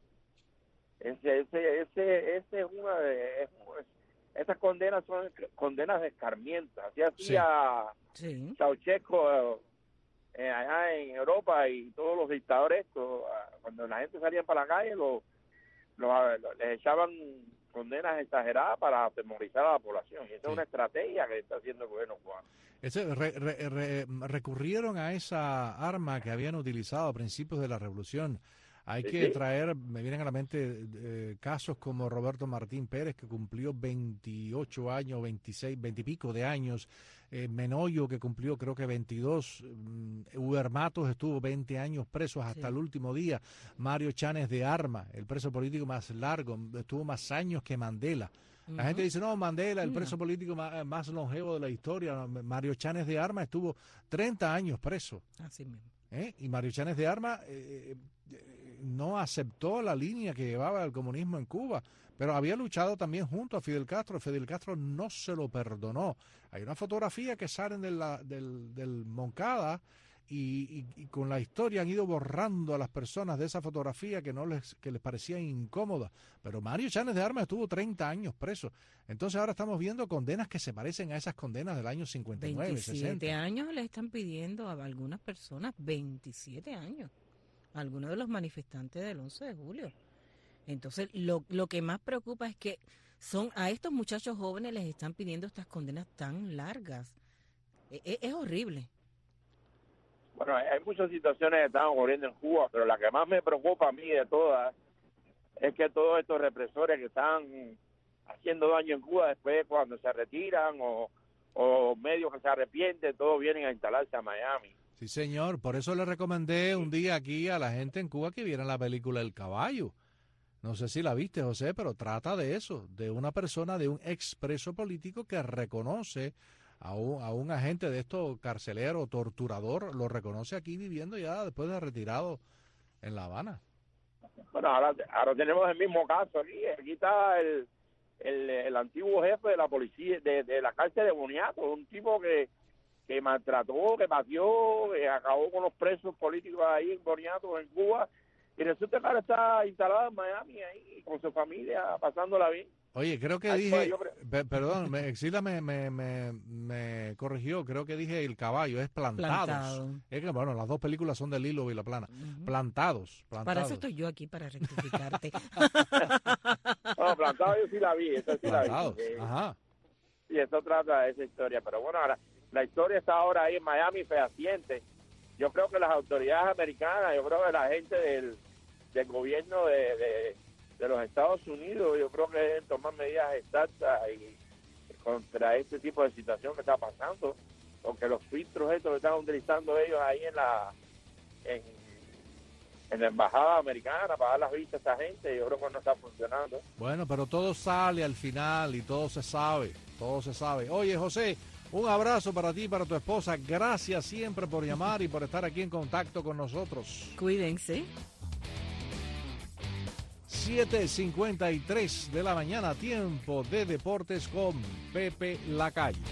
Ese, ese, ese, ese es una de... Es, esas condenas son condenas escarmientas. Así hacía sí. Ceausescu Eh, allá en Europa y todos los dictadores, todo, cuando la gente salía para la calle, lo, lo, lo, les echaban condenas exageradas para atemorizar a la población. Y esa sí. es una estrategia que está haciendo el gobierno cubano. Ese, re, re, re, recurrieron a esa arma que habían utilizado a principios de la revolución. Hay sí, que sí. traer, me vienen a la mente eh, casos como Roberto Martín Pérez, que cumplió veintiocho años, veintiséis, veinte y pico de años, eh, Menoyo, que cumplió creo que veintidós, um, Uber Matos estuvo veinte años presos hasta sí. el último día, Mario Chanes de Arma, el preso político más largo, estuvo más años que Mandela. La uh-huh. gente dice, no, Mandela, el preso no. político más, más longevo de la historia. Mario Chanes de Arma estuvo treinta años preso. Así mismo. ¿Eh? Y Mario Chanes de Arma eh, eh, no aceptó la línea que llevaba el comunismo en Cuba, pero había luchado también junto a Fidel Castro. Fidel Castro no se lo perdonó. Hay una fotografía que salen de la, del, del Moncada y, y, y con la historia han ido borrando a las personas de esa fotografía que no les que les parecía incómoda. Pero Mario Chanes de Armas estuvo treinta años preso. Entonces ahora estamos viendo condenas que se parecen a esas condenas del año cincuenta y nueve, sesenta. veintisiete años le están pidiendo a algunas personas, veintisiete años, a algunos de los manifestantes del once de julio. Entonces lo, lo que más preocupa es que son a estos muchachos jóvenes les están pidiendo estas condenas tan largas. Es, es horrible. Bueno, hay muchas situaciones que están ocurriendo en Cuba, pero la que más me preocupa a mí de todas es que todos estos represores que están haciendo daño en Cuba después cuando se retiran o, o medios que se arrepienten, todos vienen a instalarse a Miami. Sí, señor, por eso le recomendé un día aquí a la gente en Cuba que vieran la película El Caballo. No sé si la viste, José, pero trata de eso, de una persona, de un expreso político que reconoce a un, a un agente de estos carcelero, torturador, lo reconoce aquí viviendo ya después de retirado en La Habana. Bueno, ahora, ahora tenemos el mismo caso aquí. Aquí está el, el, el antiguo jefe de la policía, de, de la cárcel de Boniato, un tipo que, que maltrató, que batió, que acabó con los presos políticos ahí en Boniato, en Cuba, y resulta que ahora está instalado en Miami ahí con su familia, pasándola bien. Oye, creo que Ay, dije, yo creo- pe- perdón, me, Exila me, me, me, me corrigió, creo que dije el caballo, es Plantados. Plantado. Es que, bueno, las dos películas son de Lilo y la Plana. Plantados, Plantados. Para eso estoy yo aquí, para rectificarte. No, Plantado yo sí la vi, esa sí Plantados, la vi. Eh, ajá. Y eso trata de esa historia. Pero bueno, ahora la historia está ahora ahí en Miami fehaciente. Yo creo que las autoridades americanas, yo creo que la gente del, del gobierno de, de, de los Estados Unidos, yo creo que deben tomar medidas exactas y contra este tipo de situación que está pasando, porque los filtros estos que están utilizando ellos ahí en la en, en la embajada americana para dar las vistas a esta gente, yo creo que no está funcionando. Bueno, pero todo sale al final y todo se sabe, todo se sabe. Oye, José, un abrazo para ti y para tu esposa. Gracias siempre por llamar y por estar aquí en contacto con nosotros. Cuídense. siete cincuenta y tres de la mañana, tiempo de deportes con Pepe Lacalle.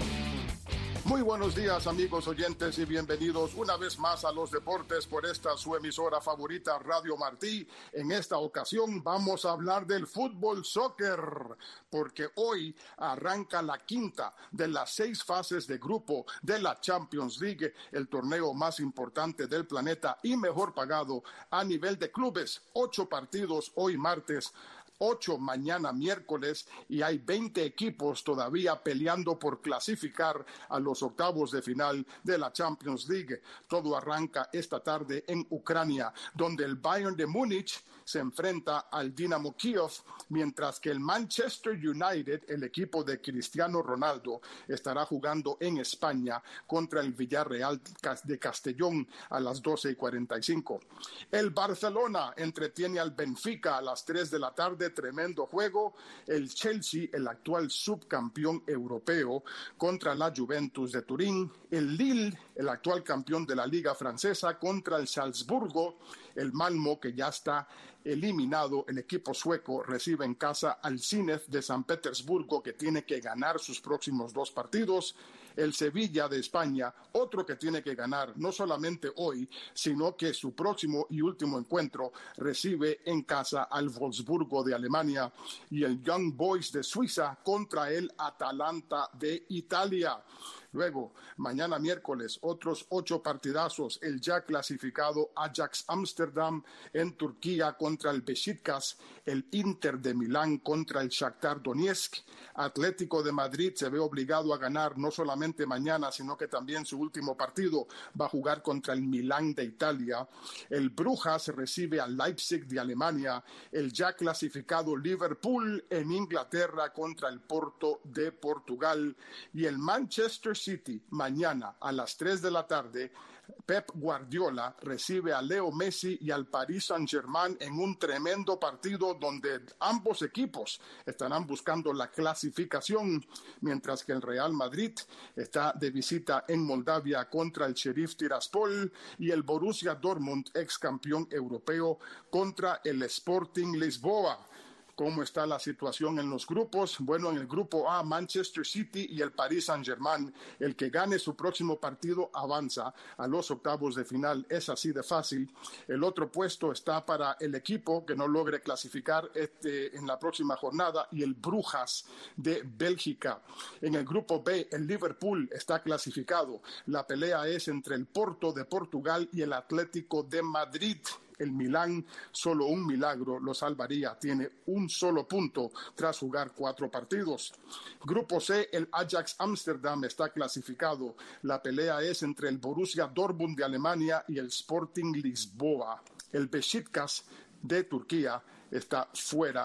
Muy buenos días, amigos oyentes, y bienvenidos una vez más a los deportes por esta su emisora favorita, Radio Martí. En esta ocasión vamos a hablar del fútbol soccer, porque hoy arranca la quinta de las seis fases de grupo de la Champions League, el torneo más importante del planeta y mejor pagado a nivel de clubes. Ocho partidos hoy martes, ocho mañana miércoles, y hay veinte equipos todavía peleando por clasificar a los octavos de final de la Champions League. Todo arranca esta tarde en Ucrania, donde el Bayern de Múnich se enfrenta al Dinamo Kiev, mientras que el Manchester United, el equipo de Cristiano Ronaldo, estará jugando en España contra el Villarreal de Castellón a las doce y cuarenta y cinco. El Barcelona entretiene al Benfica a las tres de la tarde, tremendo juego. El Chelsea, el actual subcampeón europeo, contra la Juventus de Turín. El Lille, el actual campeón de la Liga Francesa, contra el Salzburgo. El Malmo, que ya está eliminado, el equipo sueco, recibe en casa al Zenit de San Petersburgo, que tiene que ganar sus próximos dos partidos. El Sevilla de España, otro que tiene que ganar no solamente hoy, sino que su próximo y último encuentro recibe en casa al Wolfsburgo de Alemania. Y el Young Boys de Suiza contra el Atalanta de Italia. Luego, mañana miércoles, otros ocho partidazos. El ya clasificado Ajax Amsterdam en Turquía contra el Beşiktaş. El Inter de Milán contra el Shakhtar Donetsk. Atlético de Madrid se ve obligado a ganar no solamente mañana, sino que también su último partido va a jugar contra el Milán de Italia. El Brujas recibe al Leipzig de Alemania. El ya clasificado Liverpool en Inglaterra contra el Porto de Portugal. Y el Manchester City mañana a las tres de la tarde, Pep Guardiola recibe a Leo Messi y al Paris Saint-Germain en un tremendo partido donde ambos equipos estarán buscando la clasificación, mientras que el Real Madrid está de visita en Moldavia contra el Sheriff Tiraspol y el Borussia Dortmund, ex campeón europeo, contra el Sporting Lisboa. ¿Cómo está la situación en los grupos? Bueno, en el grupo A, Manchester City y el Paris Saint-Germain. El que gane su próximo partido avanza a los octavos de final. Es así de fácil. El otro puesto está para el equipo que no logre clasificar este, en la próxima jornada, y el Brujas de Bélgica. En el grupo B, el Liverpool está clasificado. La pelea es entre el Porto de Portugal y el Atlético de Madrid. El Milán, solo un milagro lo salvaría. Tiene un solo punto tras jugar cuatro partidos. Grupo C, el Ajax Amsterdam está clasificado. La pelea es entre el Borussia Dortmund de Alemania y el Sporting Lisboa. El Beşiktaş de Turquía está fuera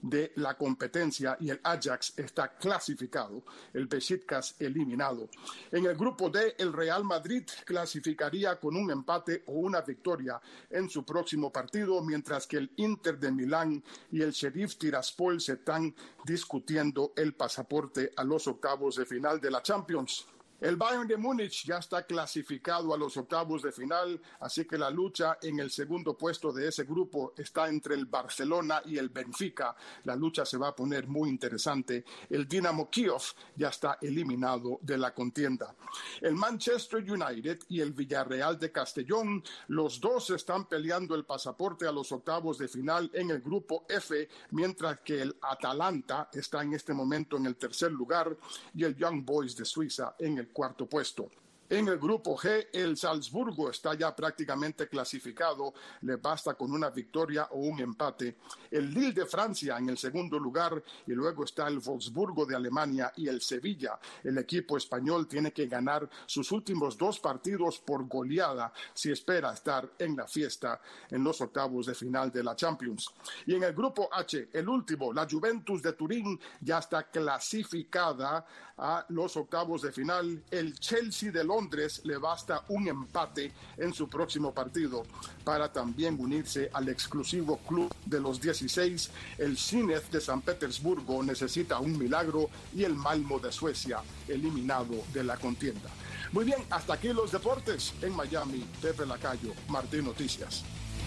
de la competencia y el Ajax está clasificado, el Besiktas eliminado. En el grupo D, el Real Madrid clasificaría con un empate o una victoria en su próximo partido, mientras que el Inter de Milán y el Sheriff Tiraspol se están discutiendo el pasaporte a los octavos de final de la Champions. El Bayern de Múnich ya está clasificado a los octavos de final, así que la lucha en el segundo puesto de ese grupo está entre el Barcelona y el Benfica. La lucha se va a poner muy interesante. El Dinamo Kiev ya está eliminado de la contienda. El Manchester United y el Villarreal de Castellón, los dos están peleando el pasaporte a los octavos de final en el grupo F, mientras que el Atalanta está en este momento en el tercer lugar y el Young Boys de Suiza en el cuarto puesto. En el grupo G, el Salzburgo está ya prácticamente clasificado, le basta con una victoria o un empate. El Lille de Francia en el segundo lugar y luego está el Wolfsburgo de Alemania y el Sevilla. El equipo español tiene que ganar sus últimos dos partidos por goleada si espera estar en la fiesta en los octavos de final de la Champions. Y en el grupo H, el último, la Juventus de Turín ya está clasificada a los octavos de final. El Chelsea de Londres le basta un empate en su próximo partido para también unirse al exclusivo club de los dieciséis. El Zenit de San Petersburgo necesita un milagro y el Malmo de Suecia eliminado de la contienda. Muy bien, hasta aquí los deportes. En Miami, Pepe Lacayo, Martín Noticias.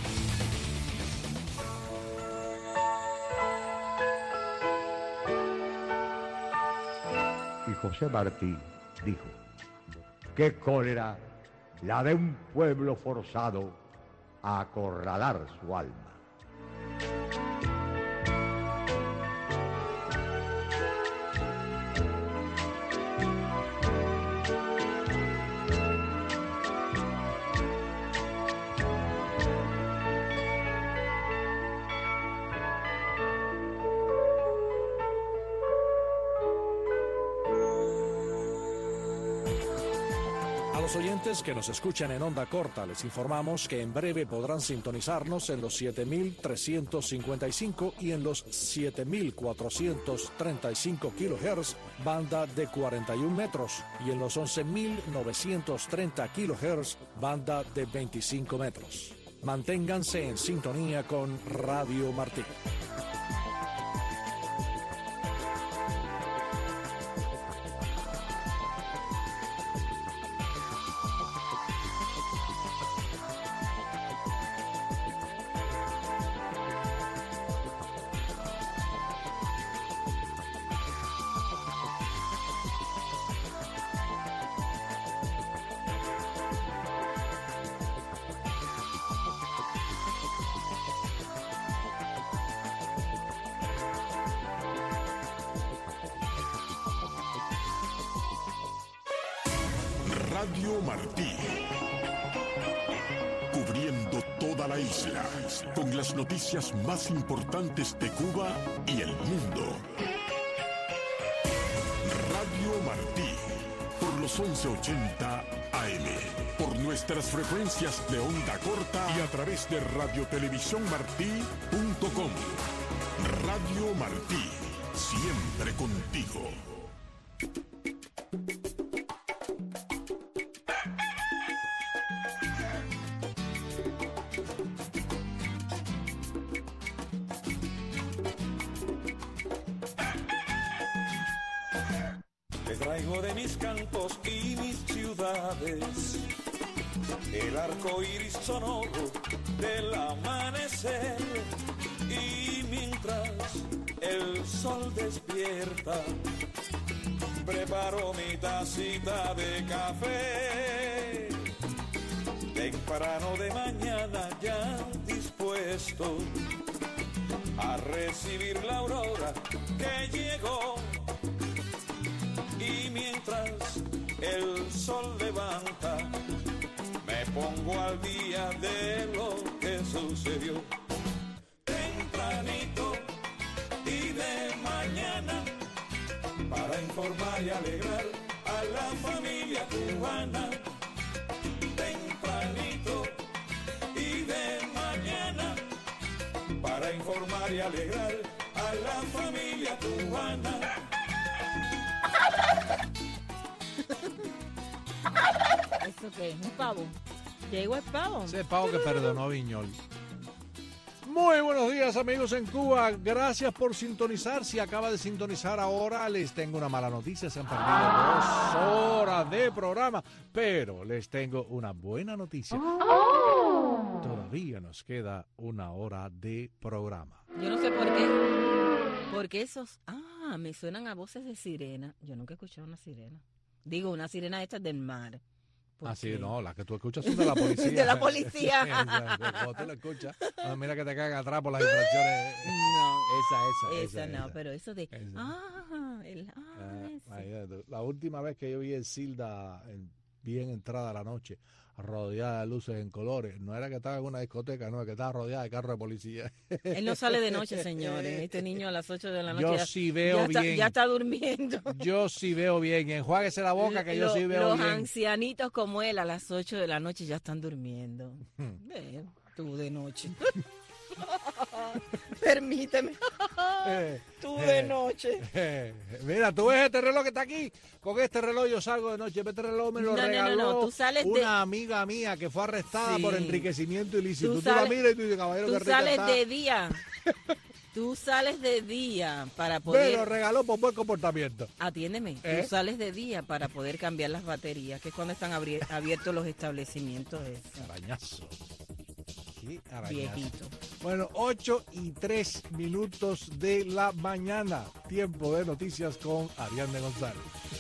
Y José Martí dijo: qué cólera la de un pueblo forzado a acorralar su alma. Los oyentes que nos escuchan en onda corta, les informamos que en breve podrán sintonizarnos en los siete mil trescientos cincuenta y cinco y en los siete mil cuatrocientos treinta y cinco kilohertz, banda de cuarenta y un metros, y en los once mil novecientos treinta kilohertz, banda de veinticinco metros. Manténganse en sintonía con Radio Martí. Radio Martí, cubriendo toda la isla con las noticias más importantes de Cuba y el mundo. Radio Martí, por los once ochenta A M, por nuestras frecuencias de onda corta y a través de radio televisión martí punto com. Radio Martí, siempre contigo. Traigo de mis campos y mis ciudades el arco iris sonoro del amanecer, y mientras el sol despierta preparo mi tacita de café temprano de mañana, ya dispuesto a recibir la aurora que llegó. Y mientras el sol levanta, me pongo al día de lo que sucedió. Tempranito y de mañana, para informar y alegrar a la familia cubana. Tempranito y de mañana, para informar y alegrar a a la familia cubana. ¿Eso qué es? ¿Un pavo? ¿Llegó el pavo? Ese pavo que perdonó Viñol. Muy buenos días, amigos en Cuba. Gracias por sintonizar. Si acaba de sintonizar ahora, les tengo una mala noticia. Se han perdido dos horas de programa. Pero les tengo una buena noticia. Oh. Todavía nos queda una hora de programa. Yo no sé por qué. Porque esos... Ah, me suenan a voces de sirena. Yo nunca he escuchado una sirena. Digo, una sirena esta del mar. Ah, sí, no, las que tú escuchas son de la policía. De la policía. Sí, esa, cuando tú la escuchas, no, mira que te cagan atrás por las infracciones. No. Esa, esa, esa. Esa no, esa. pero eso de... Esa. Ah, el... Ah, Ah, ese. imagínate, la última vez que yo vi el Silda en, bien entrada la noche, rodeada de luces en colores, no era que estaba en una discoteca, no, es que estaba rodeada de carros de policía. Él no sale de noche, señores. Este niño a las ocho de la noche Yo ya, sí veo ya está, bien. ya está durmiendo. Yo sí veo bien. Enjuáguese la boca que yo Lo- sí veo los bien. ancianitos como él a las ocho de la noche ya están durmiendo. Ve, tú de noche. Permíteme. Eh, Tú eh, de noche. eh, mira, tú ves este reloj que está aquí. Con este reloj yo salgo de noche. Este reloj me lo No, no, no, regaló no, tú sales una de- amiga mía que fue arrestada Sí. por enriquecimiento ilícito. Tú Tú, la sales- miras y tú dices, caballero, Tú qué rica sales está. de día. Tú sales de día para Me poder... lo regaló por buen comportamiento. Atiéndeme, ¿Eh? tú sales de día para poder cambiar las baterías, que es cuando están abri- abiertos los establecimientos esos. Arañazo. Qué arañazo. Viejito. Bueno, ocho y tres minutos de la mañana. Tiempo de noticias con Ariadne González.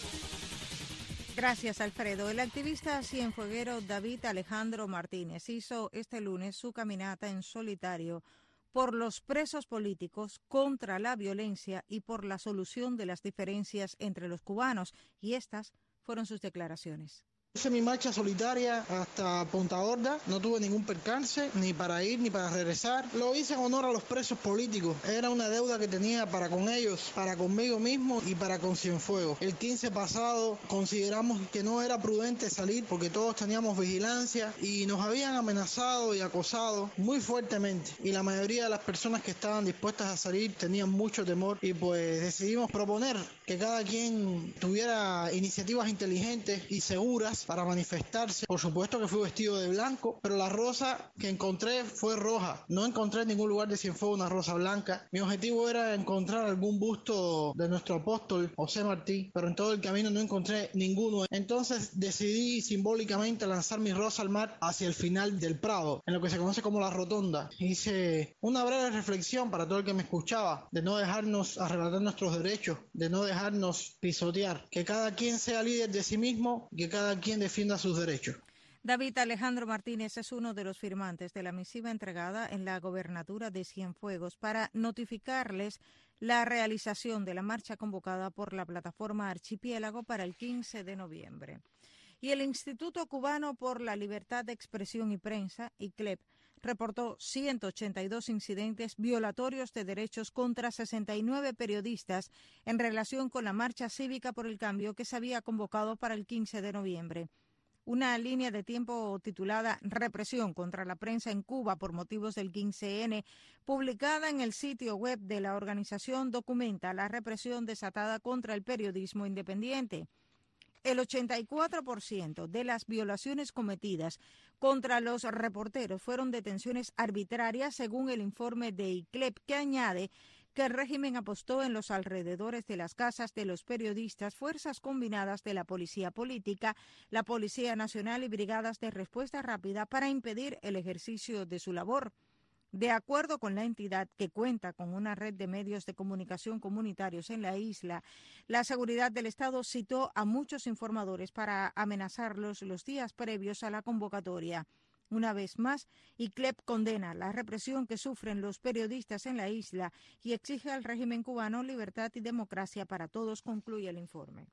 Gracias, Alfredo. El activista cienfueguero David Alejandro Martínez hizo este lunes su caminata en solitario por los presos políticos, contra la violencia y por la solución de las diferencias entre los cubanos. Y estas fueron sus declaraciones. Hice mi marcha solitaria hasta Punta Gorda, no tuve ningún percance, ni para ir ni para regresar. Lo hice en honor a los presos políticos. Era una deuda que tenía para con ellos, para conmigo mismo y para con Cienfuegos. El quince pasado consideramos que no era prudente salir porque todos teníamos vigilancia y nos habían amenazado y acosado muy fuertemente. Y la mayoría de las personas que estaban dispuestas a salir tenían mucho temor y pues decidimos proponer que cada quien tuviera iniciativas inteligentes y seguras para manifestarse. Por supuesto que fui vestido de blanco, pero la rosa que encontré fue roja. No encontré en ningún lugar de Cienfuegos una rosa blanca. Mi objetivo era encontrar algún busto de nuestro apóstol José Martí, pero en todo el camino no encontré ninguno. Entonces decidí simbólicamente lanzar mi rosa al mar hacia el final del Prado, en lo que se conoce como la rotonda. Hice una breve reflexión para todo el que me escuchaba, de no dejarnos arrebatar nuestros derechos, de no dejarnos pisotear, que cada quien sea líder de sí mismo, que cada quien defienda sus derechos. David Alejandro Martínez es uno de los firmantes de la misiva entregada en la gobernatura de Cienfuegos para notificarles la realización de la marcha convocada por la plataforma Archipiélago para el quince de noviembre. Y el Instituto Cubano por la Libertad de Expresión y Prensa, I C L E P, reportó ciento ochenta y dos incidentes violatorios de derechos contra sesenta y nueve periodistas en relación con la marcha cívica por el cambio que se había convocado para el quince de noviembre. Una línea de tiempo titulada Represión contra la prensa en Cuba por motivos del quince ene, publicada en el sitio web de la organización, documenta la represión desatada contra el periodismo independiente. El ochenta y cuatro por ciento de las violaciones cometidas contra los reporteros fueron detenciones arbitrarias, según el informe de I C L E P, que añade que el régimen apostó en los alrededores de las casas de los periodistas fuerzas combinadas de la Policía Política, la Policía Nacional y brigadas de respuesta rápida para impedir el ejercicio de su labor. De acuerdo con la entidad, que cuenta con una red de medios de comunicación comunitarios en la isla, la seguridad del Estado citó a muchos informadores para amenazarlos los días previos a la convocatoria. Una vez más, I C L E P condena la represión que sufren los periodistas en la isla y exige al régimen cubano libertad y democracia para todos, concluye el informe.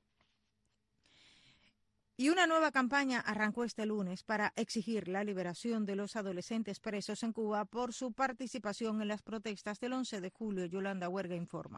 Y una nueva campaña arrancó este lunes para exigir la liberación de los adolescentes presos en Cuba por su participación en las protestas del once de julio. Yolanda Huerga informa.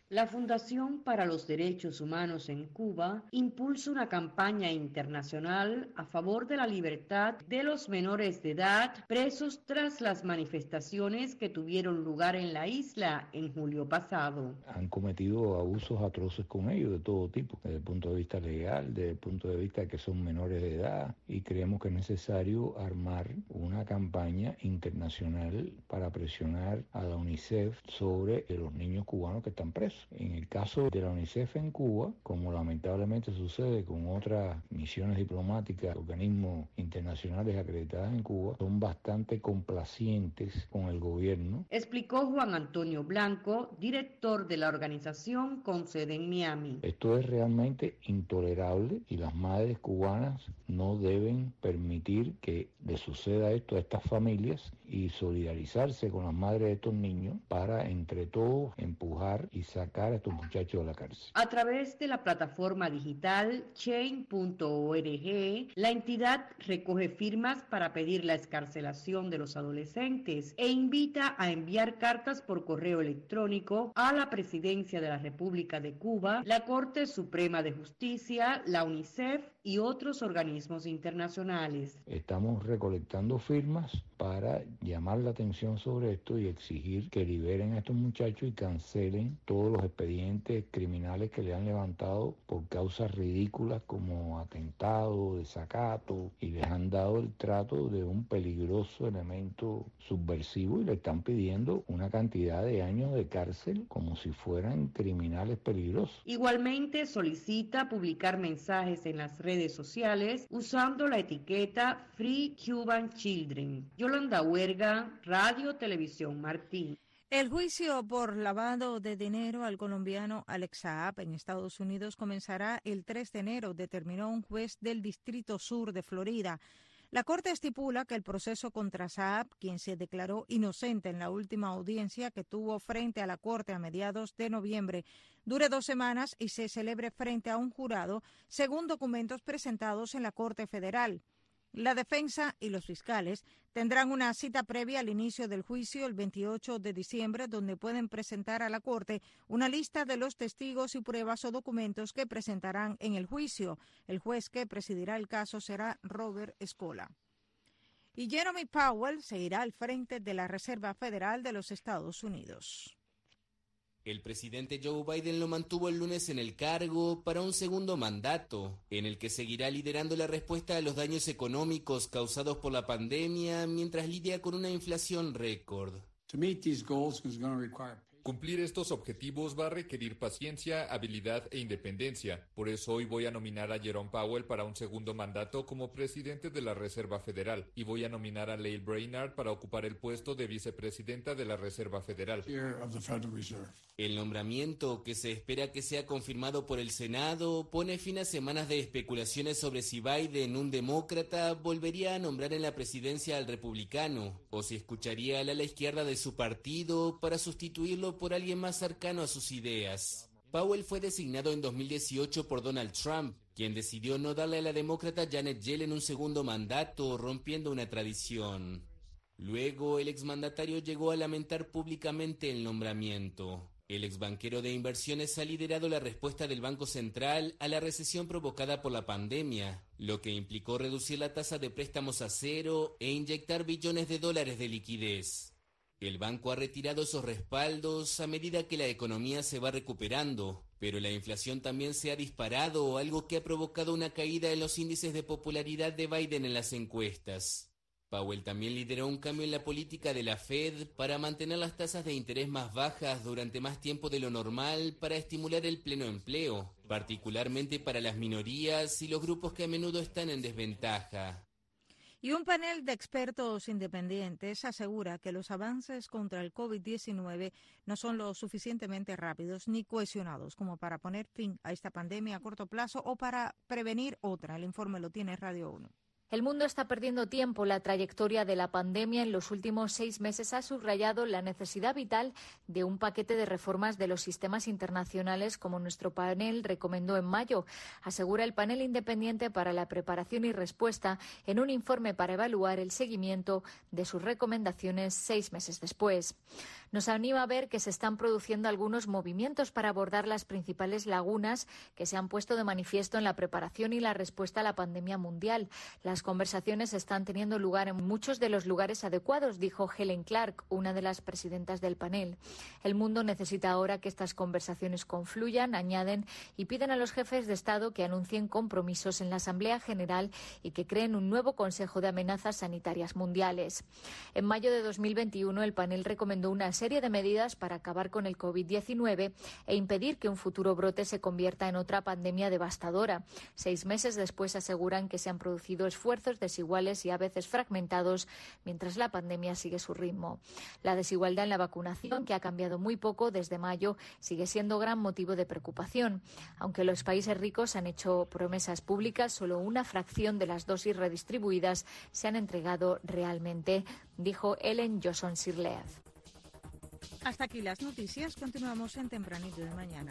La Fundación para los Derechos Humanos en Cuba impulsa una campaña internacional a favor de la libertad de los menores de edad presos tras las manifestaciones que tuvieron lugar en la isla en julio pasado. Han cometido abusos atroces con ellos de todo tipo, desde el punto de vista legal, desde el punto de vista de que son menores de edad, y creemos que es necesario armar una campaña internacional para presionar a la UNICEF sobre los niños cubanos que están presos. En el caso de la UNICEF en Cuba, como lamentablemente sucede con otras misiones diplomáticas, organismos internacionales acreditados en Cuba, son bastante complacientes con el gobierno. Explicó Juan Antonio Blanco, director de la organización con sede en Miami. Esto es realmente intolerable y las madres cubanas no deben permitir que le suceda esto a estas familias y solidarizarse con las madres de estos niños para entre todos empujar y sacar a estos muchachos de la cárcel. A través de la plataforma digital chain punto org, la entidad recoge firmas para pedir la excarcelación de los adolescentes e invita a enviar cartas por correo electrónico a la Presidencia de la República de Cuba, la Corte Suprema de Justicia, la UNICEF y otros organismos internacionales. Estamos recolectando firmas para llamar la atención sobre esto y exigir que liberen a estos muchachos y cancelen todos los expedientes criminales que le han levantado por causas ridículas como atentado, desacato, y les han dado el trato de un peligroso elemento subversivo y le están pidiendo una cantidad de años de cárcel como si fueran criminales peligrosos. Igualmente solicita publicar mensajes en las redes sociales usando la etiqueta Free Cuban Children. Yolanda Huerga, Radio Televisión Martí. El juicio por lavado de dinero al colombiano Alex Saab en Estados Unidos comenzará el tres de enero, determinó un juez del Distrito Sur de Florida. La Corte estipula que el proceso contra Saab, quien se declaró inocente en la última audiencia que tuvo frente a la Corte a mediados de noviembre, dure dos semanas y se celebre frente a un jurado, según documentos presentados en la Corte Federal. La defensa y los fiscales tendrán una cita previa al inicio del juicio el veintiocho de diciembre, donde pueden presentar a la Corte una lista de los testigos y pruebas o documentos que presentarán en el juicio. El juez que presidirá el caso será Robert Scola. Y Jeremy Powell seguirá al frente de la Reserva Federal de los Estados Unidos. El presidente Joe Biden lo mantuvo el lunes en el cargo para un segundo mandato, en el que seguirá liderando la respuesta a los daños económicos causados por la pandemia mientras lidia con una inflación récord. Cumplir estos objetivos va a requerir paciencia, habilidad e independencia. Por eso hoy voy a nominar a Jerome Powell para un segundo mandato como presidente de la Reserva Federal y voy a nominar a Lael Brainard para ocupar el puesto de vicepresidenta de la Reserva Federal. El nombramiento, que se espera que sea confirmado por el Senado, pone fin a semanas de especulaciones sobre si Biden, un demócrata, volvería a nombrar en la presidencia al republicano, o si escucharía al ala izquierda de su partido para sustituirlo por alguien más cercano a sus ideas. Powell fue designado en dos mil dieciocho por Donald Trump, quien decidió no darle a la demócrata Janet Yellen un segundo mandato, rompiendo una tradición. Luego, el exmandatario llegó a lamentar públicamente el nombramiento. El exbanquero de inversiones ha liderado la respuesta del Banco Central a la recesión provocada por la pandemia, lo que implicó reducir la tasa de préstamos a cero e inyectar billones de dólares de liquidez. El banco ha retirado esos respaldos a medida que la economía se va recuperando, pero la inflación también se ha disparado, algo que ha provocado una caída en los índices de popularidad de Biden en las encuestas. Powell también lideró un cambio en la política de la Fed para mantener las tasas de interés más bajas durante más tiempo de lo normal para estimular el pleno empleo, particularmente para las minorías y los grupos que a menudo están en desventaja. Y un panel de expertos independientes asegura que los avances contra el COVID diecinueve no son lo suficientemente rápidos ni cohesionados como para poner fin a esta pandemia a corto plazo o para prevenir otra. El informe lo tiene Radio uno. El mundo está perdiendo tiempo. La trayectoria de la pandemia en los últimos seis meses ha subrayado la necesidad vital de un paquete de reformas de los sistemas internacionales, como nuestro panel recomendó en mayo, asegura el panel independiente para la preparación y respuesta en un informe para evaluar el seguimiento de sus recomendaciones seis meses después. Nos anima a ver que se están produciendo algunos movimientos para abordar las principales lagunas que se han puesto de manifiesto en la preparación y la respuesta a la pandemia mundial. Las conversaciones están teniendo lugar en muchos de los lugares adecuados, dijo Helen Clark, una de las presidentas del panel. El mundo necesita ahora que estas conversaciones confluyan, añaden, y piden a los jefes de Estado que anuncien compromisos en la Asamblea General y que creen un nuevo Consejo de Amenazas Sanitarias Mundiales. En mayo de dos mil veintiuno, el panel recomendó una serie de medidas para acabar con el COVID diecinueve e impedir que un futuro brote se convierta en otra pandemia devastadora. Seis meses después aseguran que se han producido esfuerzos desiguales y a veces fragmentados mientras la pandemia sigue su ritmo. La desigualdad en la vacunación, que ha cambiado muy poco desde mayo, sigue siendo gran motivo de preocupación. Aunque los países ricos han hecho promesas públicas, solo una fracción de las dosis redistribuidas se han entregado realmente, dijo Ellen Johnson-Sirleaf. Hasta aquí las noticias. Continuamos en Tempranito de Mañana.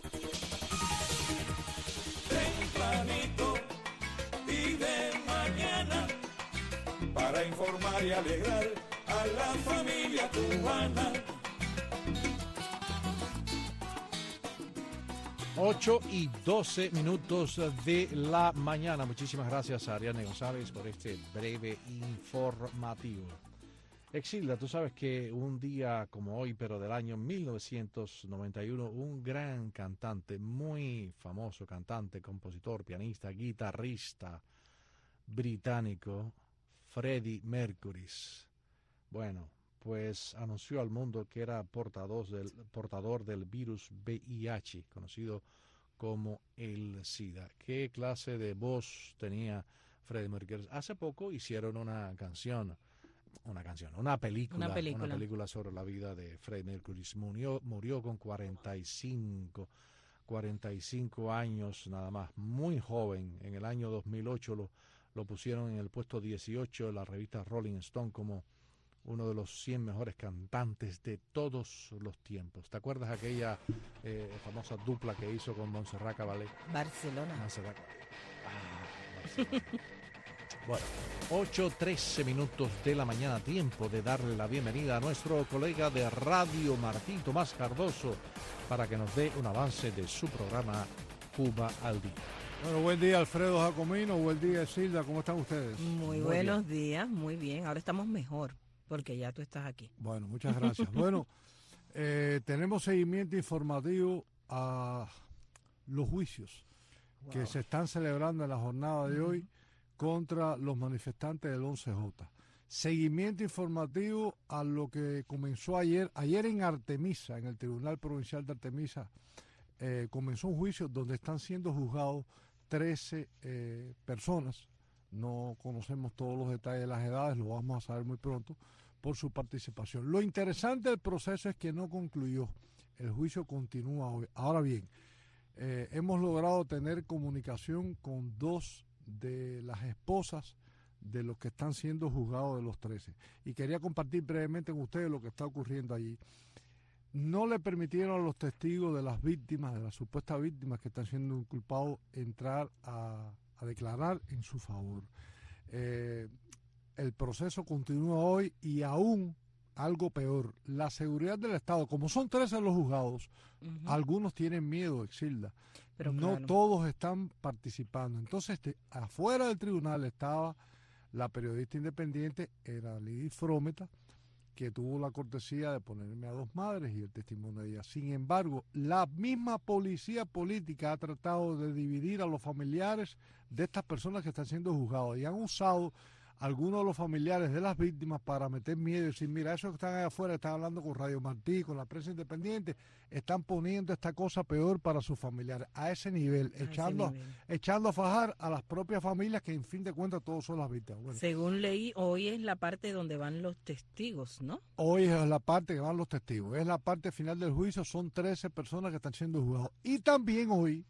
Tempranito y de mañana, para informar y alegrar a la familia cubana. ocho y doce minutos de la mañana. Muchísimas gracias a Ariane González por este breve informativo. Exilda, tú sabes que un día como hoy, pero del año mil novecientos noventa y uno, un gran cantante, muy famoso cantante, compositor, pianista, guitarrista británico, Freddie Mercury, bueno, pues anunció al mundo que era portador del, portador del virus V I H, conocido como el SIDA. ¿Qué clase de voz tenía Freddie Mercury? Hace poco hicieron una canción, una canción, una película, una película, una película sobre la vida de Freddie Mercury. Murió, murió con cuarenta y cinco años nada más, muy joven. En el año dos mil ocho lo, lo pusieron en el puesto dieciocho de la revista Rolling Stone como uno de los cien mejores cantantes de todos los tiempos. ¿Te acuerdas aquella eh, famosa dupla que hizo con Montserrat Caballé? Barcelona. Montserrat Caballé. Ah, Barcelona. Bueno, ocho trece minutos de la mañana, tiempo de darle la bienvenida a nuestro colega de Radio Martí, Tomás Cardoso, para que nos dé un avance de su programa Cuba al Día. Bueno, buen día Alfredo Jacomino, buen día Silda, ¿cómo están ustedes? Muy, muy buenos bien. días, muy bien, ahora estamos mejor, porque ya tú estás aquí. Bueno, muchas gracias. Bueno, eh, tenemos seguimiento informativo a los juicios wow. que se están celebrando en la jornada de hoy contra los manifestantes del once J. Seguimiento informativo a lo que comenzó ayer, ayer en Artemisa, en el Tribunal Provincial de Artemisa, eh, comenzó un juicio donde están siendo juzgados trece eh, personas. No conocemos todos los detalles de las edades, lo vamos a saber muy pronto, por su participación. Lo interesante del proceso es que no concluyó, el juicio continúa hoy. Ahora bien, eh, hemos logrado tener comunicación con dos de las esposas de los que están siendo juzgados de los trece. Y quería compartir brevemente con ustedes lo que está ocurriendo allí. No le permitieron a los testigos de las víctimas, de las supuestas víctimas que están siendo inculpados, entrar a, a declarar en su favor. Eh, el proceso continúa hoy y aún algo peor, la seguridad del Estado. Como son trece los juzgados, uh-huh. algunos tienen miedo, Exilda. Pero no claro. todos están participando. Entonces, este, afuera del tribunal estaba la periodista independiente, era Lidy Frometa, que tuvo la cortesía de ponerme a dos madres y el testimonio de ella. Sin embargo, la misma policía política ha tratado de dividir a los familiares de estas personas que están siendo juzgados y han usado algunos de los familiares de las víctimas para meter miedo y decir, mira, esos que están allá afuera están hablando con Radio Martí, con la prensa independiente, están poniendo esta cosa peor para sus familiares, a ese nivel, a echando, ese nivel. echando a fajar a las propias familias que en fin de cuentas todos son las víctimas. Bueno, según leí, hoy es la parte donde van los testigos, ¿no? Hoy es la parte que van los testigos, es la parte final del juicio, son trece personas que están siendo juzgados. Y también hoy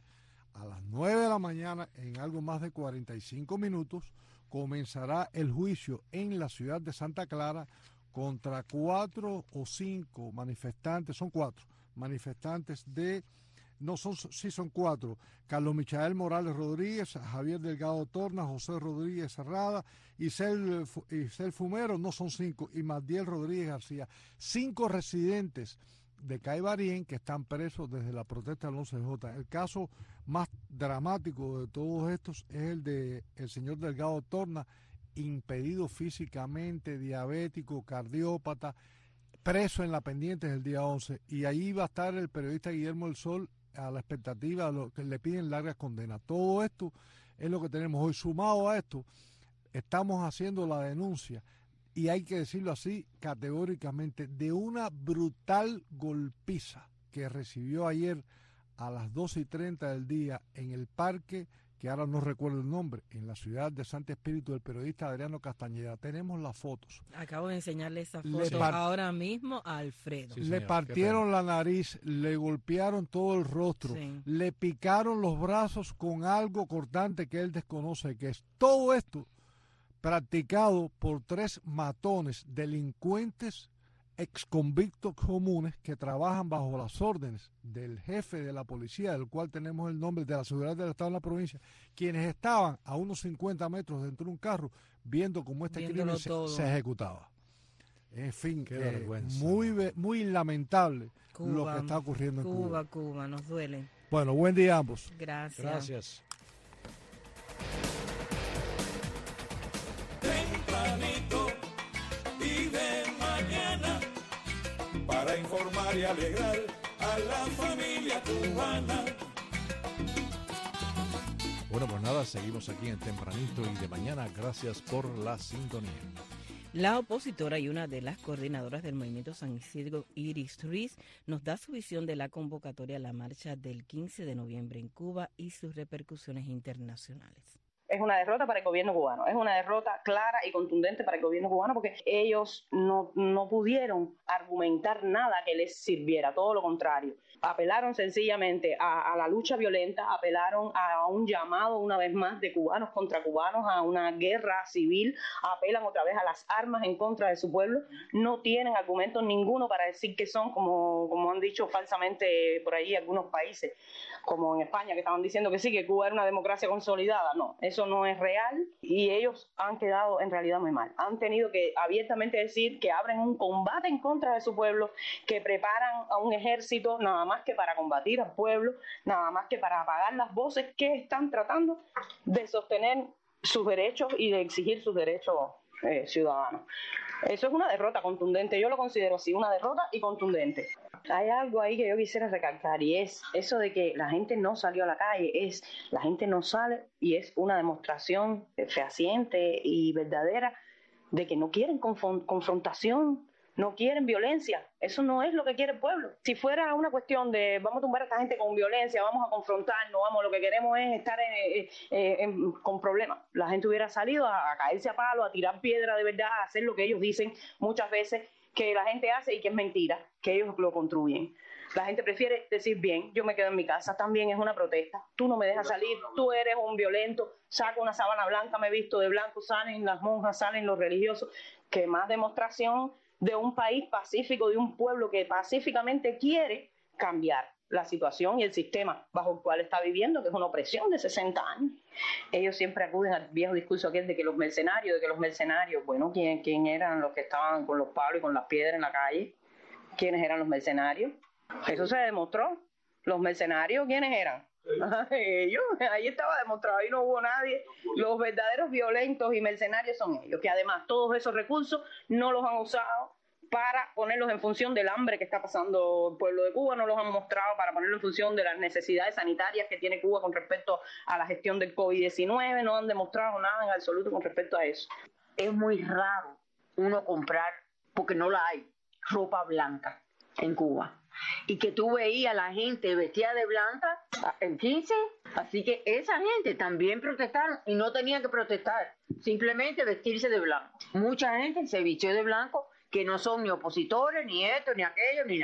a las nueve de la mañana, en algo más de cuarenta y cinco minutos, comenzará el juicio en la ciudad de Santa Clara contra cuatro o cinco manifestantes, son cuatro manifestantes de, no son, sí son cuatro, Carlos Michael Morales Rodríguez, Javier Delgado Torna, José Rodríguez Serrada, Isel, Isel Fumero, no son cinco, y Madiel Rodríguez García, cinco residentes de Caibarien que están presos desde la protesta del once J. El caso más dramático de todos estos es el de el señor Delgado Torna, impedido físicamente, diabético, cardiópata, preso en la pendiente del día once, y ahí va a estar el periodista Guillermo del Sol a la expectativa de lo que le piden largas condenas. Todo esto es lo que tenemos hoy. Sumado a esto, estamos haciendo la denuncia, y hay que decirlo así categóricamente, de una brutal golpiza que recibió ayer a las doce y treinta del día en el parque, que ahora no recuerdo el nombre, en la ciudad de Santo Espíritu, del periodista Adriano Castañeda. Tenemos las fotos. Acabo de enseñarle esa foto ahora mismo a Alfredo. Sí, le partieron la nariz, le golpearon todo el rostro, sí. Le picaron los brazos con algo cortante que él desconoce que es. Todo esto practicado por tres matones, delincuentes exconvictos comunes que trabajan bajo las órdenes del jefe de la policía, del cual tenemos el nombre, de la seguridad del Estado en la provincia, quienes estaban a unos cincuenta metros dentro de un carro viendo cómo este crimen se, se ejecutaba. En fin, eh, muy, muy lamentable Cuba, lo que está ocurriendo en Cuba. Cuba, Cuba, nos duele. Bueno, buen día a ambos. Gracias. Gracias. Tempranito y de mañana, para informar y alegrar a la familia cubana. Bueno, pues nada, seguimos aquí en Tempranito y de mañana. Gracias por la sintonía. La opositora y una de las coordinadoras del Movimiento San Isidro, Iris Ruiz, nos da su visión de la convocatoria a la marcha del quince de noviembre en Cuba y sus repercusiones internacionales. Es una derrota para el gobierno cubano, es una derrota clara y contundente para el gobierno cubano porque ellos no, no pudieron argumentar nada que les sirviera, todo lo contrario. Apelaron sencillamente a, a la lucha violenta, apelaron a un llamado una vez más de cubanos contra cubanos, a una guerra civil, apelan otra vez a las armas en contra de su pueblo. No tienen argumentos ninguno para decir que son, como, como han dicho falsamente por ahí algunos países, como en España, que estaban diciendo que sí, que Cuba era una democracia consolidada. No, eso no es real y ellos han quedado en realidad muy mal. Han tenido que abiertamente decir que abren un combate en contra de su pueblo, que preparan a un ejército nada más que para combatir al pueblo, nada más que para apagar las voces que están tratando de sostener sus derechos y de exigir sus derechos eh, ciudadanos. Eso es una derrota contundente, yo lo considero así, una derrota y contundente. Hay algo ahí que yo quisiera recalcar y es eso de que la gente no salió a la calle, es la gente no sale y es una demostración fehaciente y verdadera de que no quieren confron- confrontación, no quieren violencia. Eso no es lo que quiere el pueblo. Si fuera una cuestión de vamos a tumbar a esta gente con violencia, vamos a confrontarnos, vamos, lo que queremos es estar en, en, en, con problemas. La gente hubiera salido a, a caerse a palo, a tirar piedra de verdad, a hacer lo que ellos dicen muchas veces que la gente hace y que es mentira, que ellos lo construyen. La gente prefiere decir bien, yo me quedo en mi casa, también es una protesta, tú no me dejas salir, tú eres un violento, saco una sábana blanca, me visto de blanco, salen las monjas, salen los religiosos. Que más demostración de un país pacífico, de un pueblo que pacíficamente quiere cambiar la situación y el sistema bajo el cual está viviendo, que es una opresión de sesenta años. Ellos siempre acuden al viejo discurso aquel de que los mercenarios, de que los mercenarios, bueno, ¿quién, quién eran los que estaban con los palos y con las piedras en la calle? ¿Quiénes eran los mercenarios? Eso se demostró. Los mercenarios, ¿quiénes eran? Ellos, ahí estaba demostrado, ahí no hubo nadie. Los verdaderos violentos y mercenarios son ellos, que además todos esos recursos no los han usado para ponerlos en función del hambre que está pasando el pueblo de Cuba, no los han mostrado para ponerlo en función de las necesidades sanitarias que tiene Cuba con respecto a la gestión del COVID diecinueve, no han demostrado nada en absoluto con respecto a eso. Es muy raro uno comprar, porque no la hay, ropa blanca en Cuba. Y que tú veías a la gente vestida de blanca en quince, así que esa gente también protestaron y no tenían que protestar, simplemente vestirse de blanco. Mucha gente se vistió de blanco que no son ni opositores, ni esto, ni aquello, ni nada.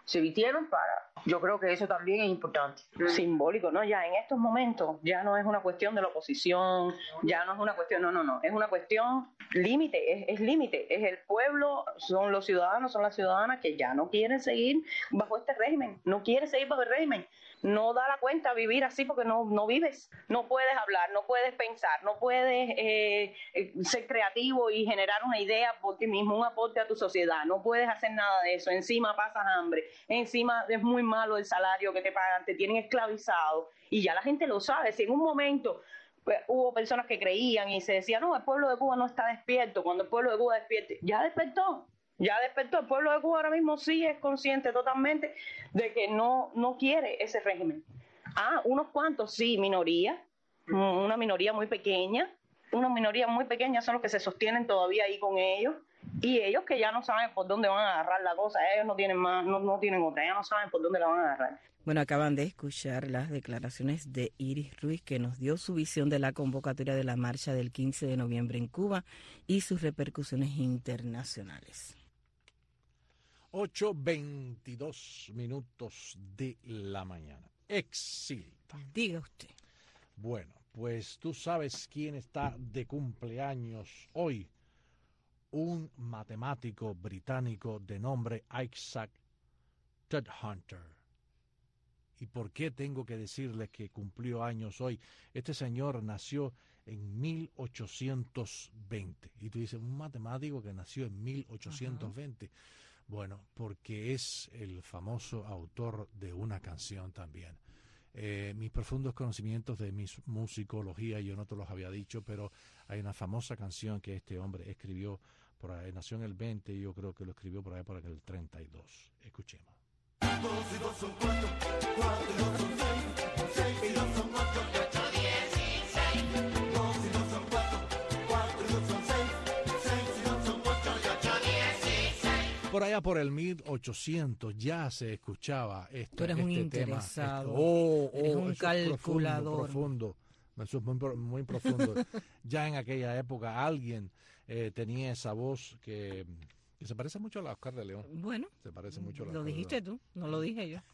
se vistieron para... Yo creo que eso también es importante. Simbólico, ¿no? Ya en estos momentos ya no es una cuestión de la oposición, ya no es una cuestión, no, no, no, es una cuestión límite, es, es límite, es el pueblo, son los ciudadanos, son las ciudadanas que ya no quieren seguir bajo este régimen, no quieren seguir bajo el régimen. No da la cuenta vivir así porque no, no vives, no puedes hablar, no puedes pensar, no puedes eh, eh, ser creativo y generar una idea por ti mismo, un aporte a tu sociedad, no puedes hacer nada de eso, encima pasas hambre, encima es muy malo el salario que te pagan, te tienen esclavizado y ya la gente lo sabe. Si en un momento pues, hubo personas que creían y se decían, no, el pueblo de Cuba no está despierto, cuando el pueblo de Cuba despierte, ya despertó. Ya despertó, el pueblo de Cuba ahora mismo sí es consciente totalmente de que no, no quiere ese régimen. Ah, unos cuantos sí, minoría, una minoría muy pequeña, una minoría muy pequeña son los que se sostienen todavía ahí con ellos, y ellos que ya no saben por dónde van a agarrar la cosa, ellos no tienen más, no, no tienen otra, ya no saben por dónde la van a agarrar. Bueno, acaban de escuchar las declaraciones de Iris Ruiz, que nos dio su visión de la convocatoria de la marcha del quince de noviembre en Cuba y sus repercusiones internacionales. ocho veintidós minutos de la mañana. Exilda. Diga usted. Bueno, pues tú sabes quién está de cumpleaños hoy. Un matemático británico de nombre Isaac Tudhunter. ¿Y por qué tengo que decirles que cumplió años hoy? Este señor nació en mil ochocientos veinte. Y tú dices, un matemático que nació en mil ochocientos veinte. Ajá. Bueno, porque es el famoso autor de una canción también. Eh, mis profundos conocimientos de mi musicología, yo no te los había dicho, pero hay una famosa canción que este hombre escribió, por ahí, nació en el veinte y yo creo que lo escribió por ahí por el treinta y dos. Escuchemos. Dos y dos son cuatro, cuatro y dos son seis, seis y dos son ocho, y ocho dieciséis. Dos y dos son cuatro, cuatro y dos son seis, seis y dos son ocho, y ocho dieciséis. Por allá por el mil ochocientos ya se escuchaba este, Tú eres este un tema. interesado, Este, oh, oh, eres un eso calculador. Es profundo, profundo, eso es muy, muy profundo. Ya en aquella época alguien eh, tenía esa voz que... que se parece mucho a la Oscar de León. Bueno, se parece mucho a la lo Oscar dijiste tú, no lo dije yo.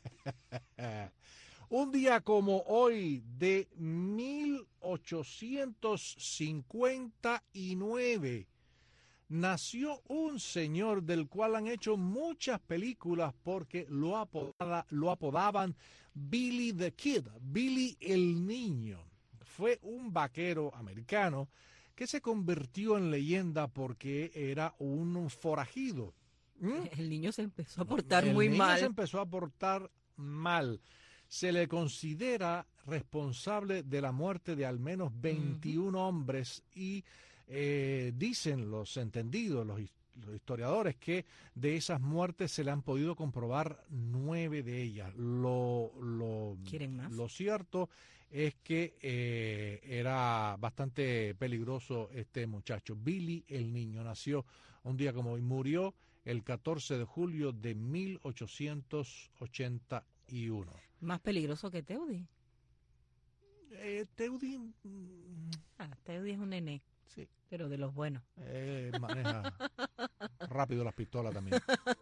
Un día como hoy de mil ochocientos cincuenta y nueve nació un señor del cual han hecho muchas películas porque lo, apodaba, lo apodaban Billy the Kid, Billy el Niño. Fue un vaquero americano que se convirtió en leyenda porque era un forajido. ¿Mm? El niño se empezó a portar el muy niño mal. se empezó a portar mal. Se le considera responsable de la muerte de al menos veintiún uh-huh. hombres y eh, dicen los entendidos, los, los historiadores, que de esas muertes se le han podido comprobar nueve de ellas. Lo, lo, ¿Quieren más? Lo cierto es que eh, era bastante peligroso este muchacho. Billy el Niño nació un día como hoy, murió el catorce de julio de mil ochocientos ochenta y uno. ¿Más peligroso que Teudi? Eh, Teudi... Mm, ah, Teudi es un nené. Sí. Pero de los buenos. Eh, maneja rápido las pistolas también.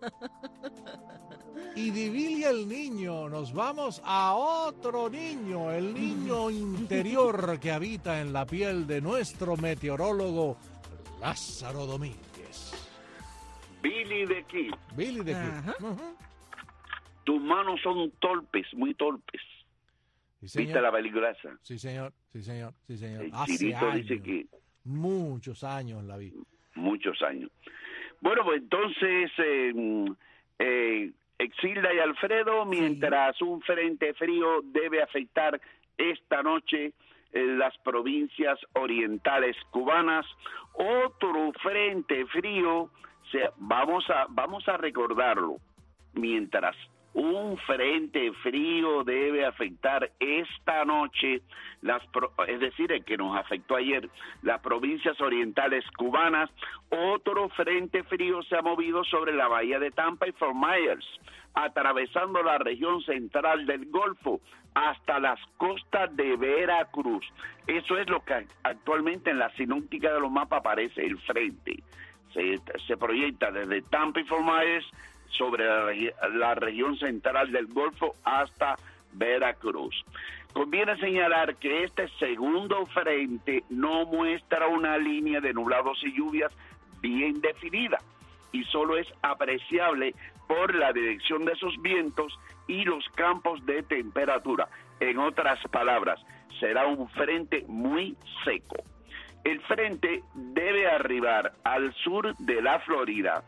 Y de Billy el Niño nos vamos a otro niño, el niño interior que habita en la piel de nuestro meteorólogo Lázaro Domínguez. Billy the Kid. Billy the Kid. Uh-huh. Tus manos son torpes, muy torpes. Sí, ¿viste la película esa? Sí, señor, sí, señor, sí, señor. El Hace Chirito años, dice que... muchos años la vi. Muchos años. Bueno, pues entonces... Eh, eh, Exilda y Alfredo, mientras sí. un frente frío debe afectar esta noche en las provincias orientales cubanas, otro frente frío, se, vamos a vamos a recordarlo, mientras un frente frío debe afectar esta noche, las es decir, el que nos afectó ayer, las provincias orientales cubanas, otro frente frío se ha movido sobre la bahía de Tampa y Fort Myers, atravesando la región central del Golfo hasta las costas de Veracruz. Eso es lo que actualmente en la sinóptica de los mapas aparece, el frente. Se, se proyecta desde Tampa y Fort Myers, sobre la, la región central del Golfo hasta Veracruz. Conviene señalar que este segundo frente no muestra una línea de nublados y lluvias bien definida y solo es apreciable por la dirección de sus vientos y los campos de temperatura. En otras palabras, será un frente muy seco. El frente debe arribar al sur de la Florida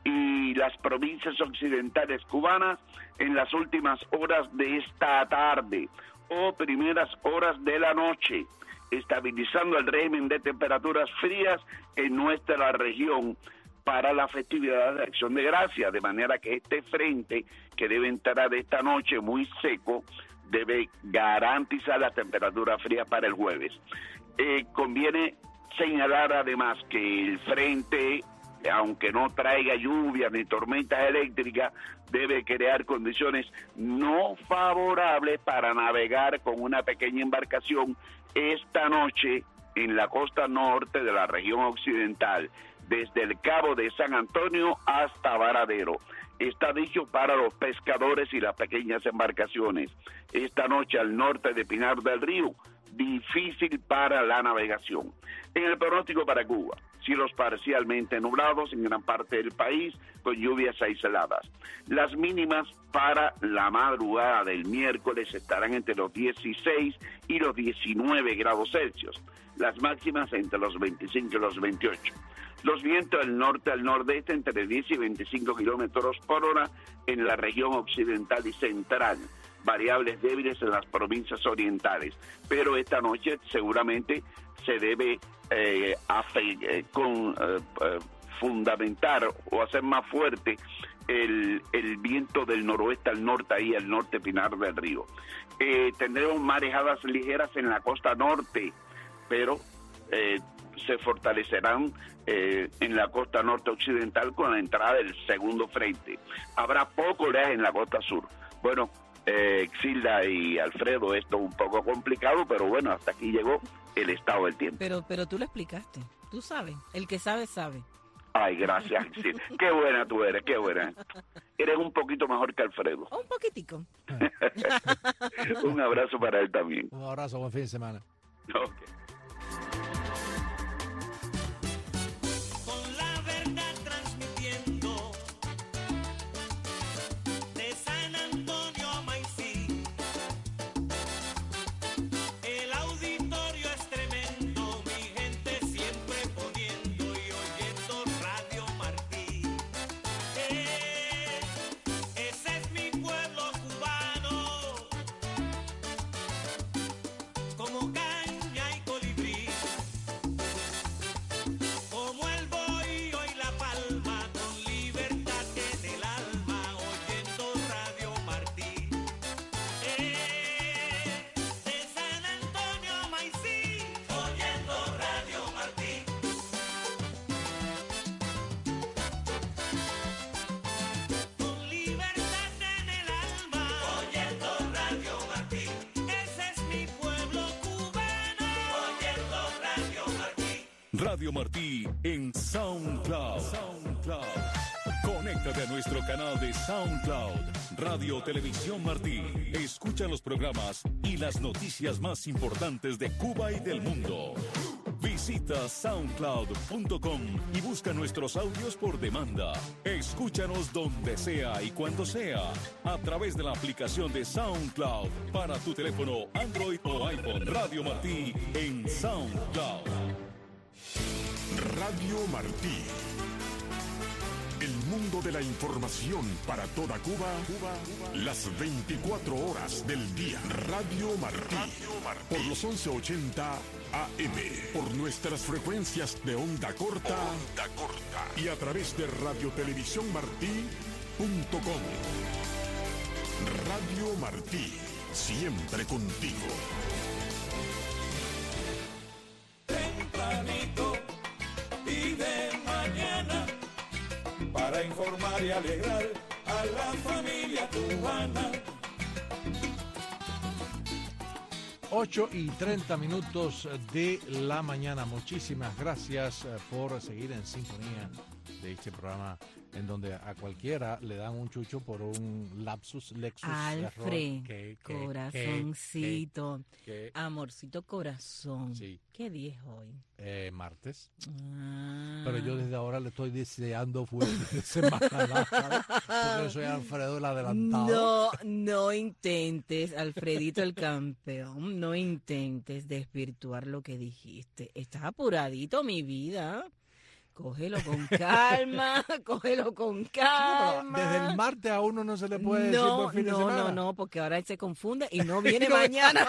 y las provincias occidentales cubanas en las últimas horas de esta tarde o primeras horas de la noche, estabilizando el régimen de temperaturas frías en nuestra región para la festividad de Acción de Gracias, de manera que este frente que debe entrar esta noche muy seco debe garantizar las temperaturas frías para el jueves. Eh, conviene señalar además que el frente, aunque no traiga lluvia ni tormentas eléctricas, debe crear condiciones no favorables para navegar con una pequeña embarcación esta noche en la costa norte de la región occidental, desde el Cabo de San Antonio hasta Varadero. Está dicho para los pescadores y las pequeñas embarcaciones. Esta noche al norte de Pinar del Río, difícil para la navegación. En el pronóstico para Cuba, cielos parcialmente nublados en gran parte del país, con lluvias aisladas. Las mínimas para la madrugada del miércoles estarán entre los dieciséis y los diecinueve grados Celsius. Las máximas entre los veinticinco y los veintiocho. Los vientos del norte al nordeste entre diez y veinticinco kilómetros por hora en la región occidental y central. Variables débiles en las provincias orientales. Pero esta noche seguramente se debe eh, afe, eh, con, eh, eh, fundamentar o hacer más fuerte el, el viento del noroeste al norte, ahí al norte Pinar del Río. Eh, tendremos marejadas ligeras en la costa norte, pero eh, se fortalecerán eh, en la costa norte occidental con la entrada del segundo frente. Habrá poco oleaje en la costa sur. Bueno, eh, Exilda y Alfredo, esto es un poco complicado, pero bueno, hasta aquí llegó el estado del tiempo. Pero, pero tú lo explicaste, tú sabes, el que sabe, sabe. Ay, gracias, Exilda. Qué buena tú eres, qué buena. Eres un poquito mejor que Alfredo. Un poquitico. Un abrazo para él también. Un abrazo, buen fin de semana. Okay. Radio Martí en SoundCloud. SoundCloud. Conéctate a nuestro canal de SoundCloud, Radio Televisión Martí. Escucha los programas y las noticias más importantes de Cuba y del mundo. Visita soundcloud punto com y busca nuestros audios por demanda. Escúchanos donde sea y cuando sea, a través de la aplicación de SoundCloud para tu teléfono Android o iPhone. Radio Martí en SoundCloud. Radio Martí. El mundo de la información para toda Cuba, Cuba, las veinticuatro horas del día. Radio Martí, Radio Martí. Por los once ochenta A M, por nuestras frecuencias de onda corta, onda corta y a través de radio televisión martí punto com. Radio Martí, siempre contigo. Tempranito y de mañana, para informar y alegrar a la familia cubana. ocho y treinta minutos de la mañana. Muchísimas gracias por seguir en sintonía de este programa en donde a cualquiera le dan un chucho por un lapsus lexus. Alfred, error, que, que, corazoncito, que, que, amorcito corazón. Sí. ¿Qué día es hoy? Eh, martes. Ah. Pero yo desde ahora le estoy deseando fuerte de semana, ¿sabes? Porque soy Alfredo el adelantado. No, no intentes, Alfredito el campeón, no intentes desvirtuar lo que dijiste. Estás apuradito, mi vida. Cógelo con calma, cógelo con calma. Desde el martes a uno no se le puede decir No, buen fin de no, semana. no, no, porque ahora él se confunde y no viene mañana.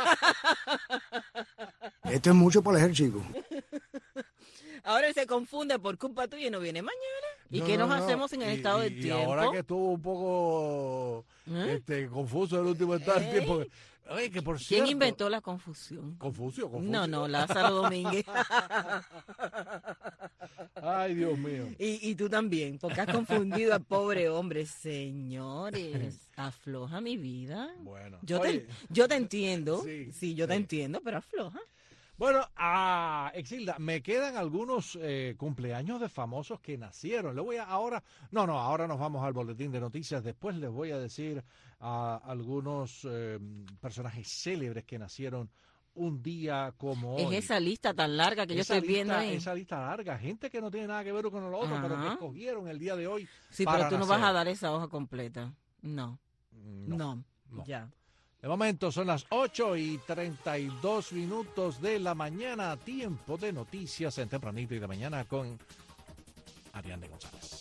Esto es mucho para el chico. Ahora él se confunde por culpa tuya y no viene mañana. ¿Y No, qué no, nos no. hacemos en el Y- estado y, del y tiempo? ahora que estuvo un poco ¿Eh? este, confuso el último instante, Ey. porque, oye, que por ¿Quién cierto, inventó la confusión? Confucio, Confucio. No, no, Lázaro Domínguez. Ay, Dios mío. Y, y tú también, porque has confundido al pobre hombre. Señores, afloja mi vida. Bueno, Yo, oye. te, yo te entiendo. Sí, Sí, yo te sí. entiendo, pero afloja. Bueno, ah, Exilda, me quedan algunos eh, cumpleaños de famosos que nacieron. Le voy a ahora, no, no, ahora nos vamos al boletín de noticias. Después les voy a decir a algunos eh, personajes célebres que nacieron un día como hoy. Es esa lista tan larga que yo Esa estoy viendo lista- ahí. Esa lista larga, gente que no tiene nada que ver con lo otro, pero que Ajá. escogieron el día de hoy. Sí, para pero tú no nacer. vas a dar esa hoja completa. No. No, No. no. Ya. De momento son las ocho y treinta y dos minutos de la mañana, tiempo de noticias en Tempranito y de mañana con Ariane González.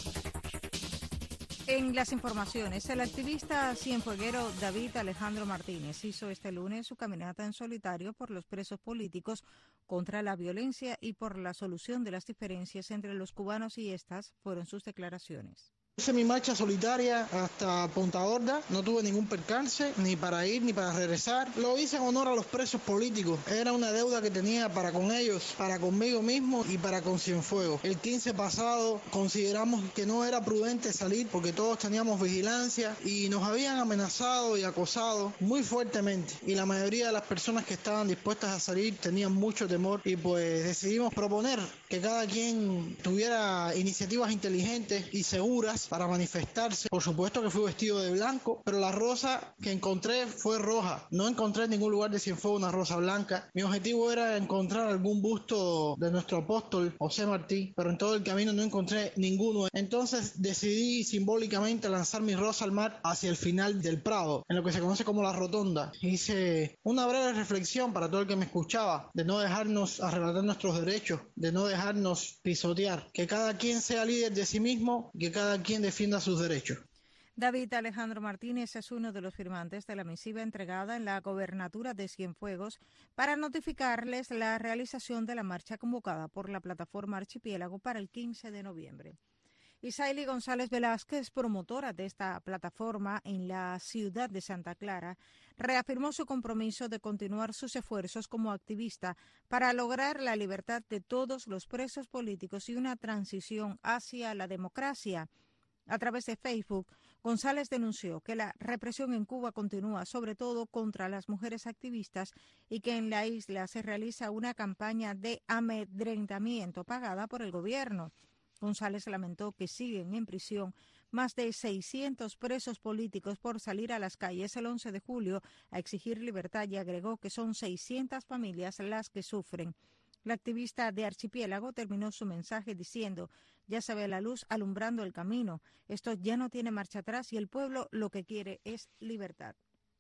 En las informaciones, el activista cienfueguero David Alejandro Martínez hizo este lunes su caminata en solitario por los presos políticos contra la violencia y por la solución de las diferencias entre los cubanos, y estas fueron sus declaraciones. Hice mi marcha solitaria hasta Punta Gorda, no tuve ningún percance, ni para ir ni para regresar. Lo hice en honor a los presos políticos. Era una deuda que tenía para con ellos, para conmigo mismo y para con Cienfuegos. El quince pasado consideramos que no era prudente salir porque todos teníamos vigilancia y nos habían amenazado y acosado muy fuertemente. Y la mayoría de las personas que estaban dispuestas a salir tenían mucho temor, y pues decidimos proponer que cada quien tuviera iniciativas inteligentes y seguras para manifestarse. Por supuesto que fui vestido de blanco, pero la rosa que encontré fue roja. No encontré en ningún lugar de Cienfuegos una rosa blanca. Mi objetivo era encontrar algún busto de nuestro apóstol José Martí, pero en todo el camino no encontré ninguno. Entonces decidí simbólicamente lanzar mi rosa al mar hacia el final del Prado, en lo que se conoce como la Rotonda. Hice una breve reflexión para todo el que me escuchaba, de no dejarnos arrebatar nuestros derechos, de no dejarnos pisotear, que cada quien sea líder de sí mismo, que cada quien defienda sus derechos. David Alejandro Martínez es uno de los firmantes de la misiva entregada en la gobernatura de Cienfuegos para notificarles la realización de la marcha convocada por la plataforma Archipiélago para el quince de noviembre. Isaili González Velázquez, promotora de esta plataforma en la ciudad de Santa Clara, reafirmó su compromiso de continuar sus esfuerzos como activista para lograr la libertad de todos los presos políticos y una transición hacia la democracia. A través de Facebook, González denunció que la represión en Cuba continúa, sobre todo contra las mujeres activistas, y que en la isla se realiza una campaña de amedrentamiento pagada por el gobierno. González lamentó que siguen en prisión más de seiscientos presos políticos por salir a las calles el once de julio a exigir libertad, y agregó que son seiscientas familias las que sufren. La activista de Archipiélago terminó su mensaje diciendo: ya se ve la luz alumbrando el camino, esto ya no tiene marcha atrás y el pueblo lo que quiere es libertad.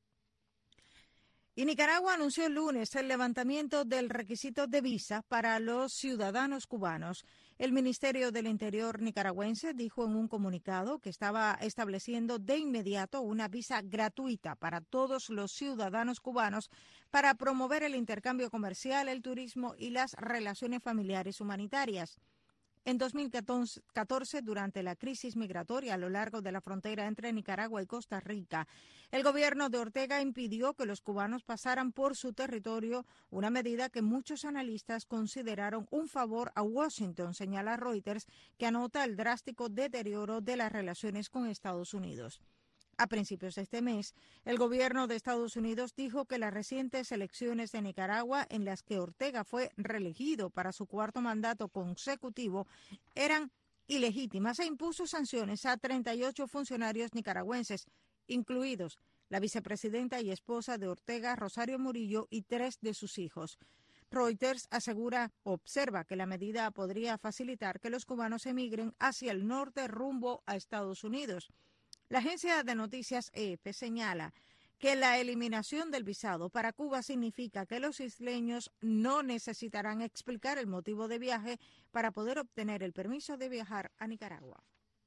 Y Nicaragua anunció el lunes el levantamiento del requisito de visa para los ciudadanos cubanos. El Ministerio del Interior nicaragüense dijo en un comunicado que estaba estableciendo de inmediato una visa gratuita para todos los ciudadanos cubanos para promover el intercambio comercial, el turismo y las relaciones familiares humanitarias. En dos mil catorce, durante la crisis migratoria a lo largo de la frontera entre Nicaragua y Costa Rica, el gobierno de Ortega impidió que los cubanos pasaran por su territorio, una medida que muchos analistas consideraron un favor a Washington, señala Reuters, que anota el drástico deterioro de las relaciones con Estados Unidos. A principios de este mes, el gobierno de Estados Unidos dijo que las recientes elecciones de Nicaragua, en las que Ortega fue reelegido para su cuarto mandato consecutivo, eran ilegítimas e impuso sanciones a treinta y ocho funcionarios nicaragüenses, incluidos la vicepresidenta y esposa de Ortega, Rosario Murillo, y tres de sus hijos. Reuters asegura, observa que la medida podría facilitar que los cubanos emigren hacia el norte rumbo a Estados Unidos. La agencia de noticias E F señala que la eliminación del visado para Cuba significa que los isleños no necesitarán explicar el motivo de viaje para poder obtener el permiso de viajar a Nicaragua.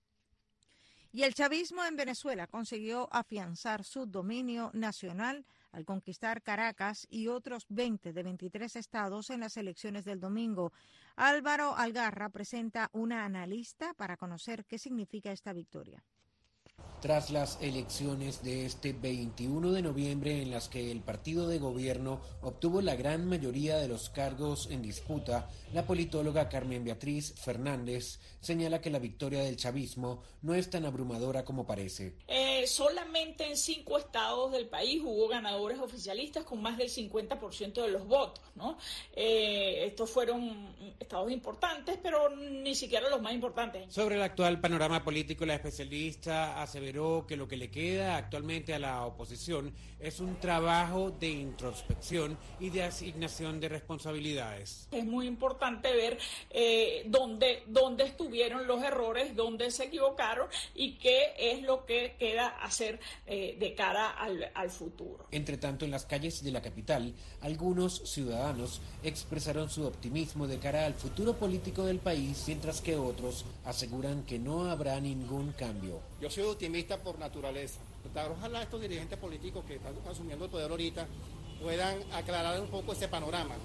Y el chavismo en Venezuela consiguió afianzar su dominio nacional al conquistar Caracas y otros veinte de veintitrés estados en las elecciones del domingo. Álvaro Algarra presenta una analista para conocer qué significa esta victoria. Tras las elecciones de este veintiuno de noviembre en las que el partido de gobierno obtuvo la gran mayoría de los cargos en disputa, la politóloga Carmen Beatriz Fernández señala que la victoria del chavismo no es tan abrumadora como parece. Eh, solamente en cinco estados del país hubo ganadores oficialistas con más del cincuenta por ciento de los votos, ¿no? Eh, estos fueron estados importantes, pero ni siquiera los más importantes. Sobre el actual panorama político, la especialista aseveró que lo que le queda actualmente a la oposición es un trabajo de introspección y de asignación de responsabilidades. Es muy importante ver eh, dónde, dónde estuvieron los errores, dónde se equivocaron y qué es lo que queda hacer eh, de cara al, al futuro. Entre tanto, en las calles de la capital, algunos ciudadanos expresaron su optimismo de cara al futuro político del país, mientras que otros aseguran que no habrá ningún cambio. Yo soy optimista por naturaleza. Ojalá estos dirigentes políticos que están asumiendo el poder ahorita puedan aclarar un poco ese panorama.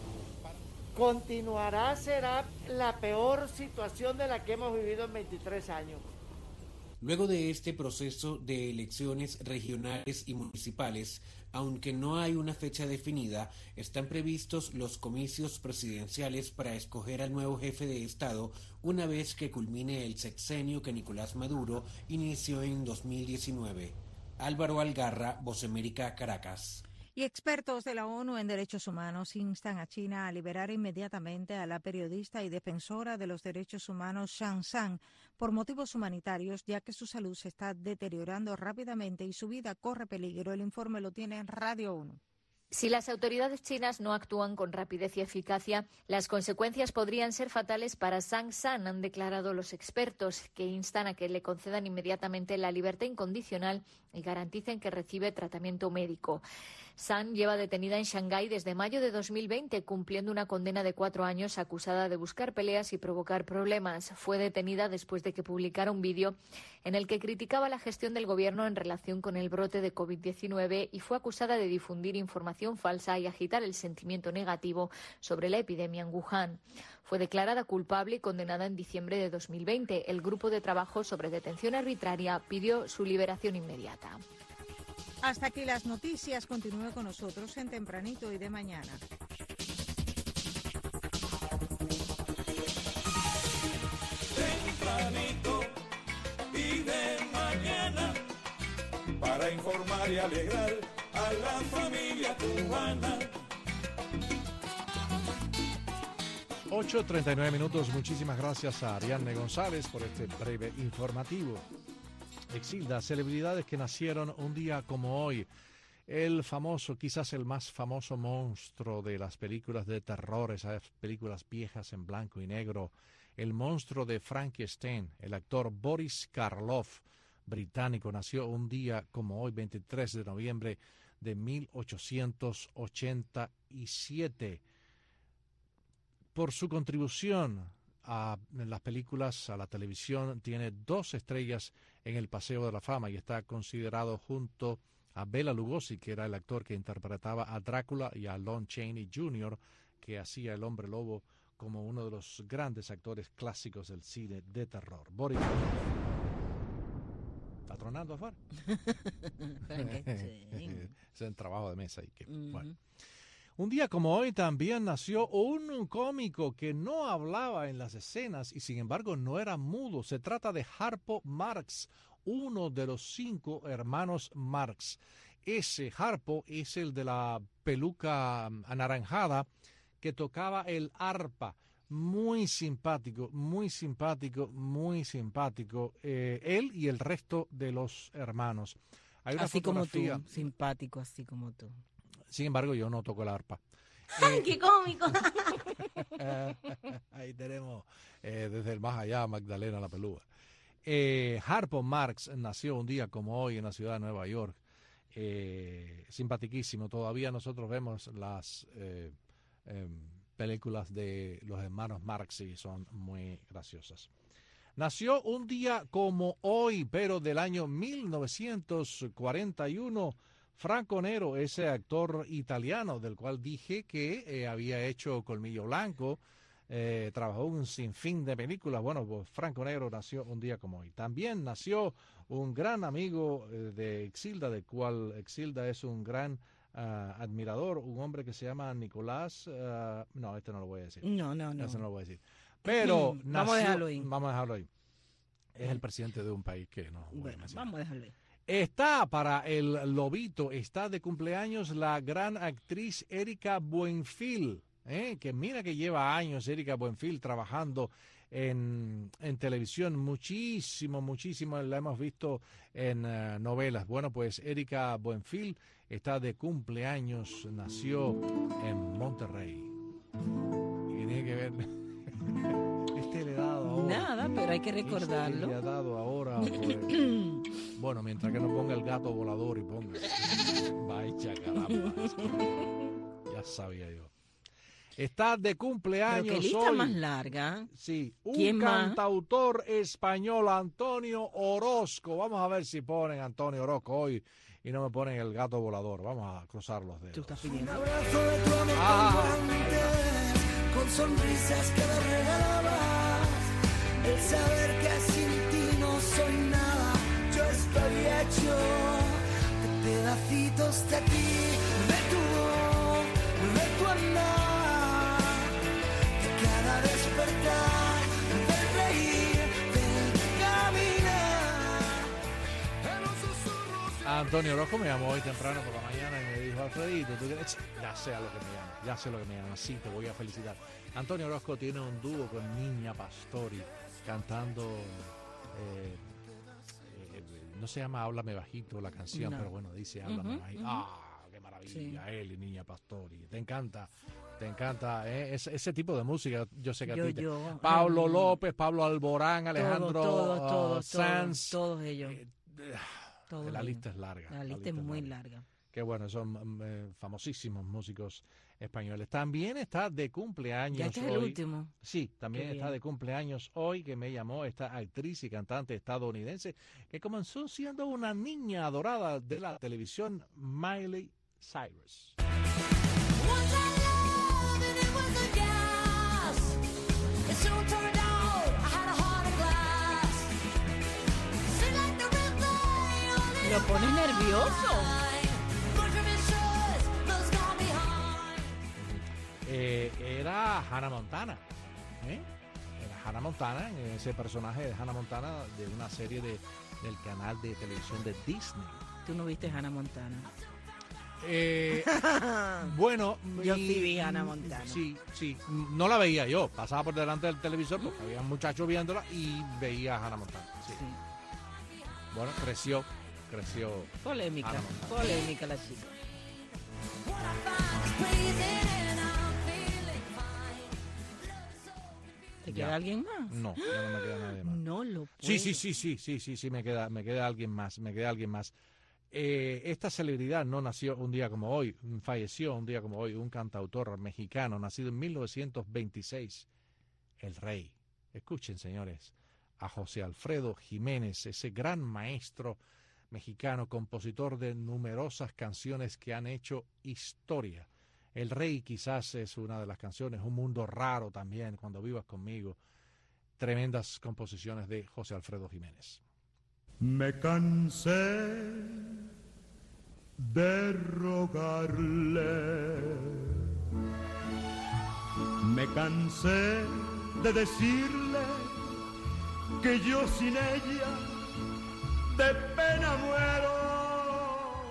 Continuará, será la peor situación de la que hemos vivido en veintitrés años. Luego de este proceso de elecciones regionales y municipales, aunque no hay una fecha definida, están previstos los comicios presidenciales para escoger al nuevo jefe de Estado una vez que culmine el sexenio que Nicolás Maduro inició en dos mil diecinueve. Álvaro Algarra, Voz América, Caracas. Y expertos de la ONU en Derechos Humanos instan a China a liberar inmediatamente a la periodista y defensora de los derechos humanos Zhang San por motivos humanitarios, ya que su salud se está deteriorando rápidamente y su vida corre peligro. El informe lo tiene en Radio ONU. Si las autoridades chinas no actúan con rapidez y eficacia, las consecuencias podrían ser fatales para Zhang San, han declarado los expertos, que instan a que le concedan inmediatamente la libertad incondicional y garanticen que recibe tratamiento médico. San lleva detenida en Shanghái desde mayo de dos mil veinte, cumpliendo una condena de cuatro años acusada de buscar peleas y provocar problemas. Fue detenida después de que publicara un vídeo en el que criticaba la gestión del gobierno en relación con el brote de COVID diecinueve y fue acusada de difundir información falsa y agitar el sentimiento negativo sobre la epidemia en Wuhan. Fue declarada culpable y condenada en diciembre de dos mil veinte. El grupo de trabajo sobre detención arbitraria pidió su liberación inmediata. Hasta aquí las noticias. Continúe con nosotros en Tempranito y de Mañana. Tempranito y de mañana, para informar y alegrar a la familia cubana. ocho treinta y nueve minutos. Muchísimas gracias a Ariadne González por este breve informativo. Exilda, celebridades que nacieron un día como hoy. El famoso, quizás el más famoso monstruo de las películas de terror, esas películas viejas en blanco y negro, el monstruo de Frankenstein, el actor Boris Karloff, británico, nació un día como hoy, veintitrés de noviembre de mil ochocientos ochenta y siete. Por su contribución a las películas, a la televisión, tiene dos estrellas en el Paseo de la Fama y está considerado junto a Bela Lugosi, que era el actor que interpretaba a Drácula, y a Lon Chaney junior, que hacía el Hombre Lobo, como uno de los grandes actores clásicos del cine de terror. Boris. ¿Está tronando afuera? Es el trabajo de mesa. Y que, uh-huh. Bueno. Un día como hoy también nació un cómico que no hablaba en las escenas y sin embargo no era mudo. Se trata de Harpo Marx, uno de los cinco hermanos Marx. Ese Harpo es el de la peluca anaranjada que tocaba el arpa. muy simpático, muy simpático, muy simpático. Eh, él y el resto de los hermanos. Hay una así como tú, fotografía. simpático, así como tú. Sin embargo, yo no toco el arpa. ¡Ay, qué cómico! Ahí tenemos eh, desde el más allá Magdalena la Pelúa. Eh, Harpo Marx nació un día como hoy en la ciudad de Nueva York. Eh, simpatiquísimo. Todavía nosotros vemos las eh, eh, películas de los hermanos Marx y son muy graciosas. Nació un día como hoy, pero del año mil novecientos cuarenta y uno, Franco Nero, ese actor italiano del cual dije que eh, había hecho Colmillo Blanco, eh, trabajó un sinfín de películas. Bueno, pues Franco Nero nació un día como hoy. También nació un gran amigo eh, de Exilda, del cual Exilda es un gran uh, admirador, un hombre que se llama Nicolás, uh, no, este no lo voy a decir. No, no, no. Este no lo voy a decir. Pero vamos nació, a dejarlo ahí. Vamos a dejarlo ahí. Es el presidente de un país que no. Bueno, vamos a dejarlo ahí. Está para el lobito, está de cumpleaños la gran actriz Erika Buenfil, ¿eh? que mira que lleva años Erika Buenfil trabajando en, en televisión, muchísimo, muchísimo, la hemos visto en uh, novelas. Bueno, pues Erika Buenfil está de cumpleaños, nació en Monterrey. Y tiene que ver... Este le ha dado ahora. Nada, pero hay que recordarlo. Este le ha dado ahora. Pues, bueno, mientras que no ponga el gato volador y ponga. Vaya caramba. Ya sabía yo. Está de cumpleaños pero qué lista hoy. más larga. Sí, un ¿Quién cantautor más? Español, Antonio Orozco. Vamos a ver si ponen Antonio Orozco hoy y no me ponen el gato volador. Vamos a cruzar los dedos. Tú estás pidiendo. Un abrazo de tu amor Ah, con guantes, con sonrisas que me regalabas. El saber que sin ti no soy nada, yo estoy hecho de pedacitos de ti, de tu voz, de tu andar, de cada despertar, del reír, del caminar, en los susurros. Antonio Orozco me llamó hoy temprano por la mañana y me dijo, Alfredito, ¿tú quieres? Ya sé a lo que me llama, ya sé lo que me llama, sí, te voy a felicitar. Antonio Orozco tiene un dúo con Niña Pastori, cantando, eh, eh, no se llama Háblame Bajito la canción, No. pero bueno, dice Háblame Ujú, Bajito. ujú. ¡Ah, qué maravilla! Sí. Él y Niña Pastori. Te encanta, te encanta eh, ese, ese tipo de música, yo sé que Yo, a ti te... yo. Pablo Ay. López, Pablo Alborán, Alejandro todos, uh, todos, Sanz. todos, todos ellos. Eh, Todos la ellos. lista es larga. La lista es muy larga. Qué bueno, son eh, famosísimos músicos españoles. También está de cumpleaños Ya este es hoy. el último. Sí, también Qué está bien. de cumpleaños hoy, que me llamó esta actriz y cantante estadounidense que comenzó siendo una niña adorada de la televisión, Miley Cyrus. Lo pones nervioso. Eh, era Hannah Montana. ¿eh? Era Hannah Montana, ese personaje de Hannah Montana de una serie de, del canal de televisión de Disney. Tú no viste Hannah Montana. Eh, bueno, Yo mi- sí vi Hannah Montana. Sí, sí. No la veía yo. Pasaba por delante del televisor porque había muchachos viéndola y veía a Hannah Montana. Sí. Bueno, creció, creció. Polémica, Hannah Montana. polémica la chica. ¿Te queda Ya. alguien más? No, ya no me queda nadie más. No lo puedo. Sí, sí, sí, sí, sí, sí, sí, me queda, me queda alguien más, me queda alguien más. Eh, esta celebridad no nació un día como hoy, falleció un día como hoy, un cantautor mexicano nacido en mil novecientos veintiséis, el Rey. Escuchen, señores, a José Alfredo Jiménez, ese gran maestro mexicano, compositor de numerosas canciones que han hecho historia. El Rey quizás es una de las canciones, Un Mundo Raro también, Cuando Vivas Conmigo. Tremendas composiciones de José Alfredo Jiménez. Me cansé de rogarle, me cansé de decirle que yo sin ella de pena muero.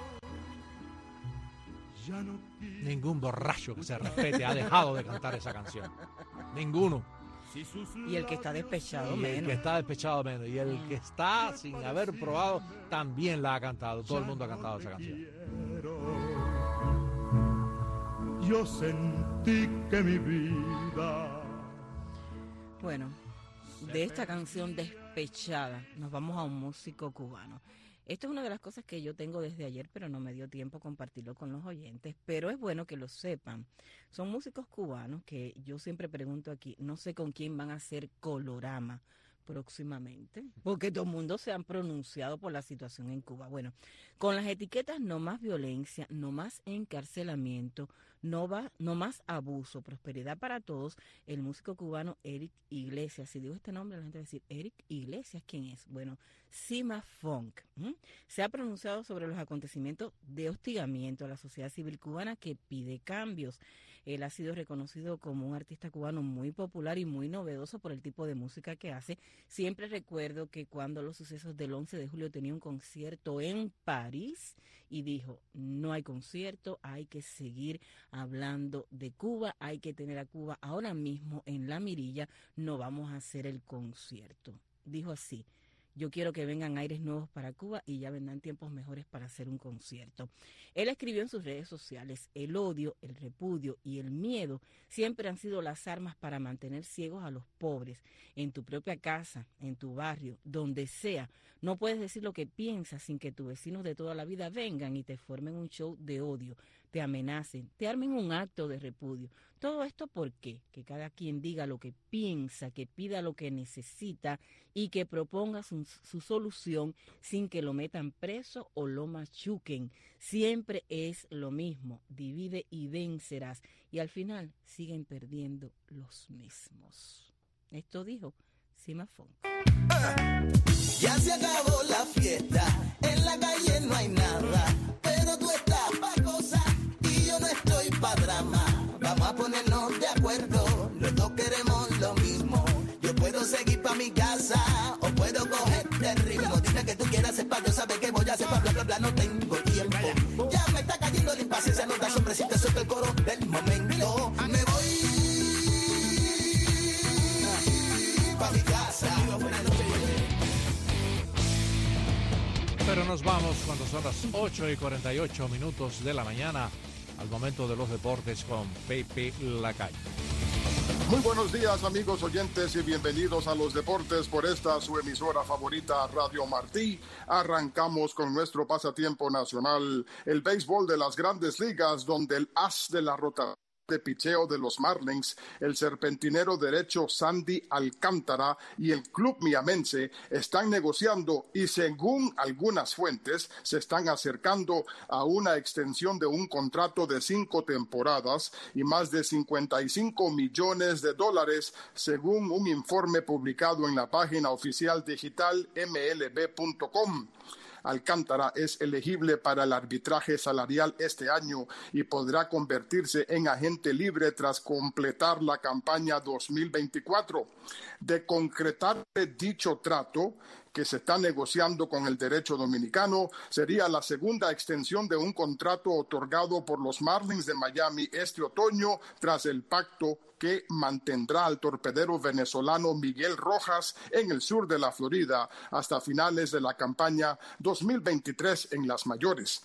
Ya no Ningún borracho que se respete ha dejado de cantar esa canción. Ninguno. Y el que está despechado Y el menos. que está despechado menos. Y el que está sin haber probado también la ha cantado. Todo el mundo ha cantado esa canción. Yo sentí que mi vida... Bueno, de esta canción despechada nos vamos a un músico cubano. Esto es una de las cosas que yo tengo desde ayer, pero no me dio tiempo a compartirlo con los oyentes, pero es bueno que lo sepan. Son músicos cubanos que yo siempre pregunto aquí, no sé con quién van a hacer colorama próximamente, porque todo el mundo se han pronunciado por la situación en Cuba. Bueno, con las etiquetas no más violencia, no más encarcelamiento, no, va, no más abuso, prosperidad para todos, el músico cubano Eric Iglesias, si digo este nombre la gente va a decir, Eric Iglesias, ¿quién es? Bueno, Cima Funk, ¿m? se ha pronunciado sobre los acontecimientos de hostigamiento a la sociedad civil cubana que pide cambios. Él ha sido reconocido como un artista cubano muy popular y muy novedoso por el tipo de música que hace. Siempre recuerdo que cuando los sucesos del once de julio tenía un concierto en París y dijo, no hay concierto, hay que seguir hablando de Cuba, hay que tener a Cuba ahora mismo en la mirilla, no vamos a hacer el concierto. Dijo así. Yo quiero que vengan aires nuevos para Cuba y ya vendrán tiempos mejores para hacer un concierto. Él escribió en sus redes sociales, el odio, el repudio y el miedo siempre han sido las armas para mantener ciegos a los pobres. En tu propia casa, en tu barrio, donde sea, no puedes decir lo que piensas sin que tus vecinos de toda la vida vengan y te formen un show de odio, te amenacen, te armen un acto de repudio. Todo esto ¿por qué? Que cada quien diga lo que piensa, que pida lo que necesita y que proponga su, su solución sin que lo metan preso o lo machuquen. Siempre es lo mismo, divide y vencerás. Y al final siguen perdiendo los mismos. Esto dijo Cima Funk. Ya se acabó la fiesta, en la calle no hay nada, pero tú estás pa' gozar y yo no estoy pa' drama. Vamos a ponernos de acuerdo, los dos queremos lo mismo. Yo puedo seguir pa' mi casa o puedo cogerte el ritmo. Dime que tú quieras hacer pa' yo saber qué voy a hacer pa' bla bla bla, no tengo tiempo. Ya me está cayendo la impaciencia, no da sombrecita, suelto el coro del momento. Me voy pa' mi casa. Pero nos vamos cuando son las ocho y cuarenta y ocho minutos de la mañana, al momento de los deportes con Pepe Lacalle. Muy buenos días, amigos oyentes, y bienvenidos a los deportes por esta su emisora favorita, Radio Martí. Arrancamos con nuestro pasatiempo nacional, el béisbol de las Grandes Ligas, donde el as de la rotación de picheo de los Marlins, el serpentinero derecho Sandy Alcántara y el club miamense están negociando y según algunas fuentes se están acercando a una extensión de un contrato de cinco temporadas y más de cincuenta y cinco millones de dólares según un informe publicado en la página oficial digital M L B punto com. Alcántara es elegible para el arbitraje salarial este año y podrá convertirse en agente libre tras completar la campaña dos mil veinticuatro. De concretar dicho trato, que se está negociando con el derecho dominicano, sería la segunda extensión de un contrato otorgado por los Marlins de Miami este otoño tras el pacto que mantendrá al torpedero venezolano Miguel Rojas en el sur de la Florida hasta finales de la campaña dos mil veintitrés en las mayores.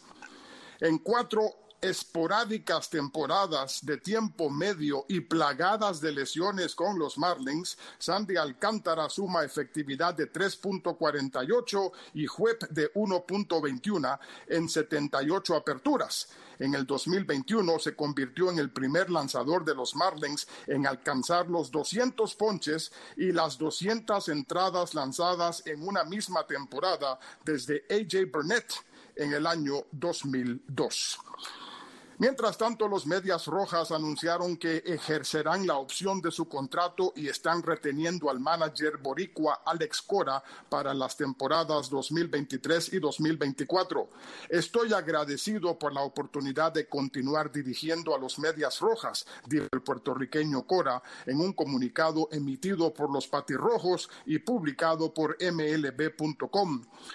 En cuatro esporádicas temporadas de tiempo medio y plagadas de lesiones con los Marlins, Sandy Alcántara suma efectividad de tres punto cuarenta y ocho y W E P de uno punto veintiuno en setenta y ocho aperturas. En el dos mil veintiuno se convirtió en el primer lanzador de los Marlins en alcanzar los doscientos ponches y las doscientas entradas lanzadas en una misma temporada desde A J Burnett en el año dos mil dos. Mientras tanto, los Medias Rojas anunciaron que ejercerán la opción de su contrato y están reteniendo al manager boricua Alex Cora para las temporadas dos mil veintitrés y dos mil veinticuatro. Estoy agradecido por la oportunidad de continuar dirigiendo a los Medias Rojas, dijo el puertorriqueño Cora en un comunicado emitido por los Patirrojos y publicado por M L B punto com.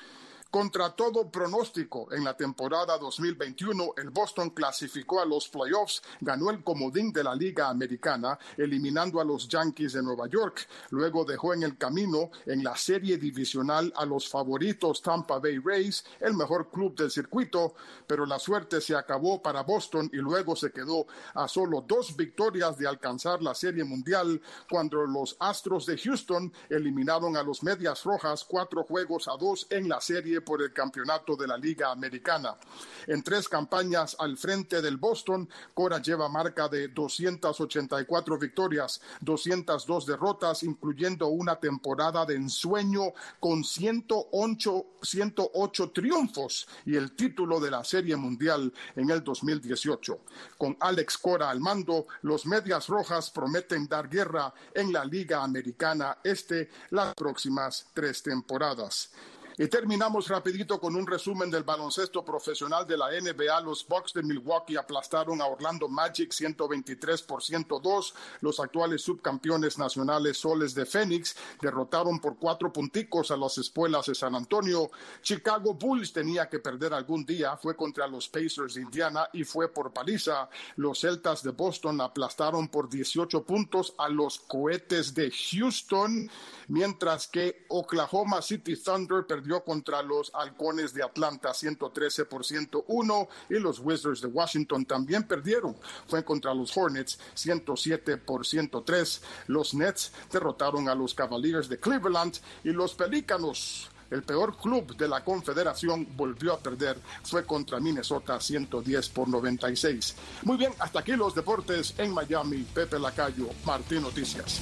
Contra todo pronóstico, en la temporada dos mil veintiuno, el Boston clasificó a los playoffs, ganó el comodín de la Liga Americana, eliminando a los Yankees de Nueva York. Luego dejó en el camino, en la serie divisional, a los favoritos Tampa Bay Rays, el mejor club del circuito, pero la suerte se acabó para Boston y luego se quedó a solo dos victorias de alcanzar la Serie Mundial, cuando los Astros de Houston eliminaron a los Medias Rojas cuatro juegos a dos en la serie por el campeonato de la Liga Americana. En tres campañas al frente del Boston, Cora lleva marca de doscientas ochenta y cuatro victorias, doscientas dos derrotas, incluyendo una temporada de ensueño con ciento ocho, ciento ocho triunfos y el título de la Serie Mundial en el dos mil dieciocho. Con Alex Cora al mando, los Medias Rojas prometen dar guerra en la Liga Americana Este las próximas tres temporadas. Y terminamos rapidito con un resumen del baloncesto profesional de la N B A. Los Bucks de Milwaukee aplastaron a Orlando Magic ciento veintitrés por ciento dos. Los actuales subcampeones nacionales Soles de Phoenix derrotaron por cuatro punticos a las Espuelas de San Antonio. Chicago Bulls tenía que perder algún día. Fue contra los Pacers de Indiana y fue por paliza. Los Celtas de Boston aplastaron por dieciocho puntos a los Cohetes de Houston, mientras que Oklahoma City Thunder perdió contra los Halcones de Atlanta ciento trece por ciento uno y los Wizards de Washington también perdieron. Fue contra los Hornets ciento siete por ciento tres. Los Nets derrotaron a los Cavaliers de Cleveland y los Pelícanos, el peor club de la Confederación, volvió a perder. Fue contra Minnesota ciento diez por noventa y seis. Muy bien, hasta aquí los deportes en Miami. Pepe Lacayo, Martín Noticias.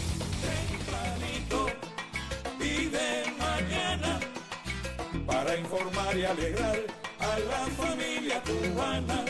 Y de mañana, para informar y alegrar a la familia cubana.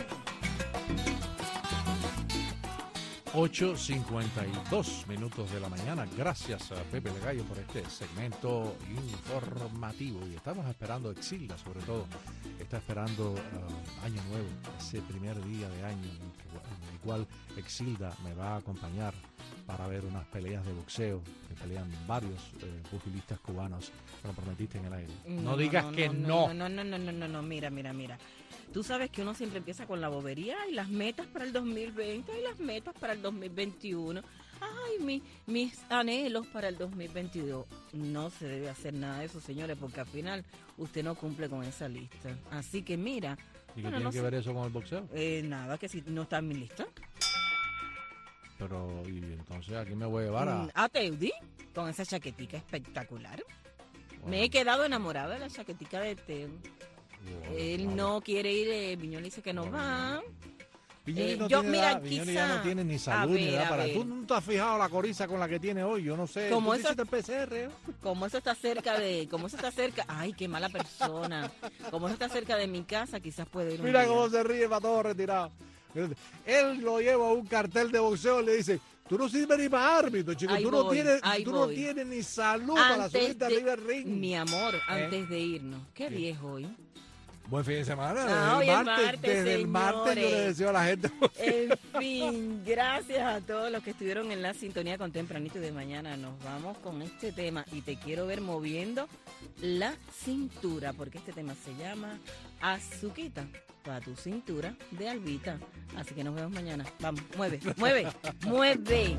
ocho cincuenta y dos minutos de la mañana. Gracias a Pepe Lacayo por este segmento informativo. Y estamos esperando, Exilda sobre todo, está esperando uh, Año Nuevo, ese primer día de año en, en el cual Exilda me va a acompañar para ver unas peleas de boxeo que pelean varios eh, pugilistas cubanos. Me lo prometiste en el aire. No, no digas no, que no. No, no, no, no, no, no, mira, mira, mira. Tú sabes que uno siempre empieza con la bobería y las metas para el dos mil veinte y las metas para el dos mil veintiuno. Ay, mi, mis anhelos para el dos mil veintidós. No se debe hacer nada de eso, señores, porque al final usted no cumple con esa lista. Así que mira. ¿Y qué bueno, tiene no que sé. ver eso con el boxeo? Eh, nada, que si no está en mi lista. Pero, y entonces aquí me voy a llevar a... Mm, a Teudi, con esa chaquetica espectacular. Bueno. Me he quedado enamorada de la chaquetica de Teo. Bueno, Él vale. no quiere ir, eh, Viñoli dice que no Bueno, va. Viñoli Eh, no yo, tiene mira, edad, Viñoli ya quizá- no tiene ni a salud ni ver, edad a para... ver. ¿Tú no te has fijado la coriza con la que tiene hoy? Yo no sé. Como ¿Tú eso- hiciste el P C R? ¿eh? Como eso está cerca de, como eso está cerca, ay, qué mala persona. Como eso está cerca de mi casa, quizás puede ir un Mira día. cómo se ríe para todos retirados. Él lo lleva a un cartel de boxeo y le dice, tú no sirves ni para árbitro, chico. Ahí Tú, no voy, tienes, ahí tú no voy. tienes ni salud para Antes subirte de- arriba del ring. Mi amor, ¿Eh? antes de irnos, qué viejo hoy. Buen fin de semana. Ah, desde hoy el es martes, martes, desde el martes yo le señores. deseo a la gente. En fin, gracias a todos los que estuvieron en la sintonía con Tempranito y de mañana. Nos vamos con este tema y te quiero ver moviendo la cintura, porque este tema se llama Azuquita para tu cintura de Albita. Así que nos vemos mañana. Vamos, mueve, mueve, mueve.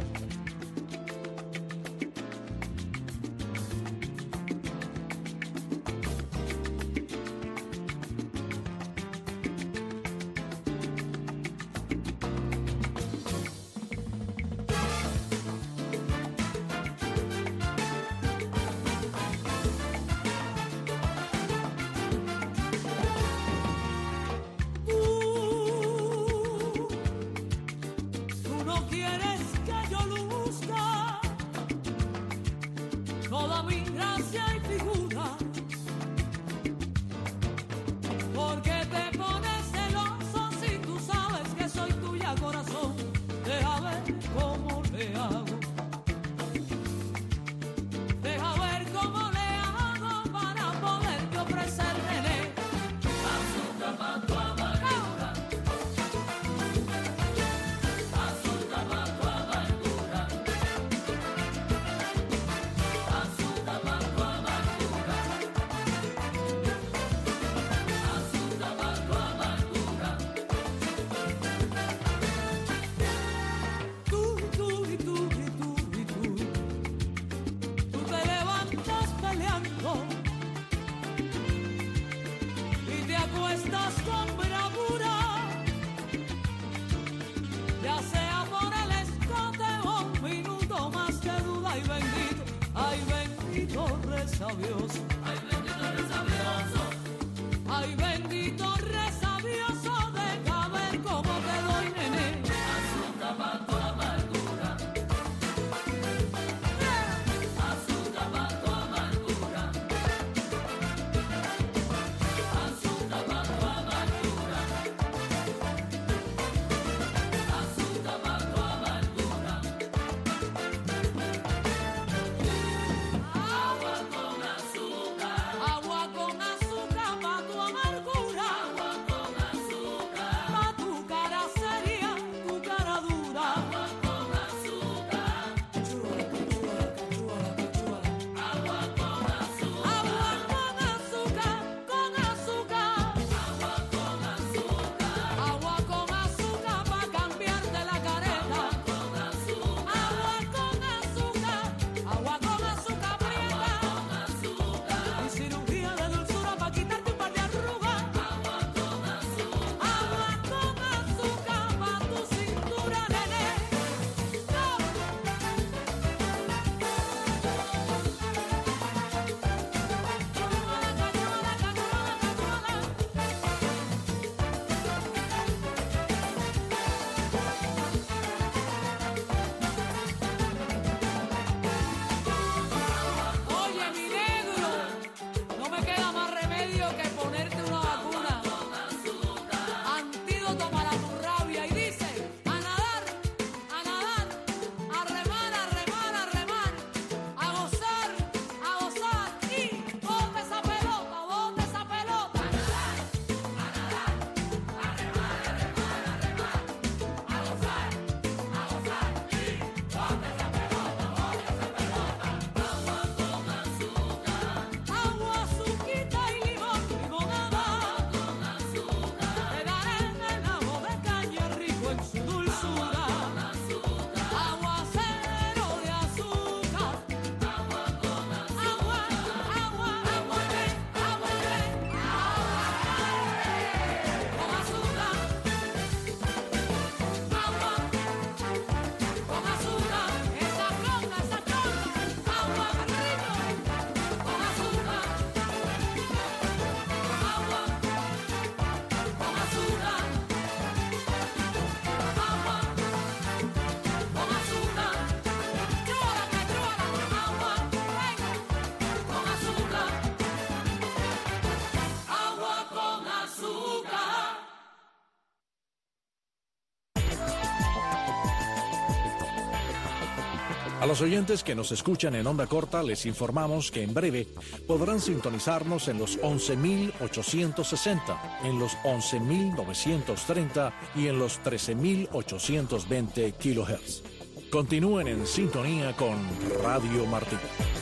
Tú no quieres que yo luzca toda mi gracia y figura, porque te pones celoso si tú sabes que soy tuya, corazón. Deja ver cómo le hago, deja ver cómo le hago para poderte ofrecer, nene, azúcar para tu amargura. Azúcar para tu amargura, azúcar para tu amargura. ay bendito, ay bendito resabioso, ay bendito resabioso, ay bendito resabioso, deja ver cómo te doy, nene, azúcar pa' tu amargura, azúcar pa' tu amargura, azúcar pa' tu amargura, azúcar pa' tu amargura. Agua con azúcar, agua con azúcar pa' tu amargura, agua con azúcar, pa' tu cara seria, tu cara dura, agua con azúcar, agua con azúcar, agua con azúcar, con azúcar, agua con azúcar, agua con azúcar pa' cambiarte la careta, agua con azúcar, agua con azúcar, agua con azúcar prieta, con azúcar, y cirugía de dulzura pa' quitarte un par de arrugas, agua con azúcar, agua con azúcar pa' tu cintura, nene. Oye, mi negro, no me queda más remedio que ponerte una vacuna, antídoto para tu rabia, y dice, a nadar, a nadar, a remar, a remar, a remar, a gozar, a gozar, y bota esa pelota, bota esa pelota, a nadar, a nadar, a remar, a remar, a remar, a gozar, a gozar, y bota esa pelota, bota esa pelota, agua con azúcar, agua, azuquita y limón, limonada, con azúcar, te daré en el agua de caña rico en su dulzura, con azúcar, aguacero de azúcar, agua con azúcar, agua, agua, agua, ven, agua, ven, con azúcar, agua, con azúcar, esa flota, esa flota, agua, rico, con azúcar, agua, con azúcar, agua, con azúcar, chúala, que chúala, agua, venga, con azúcar, agua con azúcar. A los oyentes que nos escuchan en onda corta les informamos que en breve podrán sintonizarnos en los once mil ochocientos sesenta, en los once mil novecientos treinta y en los trece mil ochocientos veinte kilohertz. Continúen en sintonía con Radio Martí.